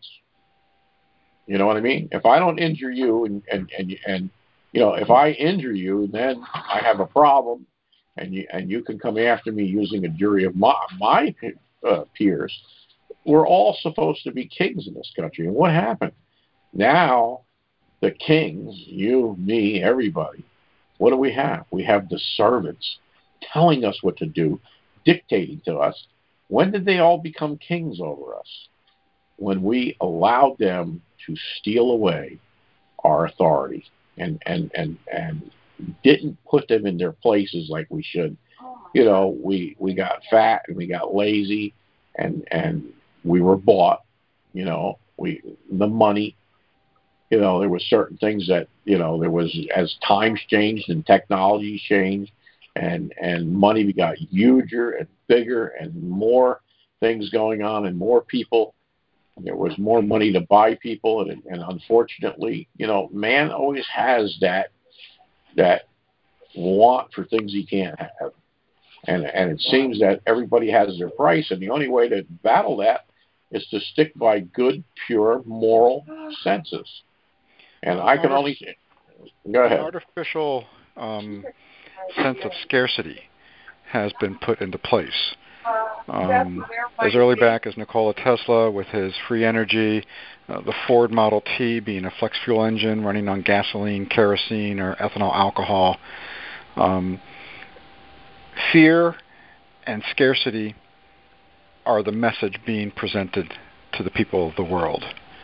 You know what I mean? If I don't injure you, and and and and you know, if I injure you, then I have a problem, and you and you can come after me using a jury of my my uh, peers. We're all supposed to be kings in this country, and what happened? Now, the kings, you, me, everybody. What do we have? We have the servants telling us what to do, dictating to us. When did they all become kings over us? When we allowed them to steal away our authority and, and, and, and didn't put them in their places like we should. You know, we, we got fat and we got lazy and, and we were bought, you know, we the money. You know, there were certain things that, you know, there was, as times changed and technology changed and, and money got huger and bigger and more things going on and more people. There was more money to buy people. And, and unfortunately, you know, man always has that, that want for things he can't have. And, and it seems that everybody has their price. And the only way to battle that is to stick by good, pure, moral senses. And I can only go ahead. An artificial um, sense of scarcity has been put into place. Um, as early back as Nikola Tesla with his free energy, uh, the Ford Model T being a flex fuel engine running on gasoline, kerosene, or ethanol alcohol. Um, fear and scarcity are the message being presented to the people of the world.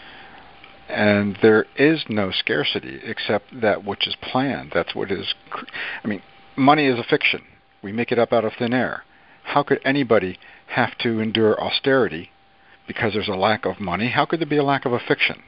And there is no scarcity except that which is planned. That's what is. I mean, money is a fiction. We make it up out of thin air. How could anybody have to endure austerity because there's a lack of money? How could there be a lack of a fiction?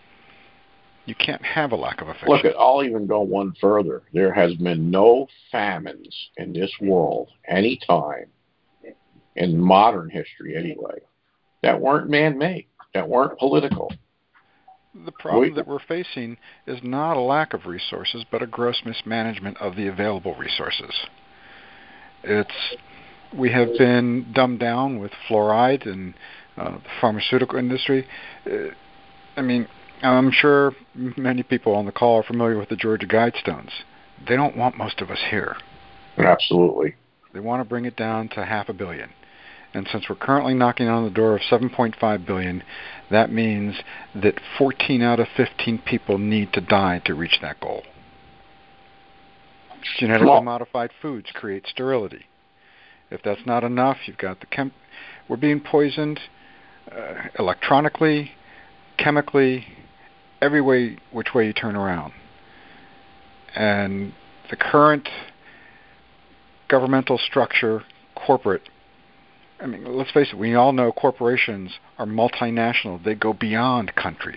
You can't have a lack of a fiction. Look, I'll even go one further. There has been no famines in this world any time, in modern history anyway, that weren't man-made, that weren't political. The problem that we're facing is not a lack of resources, but a gross mismanagement of the available resources. It's we have been dumbed down with fluoride and uh, the pharmaceutical industry. Uh, I mean, I'm sure many people on the call are familiar with the Georgia Guidestones. They don't want most of us here. Absolutely. They want to bring it down to half a billion. And since we're currently knocking on the door of seven point five billion, that means that fourteen out of fifteen people need to die to reach that goal. Genetically well, modified foods create sterility. If that's not enough, you've got the chem. We're being poisoned uh, electronically, chemically, every way, which way you turn around. And the current governmental structure, corporate, I mean, let's face it, we all know corporations are multinational. They go beyond countries.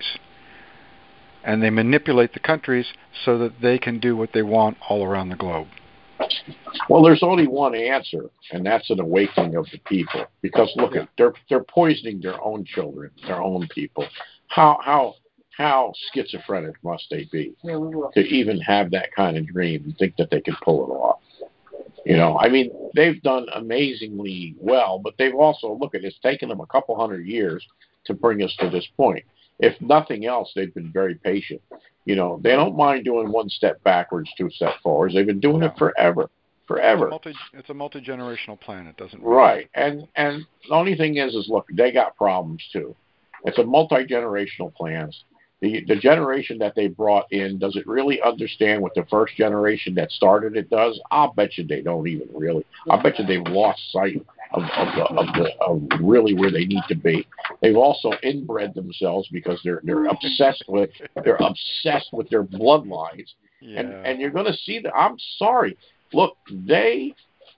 And they manipulate the countries so that they can do what they want all around the globe. Well, there's only one answer, and that's an awakening of the people. Because look, yeah. at they're they're poisoning their own children, their own people. How how how schizophrenic must they be to even have that kind of dream and think that they can pull it off? You know, I mean, they've done amazingly well, but they've also, look at it's taken them a couple hundred years to bring us to this point. If nothing else, they've been very patient. You know, they don't mind doing one step backwards, two steps forwards. They've been doing no. it forever, forever. It's a, multi, it's a multi-generational plan. It doesn't really right. And and the only thing is, is look, they got problems too. It's a multi-generational plan. The the generation that they brought in, does it really understand what the first generation that started it does? I'll bet you they don't even really. I bet you they've lost sight of of the, of the of really where they need to be. They've also inbred themselves because they're they're obsessed with they're obsessed with their bloodlines, yeah. and and you're going to see that. I'm sorry. Look, they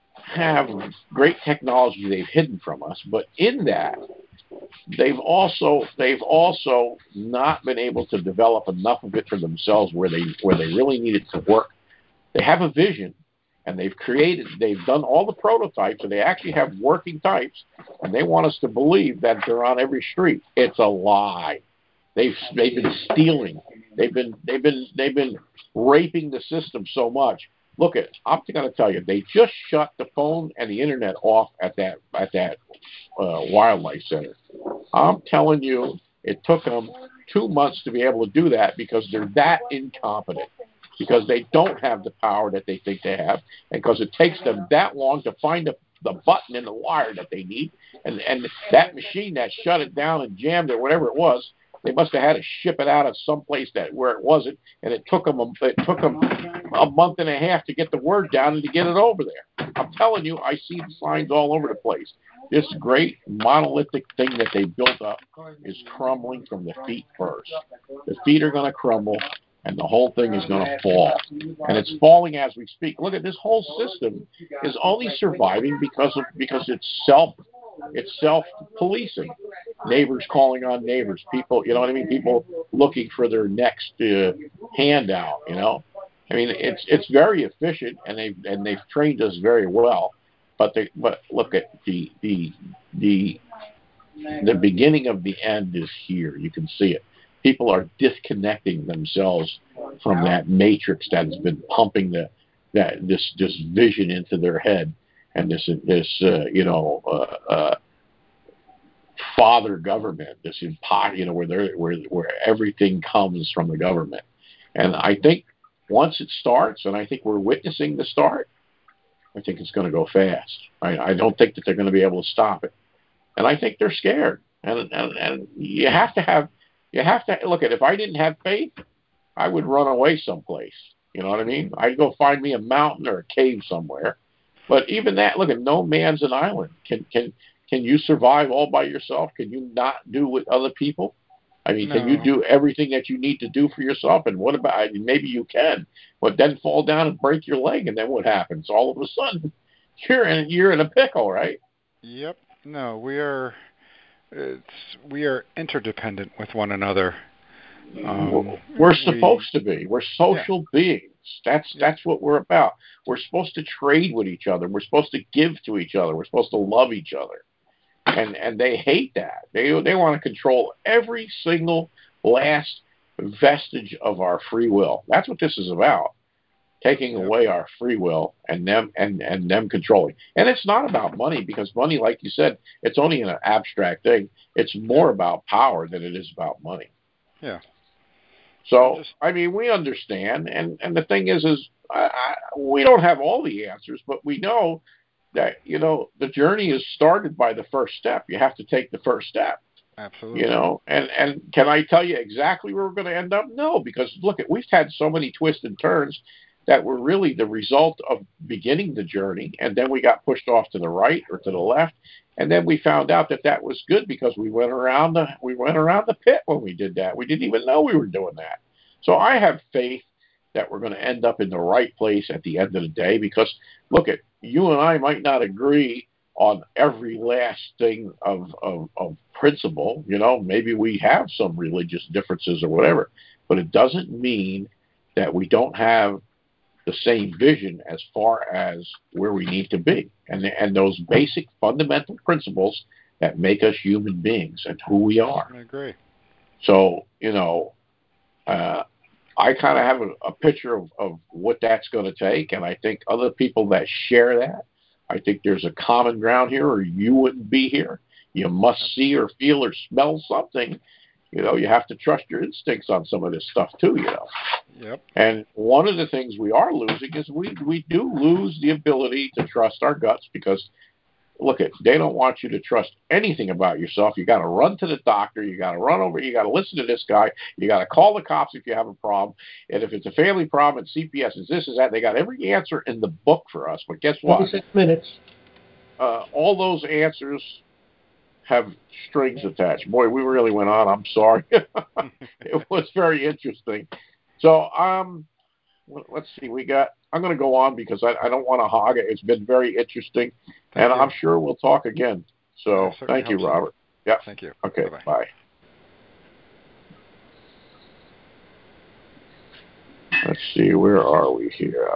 have great technology they've hidden from us, but in that, they've also they've also not been able to develop enough of it for themselves where they where they really need it to work. They have a vision, and they've created, they've done all the prototypes, and they actually have working types, and they want us to believe that they're on every street. It's a lie. They've they've been stealing. They've been they've been they've been raping the system so much. Look at, I'm going to tell you, they just shut the phone and the internet off at that at that uh, wildlife center. I'm telling you, it took them two months to be able to do that because they're that incompetent, because they don't have the power that they think they have, and because it takes them that long to find the, the button in the wire that they need, and and that machine that shut it down and jammed it, whatever it was, they must have had to ship it out of someplace that where it wasn't, and it took them a, it took them a month and a half to get the word down and to get it over there. I'm telling you, I see the signs all over the place. This great monolithic thing that they built up is crumbling from the feet first. The feet are going to crumble, and the whole thing is going to fall. And it's falling as we speak. Look at this whole system is only surviving because of because it's self it's self-policing. Neighbors calling on neighbors, people, you know what I mean? People looking for their next uh, handout, you know? I mean, it's it's very efficient, and they've and they've trained us very well. But they but look at the the the the beginning of the end is here. You can see it. People are disconnecting themselves from that matrix that has been pumping the that this this vision into their head, and this this uh, you know uh, uh, father government, this impo- you know where there where where everything comes from the government. And I think once it starts, and I think we're witnessing the start, I think it's going to go fast. I, I don't think that they're going to be able to stop it, and I think they're scared. And and, and you have to have you have to look at. If I didn't have faith, I would run away someplace. You know what I mean? I'd go find me a mountain or a cave somewhere. But even that, look at, no man's an island. Can can can you survive all by yourself? Can you not do with other people? I mean, No. can you do everything that you need to do for yourself? And what about, maybe you can, but then fall down and break your leg, and then what happens? All of a sudden, you're in you're in a pickle, right? Yep. No, we are. It's we are interdependent with one another. Um, we're supposed we, to be. We're social yeah. beings. That's yeah. that's what we're about. We're supposed to trade with each other. We're supposed to give to each other. We're supposed to love each other. And and they hate that. They they want to control every single last vestige of our free will. That's what this is about. Taking yep. away our free will and them and, and them controlling. And it's not about money, because money, like you said, it's only an abstract thing. It's more about power than it is about money. Yeah. So, just, I mean, we understand, and, and the thing is, is I, I, we don't have all the answers, but we know that, you know, the journey is started by the first step. You have to take the first step. Absolutely. You know, and, and can I tell you exactly where we're going to end up? No, because look, at we've had so many twists and turns that were really the result of beginning the journey, and then we got pushed off to the right or to the left, and then we found out that that was good because we went around the we went around the pit when we did that. We didn't even know we were doing that. So I have faith that we're going to end up in the right place at the end of the day, because look, at you and I might not agree on every last thing of, of, of principle. You know, maybe we have some religious differences or whatever, but it doesn't mean that we don't have the same vision as far as where we need to be, and and those basic fundamental principles that make us human beings and who we are. I agree. So, you know, uh, I kind of have a, a picture of, of what that's going to take, and I think other people that share that, I think there's a common ground here, or you wouldn't be here. You must see or feel or smell something. You know, you have to trust your instincts on some of this stuff too, you know. Yep. And one of the things we are losing is we, we do lose the ability to trust our guts, because, look, at they don't want you to trust anything about yourself. You got to run to the doctor. You got to run over. You got to listen to this guy. You got to call the cops if you have a problem. And if it's a family problem, it's C P S, is this, is that. They got every answer in the book for us. But guess what? twenty-six minutes. Uh, all those answers have strings attached. Boy, we really went on. I'm sorry. It was very interesting. So, um, let's see. We got. I'm going to go on because I, I don't want to hog it. It's been very interesting, Thank and you. I'm sure we'll talk again. So I certainly thank you, hope so. Robert. Yeah. Thank you. Okay. Bye-bye. Bye. Let's see. Where are we here?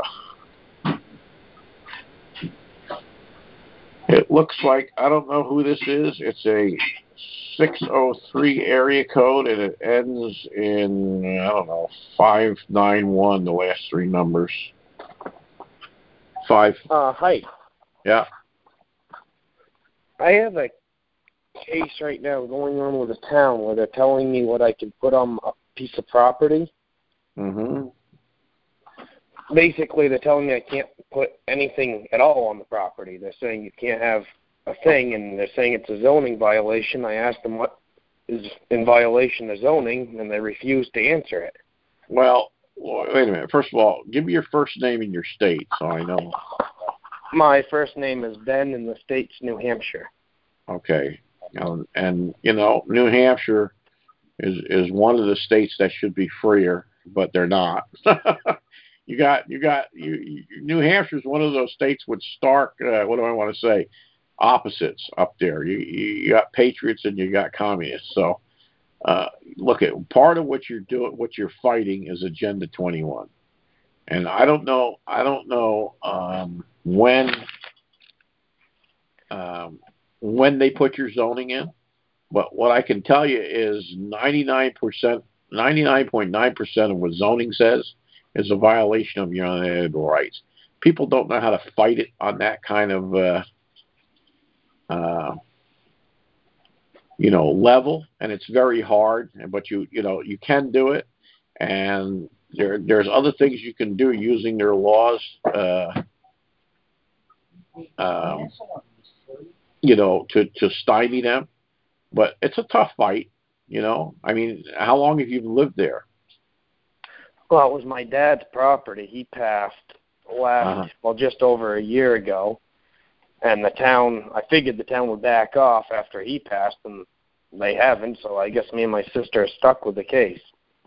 It looks like, I don't know who this is. It's a six oh three area code, and it ends in, I don't know, five nine one, the last three numbers. Five. Uh, hi. Yeah. I have a case right now going on with the town where they're telling me what I can put on a piece of property. Mm-hmm. Basically, they're telling me I can't put anything at all on the property. They're saying you can't have a thing, and they're saying it's a zoning violation. I asked them what is in violation of zoning, and they refused to answer it. Well, wait a minute. First of all, give me your first name and your state so I know. My first name is Ben, and the state's New Hampshire. Okay. Um, and, you know, New Hampshire is, is one of the states that should be freer, but they're not. You got, you got, you, you, New Hampshire is one of those states with stark, uh, what do I want to say, opposites up there. You, you, you got patriots and you got communists. So, uh, look at part of what you're doing, what you're fighting is Agenda twenty-one. And I don't know, I don't know um, when, um, when they put your zoning in, but what I can tell you is ninety-nine percent, ninety-nine point nine percent of what zoning says is a violation of your unalienable rights. People don't know how to fight it on that kind of, uh, uh, you know, level, and it's very hard. But you, you know, you can do it, and there, there's other things you can do using their laws. Uh, um, you know, to to stymie them. But it's a tough fight. You know, I mean, how long have you lived there? Well, it was my dad's property. He passed last, Uh-huh. well, just over a year ago. And the town, I figured the town would back off after he passed, and they haven't. So I guess me and my sister are stuck with the case.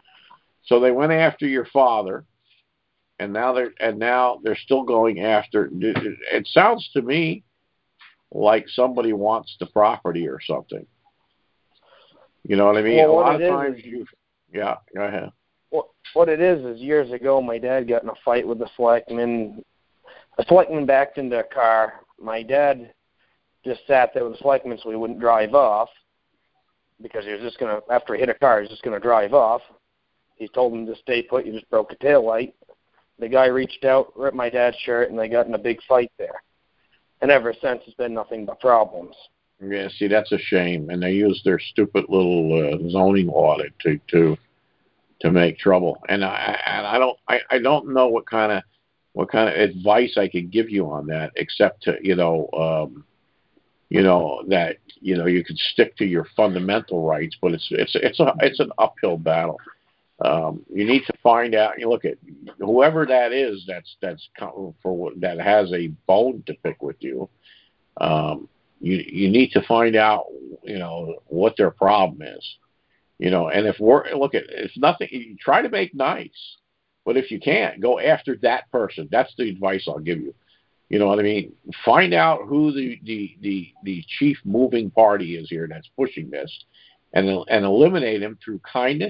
So they went after your father, and now they're and now they're still going after. It sounds to me like somebody wants the property or something. You know what I mean? Well, a what lot of it is times is- you. Yeah, go ahead. What, what it is is years ago, my dad got in a fight with the selectman. A selectman backed into a car. My dad just sat there with the selectman so he wouldn't drive off because he was just going to, after he hit a car, he was just going to drive off. He told him to stay put. You just broke a taillight. The guy reached out, ripped my dad's shirt, and they got in a big fight there. And ever since, it's been nothing but problems. Yeah, see, that's a shame, and they use their stupid little uh, zoning law to to to make trouble. And I and I don't I, I don't know what kind of what kind of advice I could give you on that, except to you know um, you know that you know you could stick to your fundamental rights, but it's it's it's a it's an uphill battle. Um, you need to find out. You look at whoever that is that's that's for that has a bone to pick with you. Um, you you need to find out you know what their problem is. You know, and if we're look at it's nothing. You try to make nice, but if you can't, go after that person. That's the advice I'll give you. You know what I mean? Find out who the the the, the chief moving party is here that's pushing this, and and eliminate him through kindness,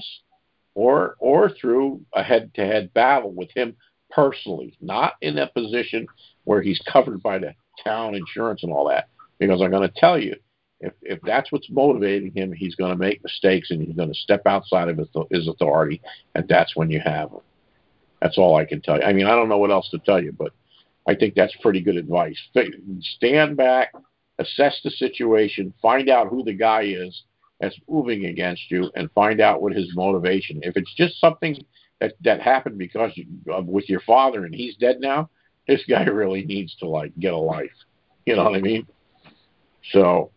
or or through a head-to-head battle with him personally, not in a position where he's covered by the town insurance and all that. Because I'm going to tell you, if if that's what's motivating him, he's going to make mistakes and he's going to step outside of his, his authority, and that's when you have him. That's all I can tell you. I mean, I don't know what else to tell you, but I think that's pretty good advice. Stand back, assess the situation, find out who the guy is that's moving against you, and find out what his motivation. If it's just something that that happened because you, uh, with your father and he's dead now, this guy really needs to like get a life. You know what I mean? So,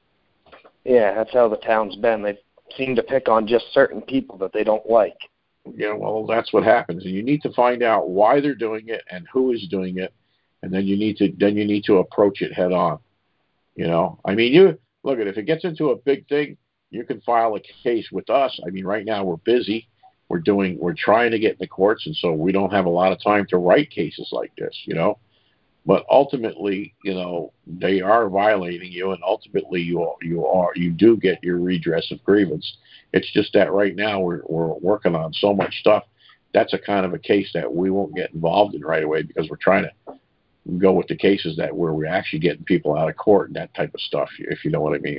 yeah, that's how the town's been. They seem to pick on just certain people that they don't like. Yeah, well, that's what happens. And you need to find out why they're doing it and who is doing it, and then you need to then you need to approach it head on. You know, I mean, you look at if it gets into a big thing, you can file a case with us. I mean, right now we're busy, we're doing, we're trying to get in the courts, and so we don't have a lot of time to write cases like this, you know. But ultimately, you know, they are violating you, and ultimately, you are, you are you do get your redress of grievance. It's just that right now we're we're working on so much stuff. That's a kind of a case that we won't get involved in right away because we're trying to go with the cases that where we're actually getting people out of court and that type of stuff, if you know what I mean.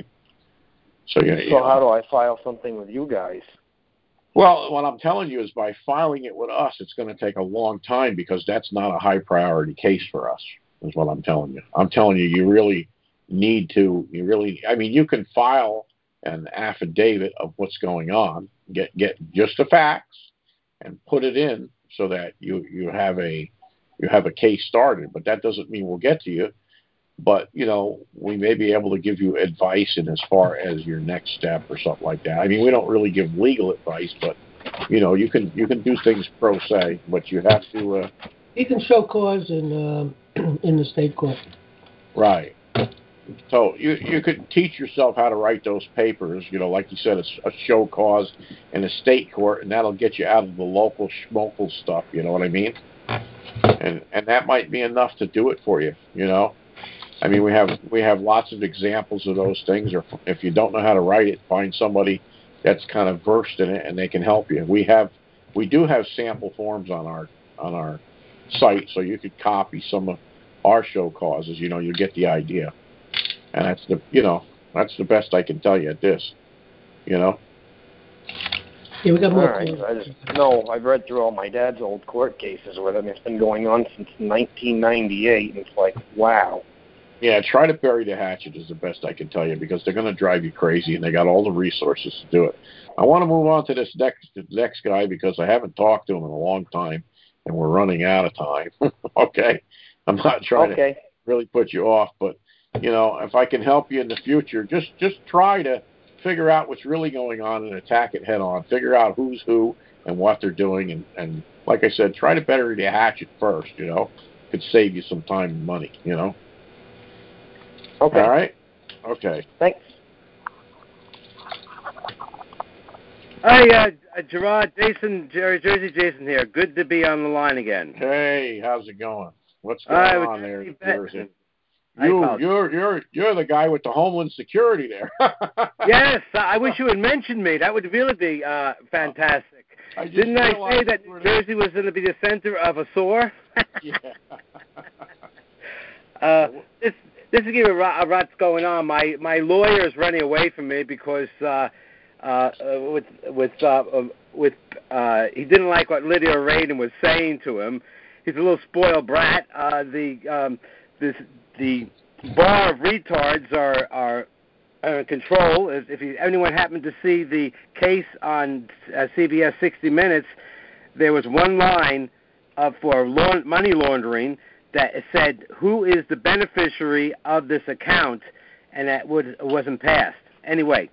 So yeah. So you know. how do I file something with you guys? Well, what I'm telling you is by filing it with us, it's going to take a long time because that's not a high priority case for us, is what I'm telling you. I'm telling you, you really need to, you really, I mean, you can file an affidavit of what's going on, get get just the facts and put it in so that you, you have a you have a case started, but that doesn't mean we'll get to you. But, you know, we may be able to give you advice in as far as your next step or something like that. I mean, we don't really give legal advice, but, you know, you can you can do things pro se, but you have to. Uh, you can show cause in uh, in the state court. Right. So you you could teach yourself how to write those papers, you know, like you said, a, a show cause in a state court, and that'll get you out of the local schmokel stuff. You know what I mean? And and that might be enough to do it for you. You know. I mean, we have we have lots of examples of those things. Or if you don't know how to write it, find somebody that's kind of versed in it, and they can help you. We have we do have sample forms on our on our site, so you could copy some of our show causes. You know, you get the idea, and that's the you know that's the best I can tell you at this. You know. Yeah, we got more. All right. I just know I've read through all my dad's old court cases with him. It's been going on since nineteen ninety-eight, and it's like, wow. Yeah, try to bury the hatchet is the best I can tell you because they're going to drive you crazy and they got all the resources to do it. I want to move on to this next next guy because I haven't talked to him in a long time and we're running out of time. Okay? I'm not trying okay. to really put you off, but, you know, if I can help you in the future, just, just try to figure out what's really going on and attack it head on. Figure out who's who and what they're doing. And, and like I said, try to bury the hatchet first, you know. Could save you some time and money, you know. Okay. All right. Okay. Thanks. Hi, uh, Gerard, Jason, Jerry, Jersey Jason here. Good to be on the line again. Hey, how's it going? What's going uh, on there, Jersey? You, you're, you're, you're the guy with the Homeland Security there. Yes, I wish you had mentioned me. That would really be uh, fantastic. I Didn't I say that New Jersey was going to be the center of a sore? Yeah. uh, this, This is give a rot, what's going on. My my lawyer is running away from me because uh, uh, with with uh, with uh, he didn't like what Lydia Radin was saying to him. He's a little spoiled brat. Uh, the um, this the bar of retards are are under control. If, if you, anyone happened to see the case on uh, C B S sixty minutes, there was one line uh, for laund- money laundering that said, who is the beneficiary of this account, and that would, wasn't passed. Anyway,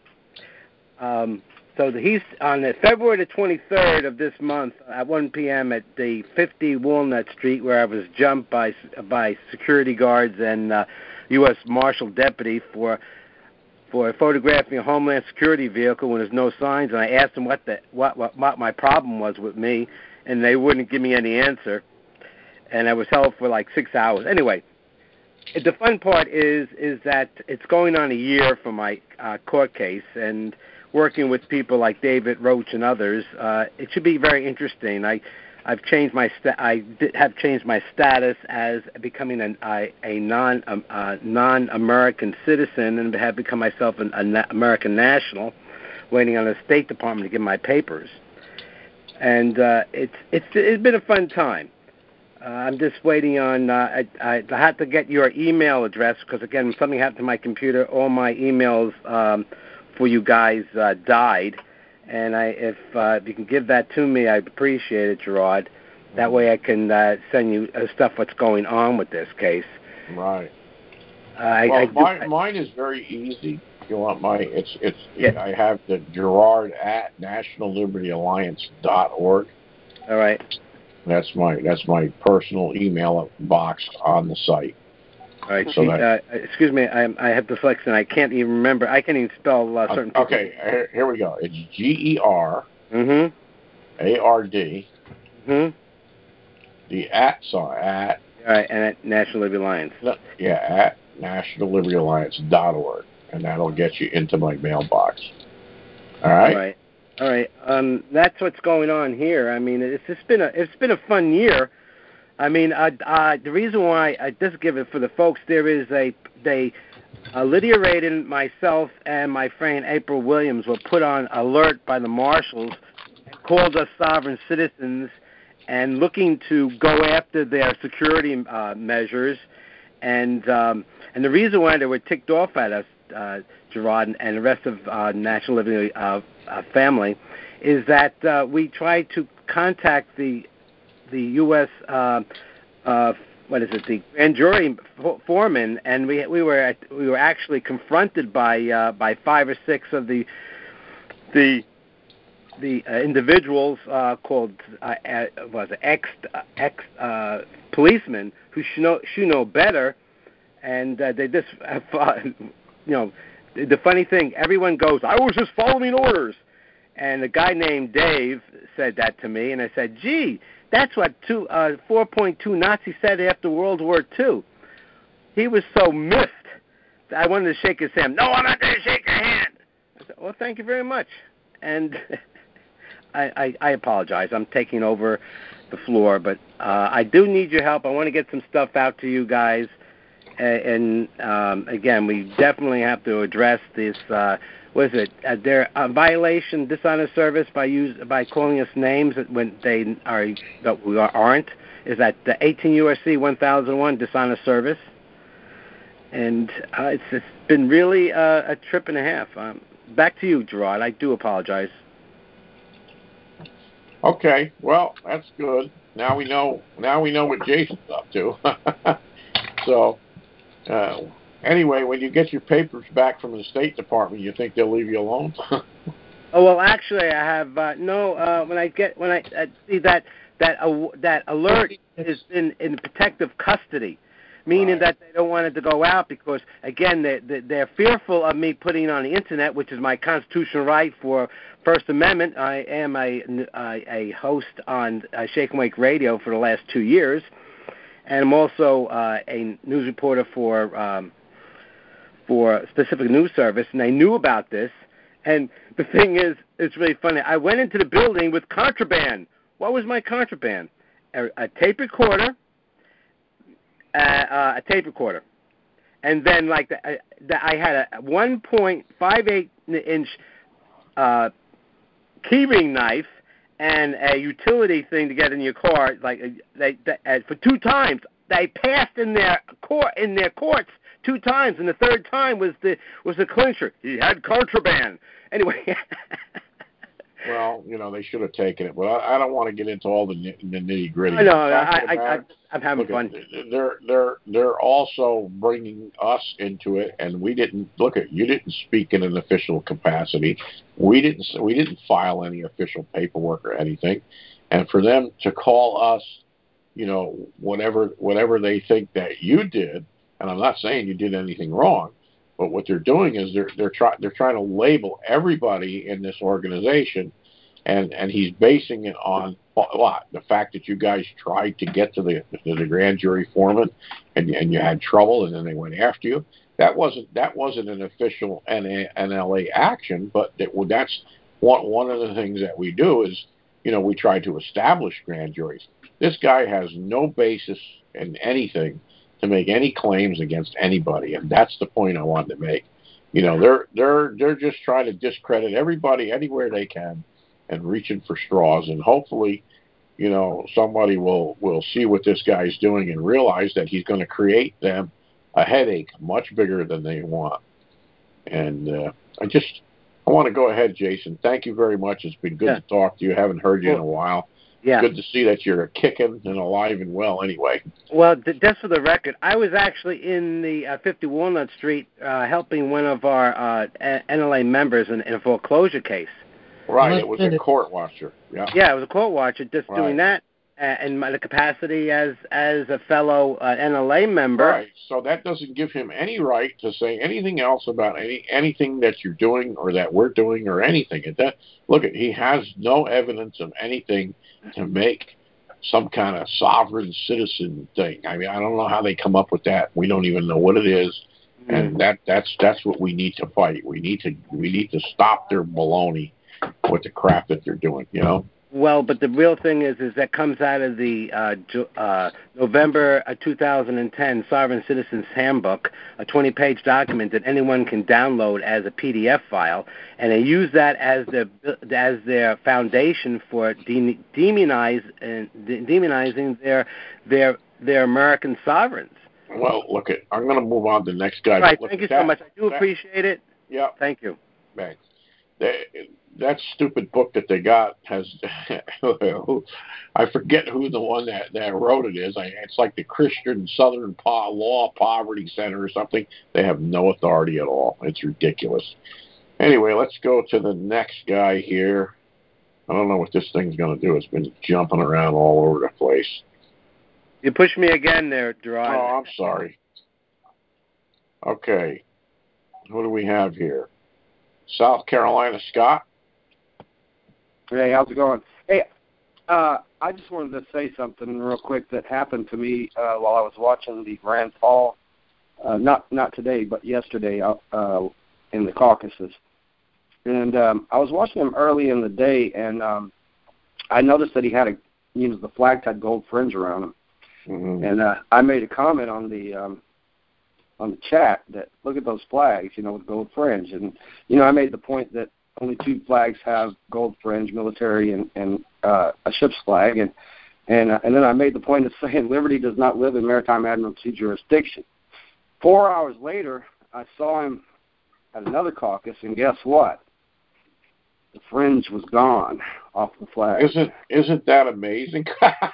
um, so the, he's on the February the twenty-third of this month at one p.m. at the fifty Walnut Street, where I was jumped by by security guards and uh, U S Marshal deputy for for photographing a Homeland Security vehicle when there's no signs, and I asked them what the what what, what my problem was with me, and they wouldn't give me any answer. And I was held for like six hours. Anyway, the fun part is is that it's going on a year for my uh, court case, and working with people like David Roach and others, uh, it should be very interesting. I, I've changed my sta- I did have changed my status as becoming an, a, a non um, uh, non-American citizen, and have become myself an, an American national, waiting on the State Department to give my papers. And uh, it's it's it's been a fun time. Uh, I'm just waiting on, uh, I, I had to get your email address because, again, something happened to my computer. All my emails um, for you guys uh, died. And I, if, uh, if you can give that to me, I'd appreciate it, Gerard. That way I can uh, send you uh, stuff what's going on with this case. Right. Uh, I, well, I my, do, mine is very easy. If you want my, it's, it's, yeah. I have the Gerard at national liberty alliance dot org. All right. That's my that's my personal email box on the site. All right. So See, that, uh, excuse me, I, I have dyslexia. And I can't even remember. I can't even spell uh, certain people. Okay, here, here we go. It's G E R mm-hmm. A R D. Hmm. The at sign at. All right, and at National Liberty Alliance. Yeah, at national liberty alliance dot org, and that'll get you into my mailbox. All right. All right. All right. Um, that's what's going on here. I mean, it's just been a it's been a fun year. I mean, uh, uh, the reason why I just give it for the folks, there is a they uh, Lydia Radin, myself, and my friend April Williams were put on alert by the marshals and called us sovereign citizens and looking to go after their security uh, measures. And um, and the reason why they were ticked off at us, uh, Gerard, and, and the rest of uh, National Liberty uh, uh, family, is that uh, we tried to contact the the U S Uh, uh, what is it, the grand jury foreman, and we we were at, we were actually confronted by uh, by five or six of the the the uh, individuals uh, called uh, uh, was it, ex ex uh, policemen who should know should know better, and uh, they just uh, you know the funny thing, everyone goes, I was just following orders, and a guy named Dave said that to me, and I said, gee, that's what two uh, four point two Nazis said after World War Two. He was so miffed that I wanted to shake his hand. No, I'm not going to shake your hand. I said, well, thank you very much, and. I, I, I apologize. I'm taking over the floor, but uh, I do need your help. I want to get some stuff out to you guys. And, and um, again, we definitely have to address this. Uh, what is it? Uh, there a violation, dishonest service by use by calling us names when they are that we aren't. Is that the eighteen U S C one thousand one dishonest service? And uh, it's, it's been really uh, a trip and a half. Um, back to you, Gerard. I do apologize. Okay, well, that's good. Now we know. Now we know what Jason's up to. So, uh, anyway, when you get your papers back from the State Department, you think they'll leave you alone? Oh well, actually, I have uh, no. Uh, when I get when I uh, see that that uh, that alert is in in protective custody, meaning right. that they don't want it to go out because again they they're fearful of me putting it on the internet, which is my constitutional right for First Amendment. I am a a host on uh, Shake and Wake Radio for the last two years, and I'm also uh, a news reporter for um, for a specific news service, and I knew about this. And the thing is, it's really funny. I went into the building with contraband. What was my contraband? A, a tape recorder, uh, uh, a tape recorder, and then like the, uh, the, I had a one point five eight inch uh, keyring knife and a utility thing to get in your car. Like they, they uh, for two times, they passed in their court in their courts two times, and the third time was the was the clincher. He had contraband. Anyway. Well, you know, they should have taken it, but I, I don't want to get into all the, the nitty gritty. I know. I, I, I, I'm having look, fun. They're they're they're also bringing us into it, and we didn't look at. You didn't speak in an official capacity. We didn't. We didn't file any official paperwork or anything, and for them to call us, you know, whatever whatever they think that you did, and I'm not saying you did anything wrong. But what they're doing is they're they're trying they're trying to label everybody in this organization, and, and he's basing it on what the fact that you guys tried to get to the to the grand jury foreman, and and you had trouble, and then they went after you. That wasn't that wasn't an official N L A action, but that, well, that's one one of the things that we do is, you know, we try to establish grand juries. This guy has no basis in anything to make any claims against anybody, and that's the point I wanted to make. You know, they're they're they're just trying to discredit everybody anywhere they can, and reaching for straws. And hopefully, you know, somebody will will see what this guy's doing and realize that he's going to create them a headache much bigger than they want. And uh, I just I want to go ahead, Jason. Thank you very much. It's been good yeah. to talk to you. I haven't heard you well, in a while. Yeah. Good to see that you're kicking and alive and well anyway. Well, th- just for the record, I was actually in the uh, fifty Walnut Street uh, helping one of our uh, N L A members in, in a foreclosure case. Right, it was a court watcher. Yeah, yeah, it was a court watcher just right. doing that. uh, in my capacity as as a fellow uh, N L A member. Right. So that doesn't give him any right to say anything else about any anything that you're doing or that we're doing or anything. And that look, at he has no evidence of anything to make some kind of sovereign citizen thing. I mean, I don't know how they come up with that. We don't even know what it is. And that that's that's what we need to fight. We need to we need to stop their baloney with the crap that they're doing, you know. Well, but the real thing is, is that comes out of the uh, uh, November uh, two thousand ten Sovereign Citizens Handbook, a twenty-page document that anyone can download as a P D F file, and they use that as their as their foundation for de- demonize and de- demonizing their their their American sovereigns. Well, look, at I'm going to move on to the next guy. Right. Look, Thank you that, so much. I do that, appreciate it. Yeah. Thank you. Thanks. That, that stupid book that they got has, I forget who the one that, that wrote it is. I, it's like the Christian Southern po- Law Poverty Center or something. They have no authority at all. It's ridiculous. Anyway, let's go to the next guy here. I don't know what this thing's going to do. It's been jumping around all over the place. You pushed me again there, Gerard. Oh, I'm sorry. Okay. What do we have here? South Carolina, Scott? Hey, how's it going? Hey, uh, I just wanted to say something real quick that happened to me uh, while I was watching the Rand Paul, uh, not not today, but yesterday uh, in the caucuses. And um, I was watching him early in the day, and um, I noticed that he had a, you know, the flags had gold fringe around them. Mm-hmm. And uh, I made a comment on the um, on the chat that look at those flags, you know, with gold fringe. And, you know, I made the point that only two flags have gold fringe, military and, and uh, a ship's flag. And and, uh, and then I made the point of saying Liberty does not live in maritime admiralty jurisdiction. Four hours later, I saw him at another caucus, and guess what? The fringe was gone off the flag. Isn't isn't that amazing?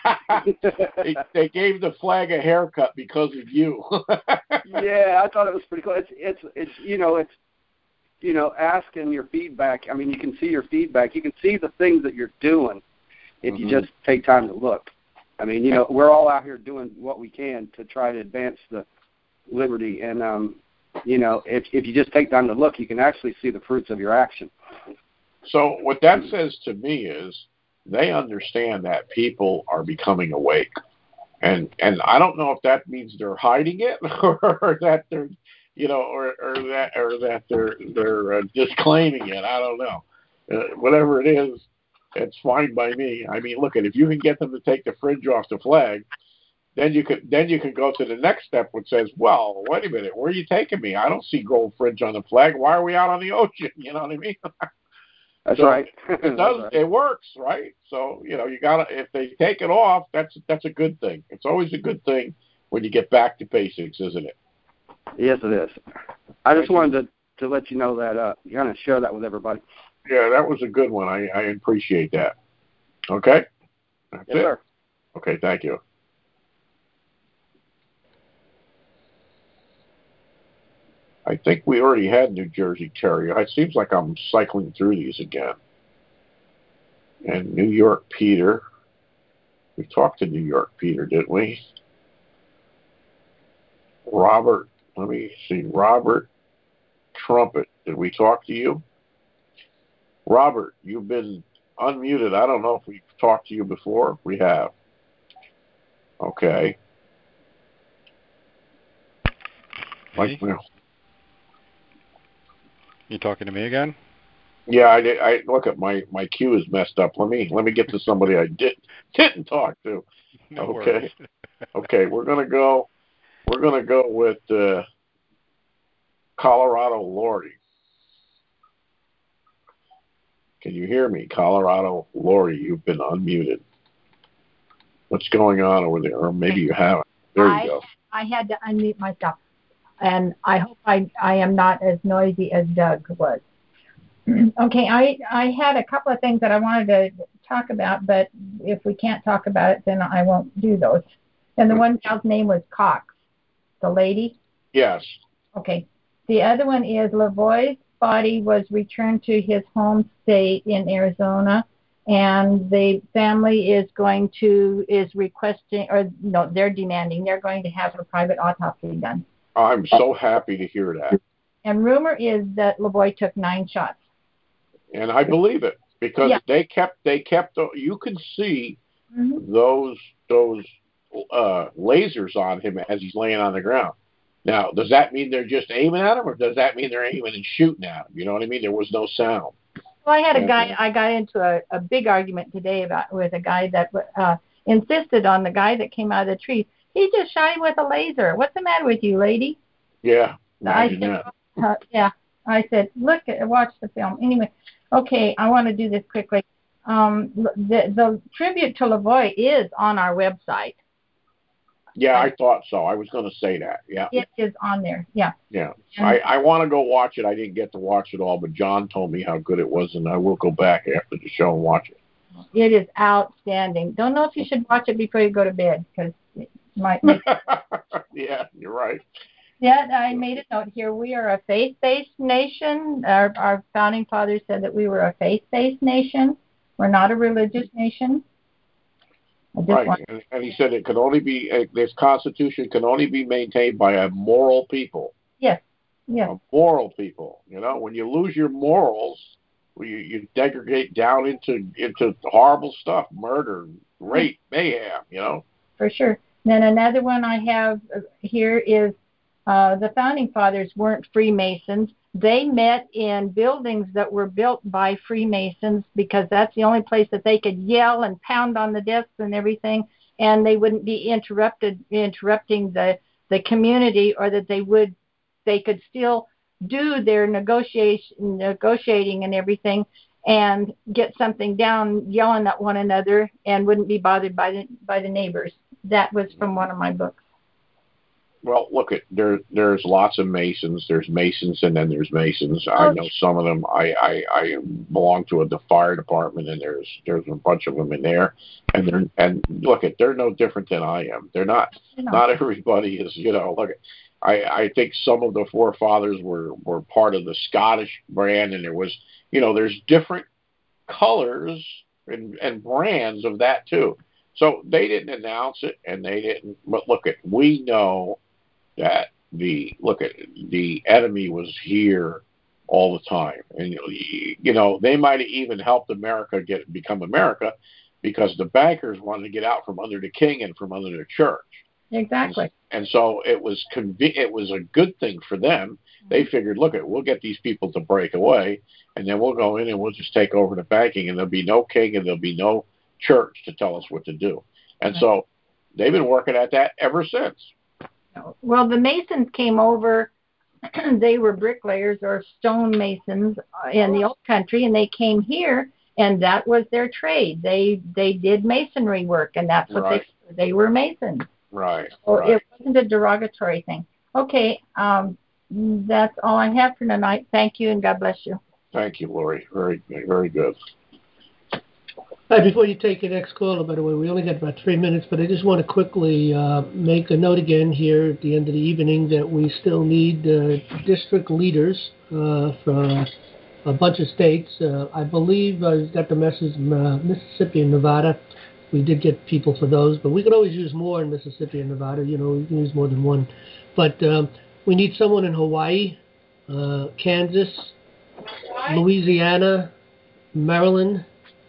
they, they gave the flag a haircut because of you. Yeah, I thought it was pretty cool. It's it's it's you know it's you know asking your feedback. I mean, you can see your feedback. You can see the things that you're doing if Mm-hmm. you just take time to look. I mean, you know, we're all out here doing what we can to try to advance the liberty, and um, you know, if if you just take time to look, you can actually see the fruits of your action. So what that says to me is they understand that people are becoming awake. And and I don't know if that means they're hiding it or that they're, you know, or, or that or that they're they're uh, disclaiming it. I don't know. Uh, whatever it is, it's fine by me. I mean, look, at if you can get them to take the fringe off the flag, then you could then you can go to the next step, which says, well, wait a minute, where are you taking me? I don't see gold fringe on the flag. Why are we out on the ocean? You know what I mean? That's so right. It does. Right. It works, right? So you know, you gotta. If they take it off, that's that's a good thing. It's always a good thing when you get back to basics, isn't it? Yes, it is. I just wanted to, to let you know that uh, you kind of share that with everybody. Yeah, that was a good one. I, I appreciate that. Okay. That's Yes, it. sir. Okay. Thank you. I think we already had New Jersey Terry. It seems like I'm cycling through these again. And New York Peter. We talked to New York Peter, didn't we? Robert, let me see. Robert Trumpet. Did we talk to you? Robert, you've been unmuted. I don't know if we've talked to you before. We have. Okay. Like, Me? You talking to me again? Yeah, I, I look at my my queue is messed up. Let me let me get to somebody I did didn't talk to. No okay, worries. okay, we're gonna go. We're gonna go with uh, Colorado Lori. Can you hear me, Colorado Lori? You've been unmuted. What's going on over there? Or maybe you haven't. There you I, go. I had to unmute myself, and I hope I I am not as noisy as Doug was. Okay, I, I had a couple of things that I wanted to talk about, but if we can't talk about it, then I won't do those. And the one gal's name was Cox, the lady. Yes. Okay. The other one is Lavoie's body was returned to his home state in Arizona, and the family is going to is requesting, or no, they're demanding they're going to have a private autopsy done. I'm so happy to hear that. And rumor is that LaVoy took nine shots. And I believe it because yeah. they kept they kept you could see mm-hmm. those those uh, lasers on him as he's laying on the ground. Now, does that mean they're just aiming at him, or does that mean they're aiming and shooting at him? You know what I mean? There was no sound. Well, I had a guy. I got into a, a big argument today about with a guy that uh, insisted on the guy that came out of the tree. He just shot him with a laser. What's the matter with you, lady? Yeah, I said, that. Uh, yeah. I said, look, at, watch the film. Anyway, okay, I want to do this quickly. Um, the the tribute to LaVoy is on our website. Yeah, I thought so. I was going to say that. Yeah, it is on there. Yeah. Yeah, and I, I want to go watch it. I didn't get to watch it all, but John told me how good it was, and I will go back after the show and watch it. It is outstanding. Don't know if you should watch it before you go to bed because it might make. Yeah, you're right. Yeah, I made a note here. We are a faith-based nation. Our, our founding fathers said that we were a faith-based nation. We're not a religious nation. Right, want... and, and he said it could only be, uh, this Constitution can only be maintained by a moral people. Yes, yes. A moral people. You know, when you lose your morals, you, you degrade down into into horrible stuff, murder, rape, mayhem, you know. For sure. Then another one I have here is uh, the founding fathers weren't Freemasons. They met in buildings that were built by Freemasons because that's the only place that they could yell and pound on the desks and everything, and they wouldn't be interrupted, interrupting the, the community, or that they would, they could still do their negotiation, negotiating and everything, and get something down, yelling at one another, and wouldn't be bothered by the by the neighbors. That was from one of my books. Well, look, at there. There's lots of Masons. There's Masons, and then there's Masons. Oh. I know some of them. I, I, I belong to a, the fire department, and there's there's a bunch of them in there. And they're and look, at they're no different than I am. They're not. No. Not everybody is. You know, look. I, I think some of the forefathers were were part of the Scottish brand, and there was, you know, there's different colors and, and brands of that too. So they didn't announce it, and they didn't. But look, at we know that the look at the enemy was here all the time, and you know they might have even helped America get become America because the bankers wanted to get out from under the king and from under the church. Exactly. And, and so it was conve- it was a good thing for them. They figured, look, at we'll get these people to break away, and then we'll go in and we'll just take over the banking, and there'll be no king and there'll be no church to tell us what to do. And so they've been working at that ever since. Well, the Masons came over. They were bricklayers or stone masons in the old country, and they came here, and that was their trade. They they did masonry work, and that's what right. they they were masons. Right. So right. it wasn't a derogatory thing. Okay, um, that's all I have for tonight. Thank you, and God bless you. Thank you, Lori. Very very good. Hi, before you take your next caller, by the way, we only got about three minutes, but I just want to quickly uh, make a note again here at the end of the evening that we still need uh, district leaders uh, from a bunch of states. Uh, I believe I got the message from uh, Mississippi and Nevada. We did get people for those, but we could always use more in Mississippi and Nevada. You know, we can use more than one. But um, we need someone in Hawaii, uh, Kansas, Louisiana, Maryland,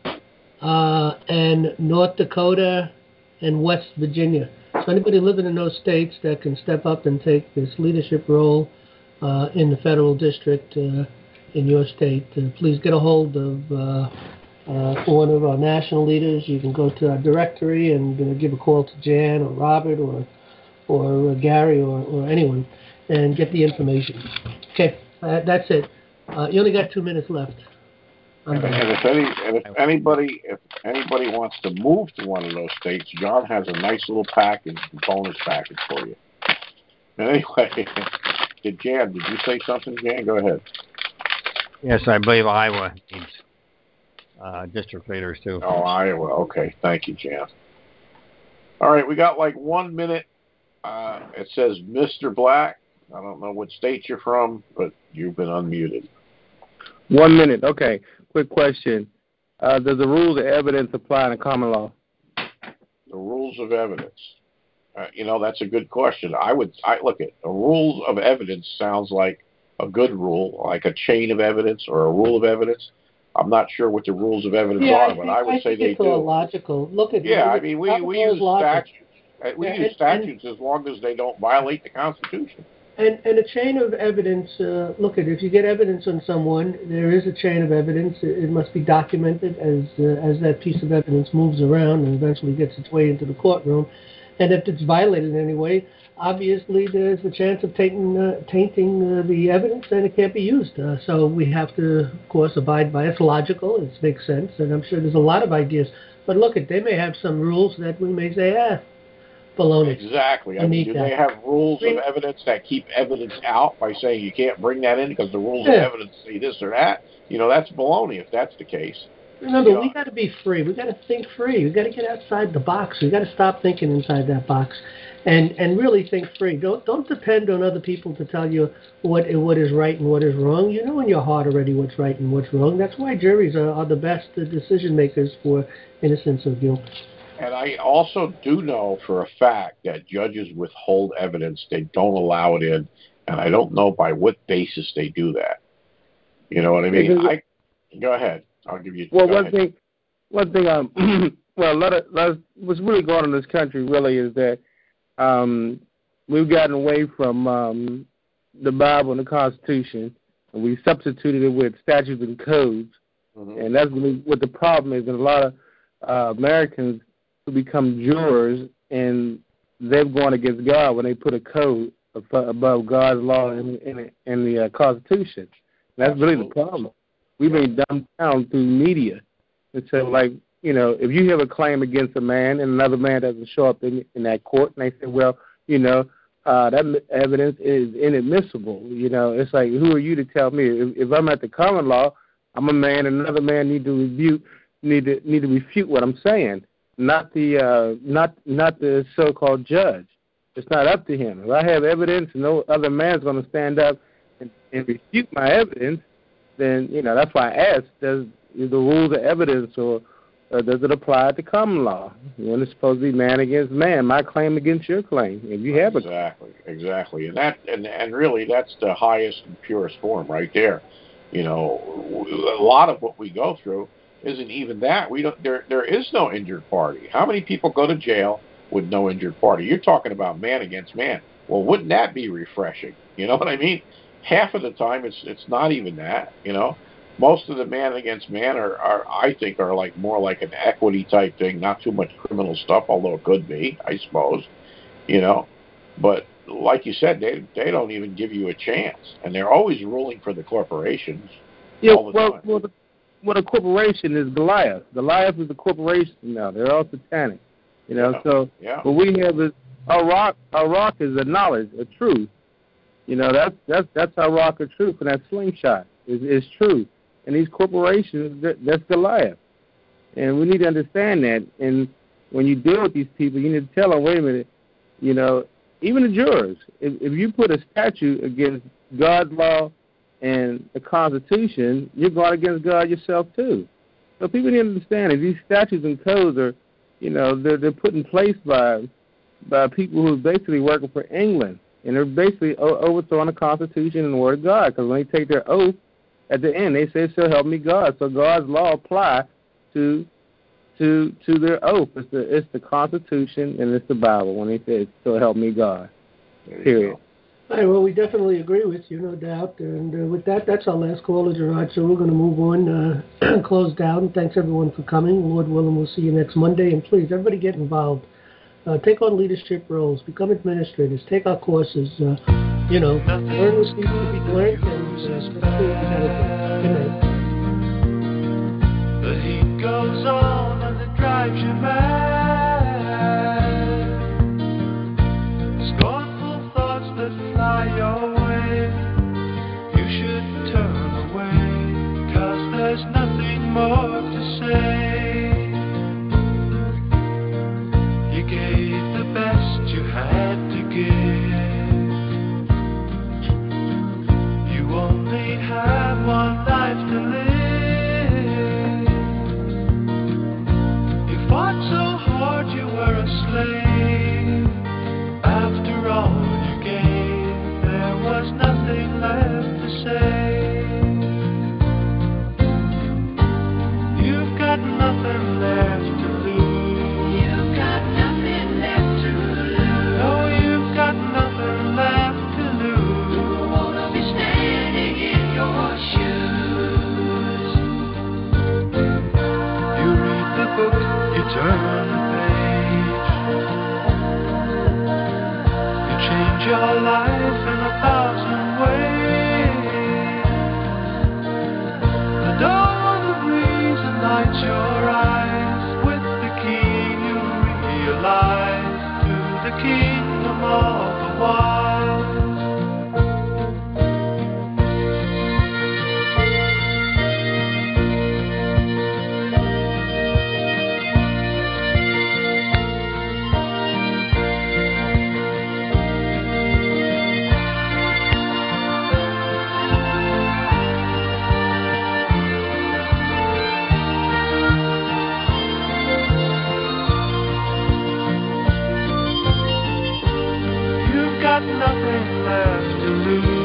Uh, and North Dakota and West Virginia. So anybody living in those states that can step up and take this leadership role uh, in the federal district uh, in your state, uh, please get a hold of uh, uh, one of our national leaders. You can go to our directory and uh, give a call to Jan or Robert or or uh, Gary or, or anyone and get the information. Okay, uh, that's it. Uh, you only got two minutes left. And, and if any, and if anybody, if anybody wants to move to one of those states, John has a nice little package, bonus package for you. Anyway, did Jan? Did you say something, Jan? Go ahead. Yes, I believe Iowa needs uh, district leaders too. Oh, Iowa. Okay, thank you, Jan. All right, we got like one minute. Uh, it says Mister Black. I don't know what state you're from, but you've been unmuted. One minute. Okay. Quick question. uh, does the rules of evidence apply in the common law? The rules of evidence. Uh, you know, that's a good question. I would, I look at the rules of evidence sounds like a good rule, like a chain of evidence or a rule of evidence. I'm not sure what the rules of evidence yeah, are, I but think, I would I say think they it's all do. logical. Look at Yeah, look I at mean, we we use logic. statutes. uh, We Yeah, use and, statutes as long as they don't violate the Constitution. And, and a chain of evidence, uh, look at if you get evidence on someone, there is a chain of evidence. It, it must be documented as uh, as that piece of evidence moves around and eventually gets its way into the courtroom. And if it's violated in any way, obviously there's a chance of taking, uh, tainting uh, the evidence and it can't be used. Uh, so we have to, of course, abide by it. It's logical. It makes sense. And I'm sure there's a lot of ideas. But look at, they may have some rules that we may say, ah, baloney. Exactly. I mean, do that. they have rules of evidence that keep evidence out by saying you can't bring that in because the rules Yeah. of evidence say this or that? You know, that's baloney if that's the case. Remember, You know, we got to be free. We got to think free. We got to get outside the box. We got to stop thinking inside that box, and and really think free. Don't don't depend on other people to tell you what what is right and what is wrong. You know in your heart already what's right and what's wrong. That's why juries are, are the best decision makers for innocence or guilt. And I also do know for a fact that judges withhold evidence. They don't allow it in, and I don't know by what basis they do that. You know what I mean? I go ahead. I'll give you. Well, go one ahead. thing, one thing, um, well, a lot of, lot of what's really going on in this country really is that um, we've gotten away from um, the Bible and the Constitution, and we substituted it with statutes and codes, mm-hmm. and that's really what the problem is. And a lot of uh, Americans who become jurors, and they've gone against God when they put a code above God's law and in, in, in the uh, Constitution. That's Absolutely. Really the problem. We've been dumbed down through media. And so, like, you know, if you have a claim against a man and another man doesn't show up in, in that court, and they say, well, you know, uh, that evidence is inadmissible. You know, it's like, who are you to tell me? If, if I'm at the common law, I'm a man, and another man need to refute, need to need to refute what I'm saying, not the uh, not not the so-called judge. It's not up to him. If I have evidence, and no other man's going to stand up and, and refute my evidence, then, you know, that's why I asked, does the rules of evidence or, or does it apply to common law? When it's supposed to be man against man, my claim against your claim. If you have exactly, a exactly, and that and and really that's the highest and purest form right there. You know, a lot of what we go through isn't even that. We don't. There there is no injured party. How many people go to jail with no injured party? You're talking about man against man. Well, wouldn't that be refreshing? You know what I mean? Half of the time, it's it's not even that. You know, most of the man against man are, are I think are like more like an equity type thing, not too much criminal stuff, although it could be, I suppose. You know, but like you said, they they don't even give you a chance, and they're always ruling for the corporations. Yeah, all the well, time. well, the, well, the corporation is Goliath. Goliath is the corporation now. They're all satanic. You know, yeah. so yeah. what we have is our rock. Our rock is a knowledge, a truth. You know, that's that's that's our rock of truth, and that slingshot is is true. And these corporations, that, that's Goliath. And we need to understand that. And when you deal with these people, you need to tell them, wait a minute, you know, even the jurors, if, if you put a statute against God's law and the Constitution, you're going against God yourself too. So people need to understand that these statutes and codes are, you know, they're they're put in place by by people who are basically working for England, and they're basically o- overthrowing the Constitution and the Word of God. Because when they take their oath, at the end they say, "So help me God." So God's law apply to to to their oath. It's the it's the Constitution and it's the Bible when they say, "So help me God." Period. All right, well, we definitely agree with you, no doubt. And uh, with that, that's our last caller, Gerard. So we're going to move on, uh, close down. Thanks, everyone, for coming. Lord willing, we'll see you next Monday. And please, everybody get involved. Uh, take on leadership roles. Become administrators. Take our courses. Uh, you know, learn what needs to be learned. And uh, let's do what we got to do. Good night. The heat goes on and it drives you mad. Scornful thoughts that fly your way, you should turn away, 'cause there's nothing more to say. You gave the best you had to give. You only have one life to live. change your life in a thousand ways. The dawn of reason lights your eyes. With the key you realize to the kingdom of the wild. You've got nothing left to lose.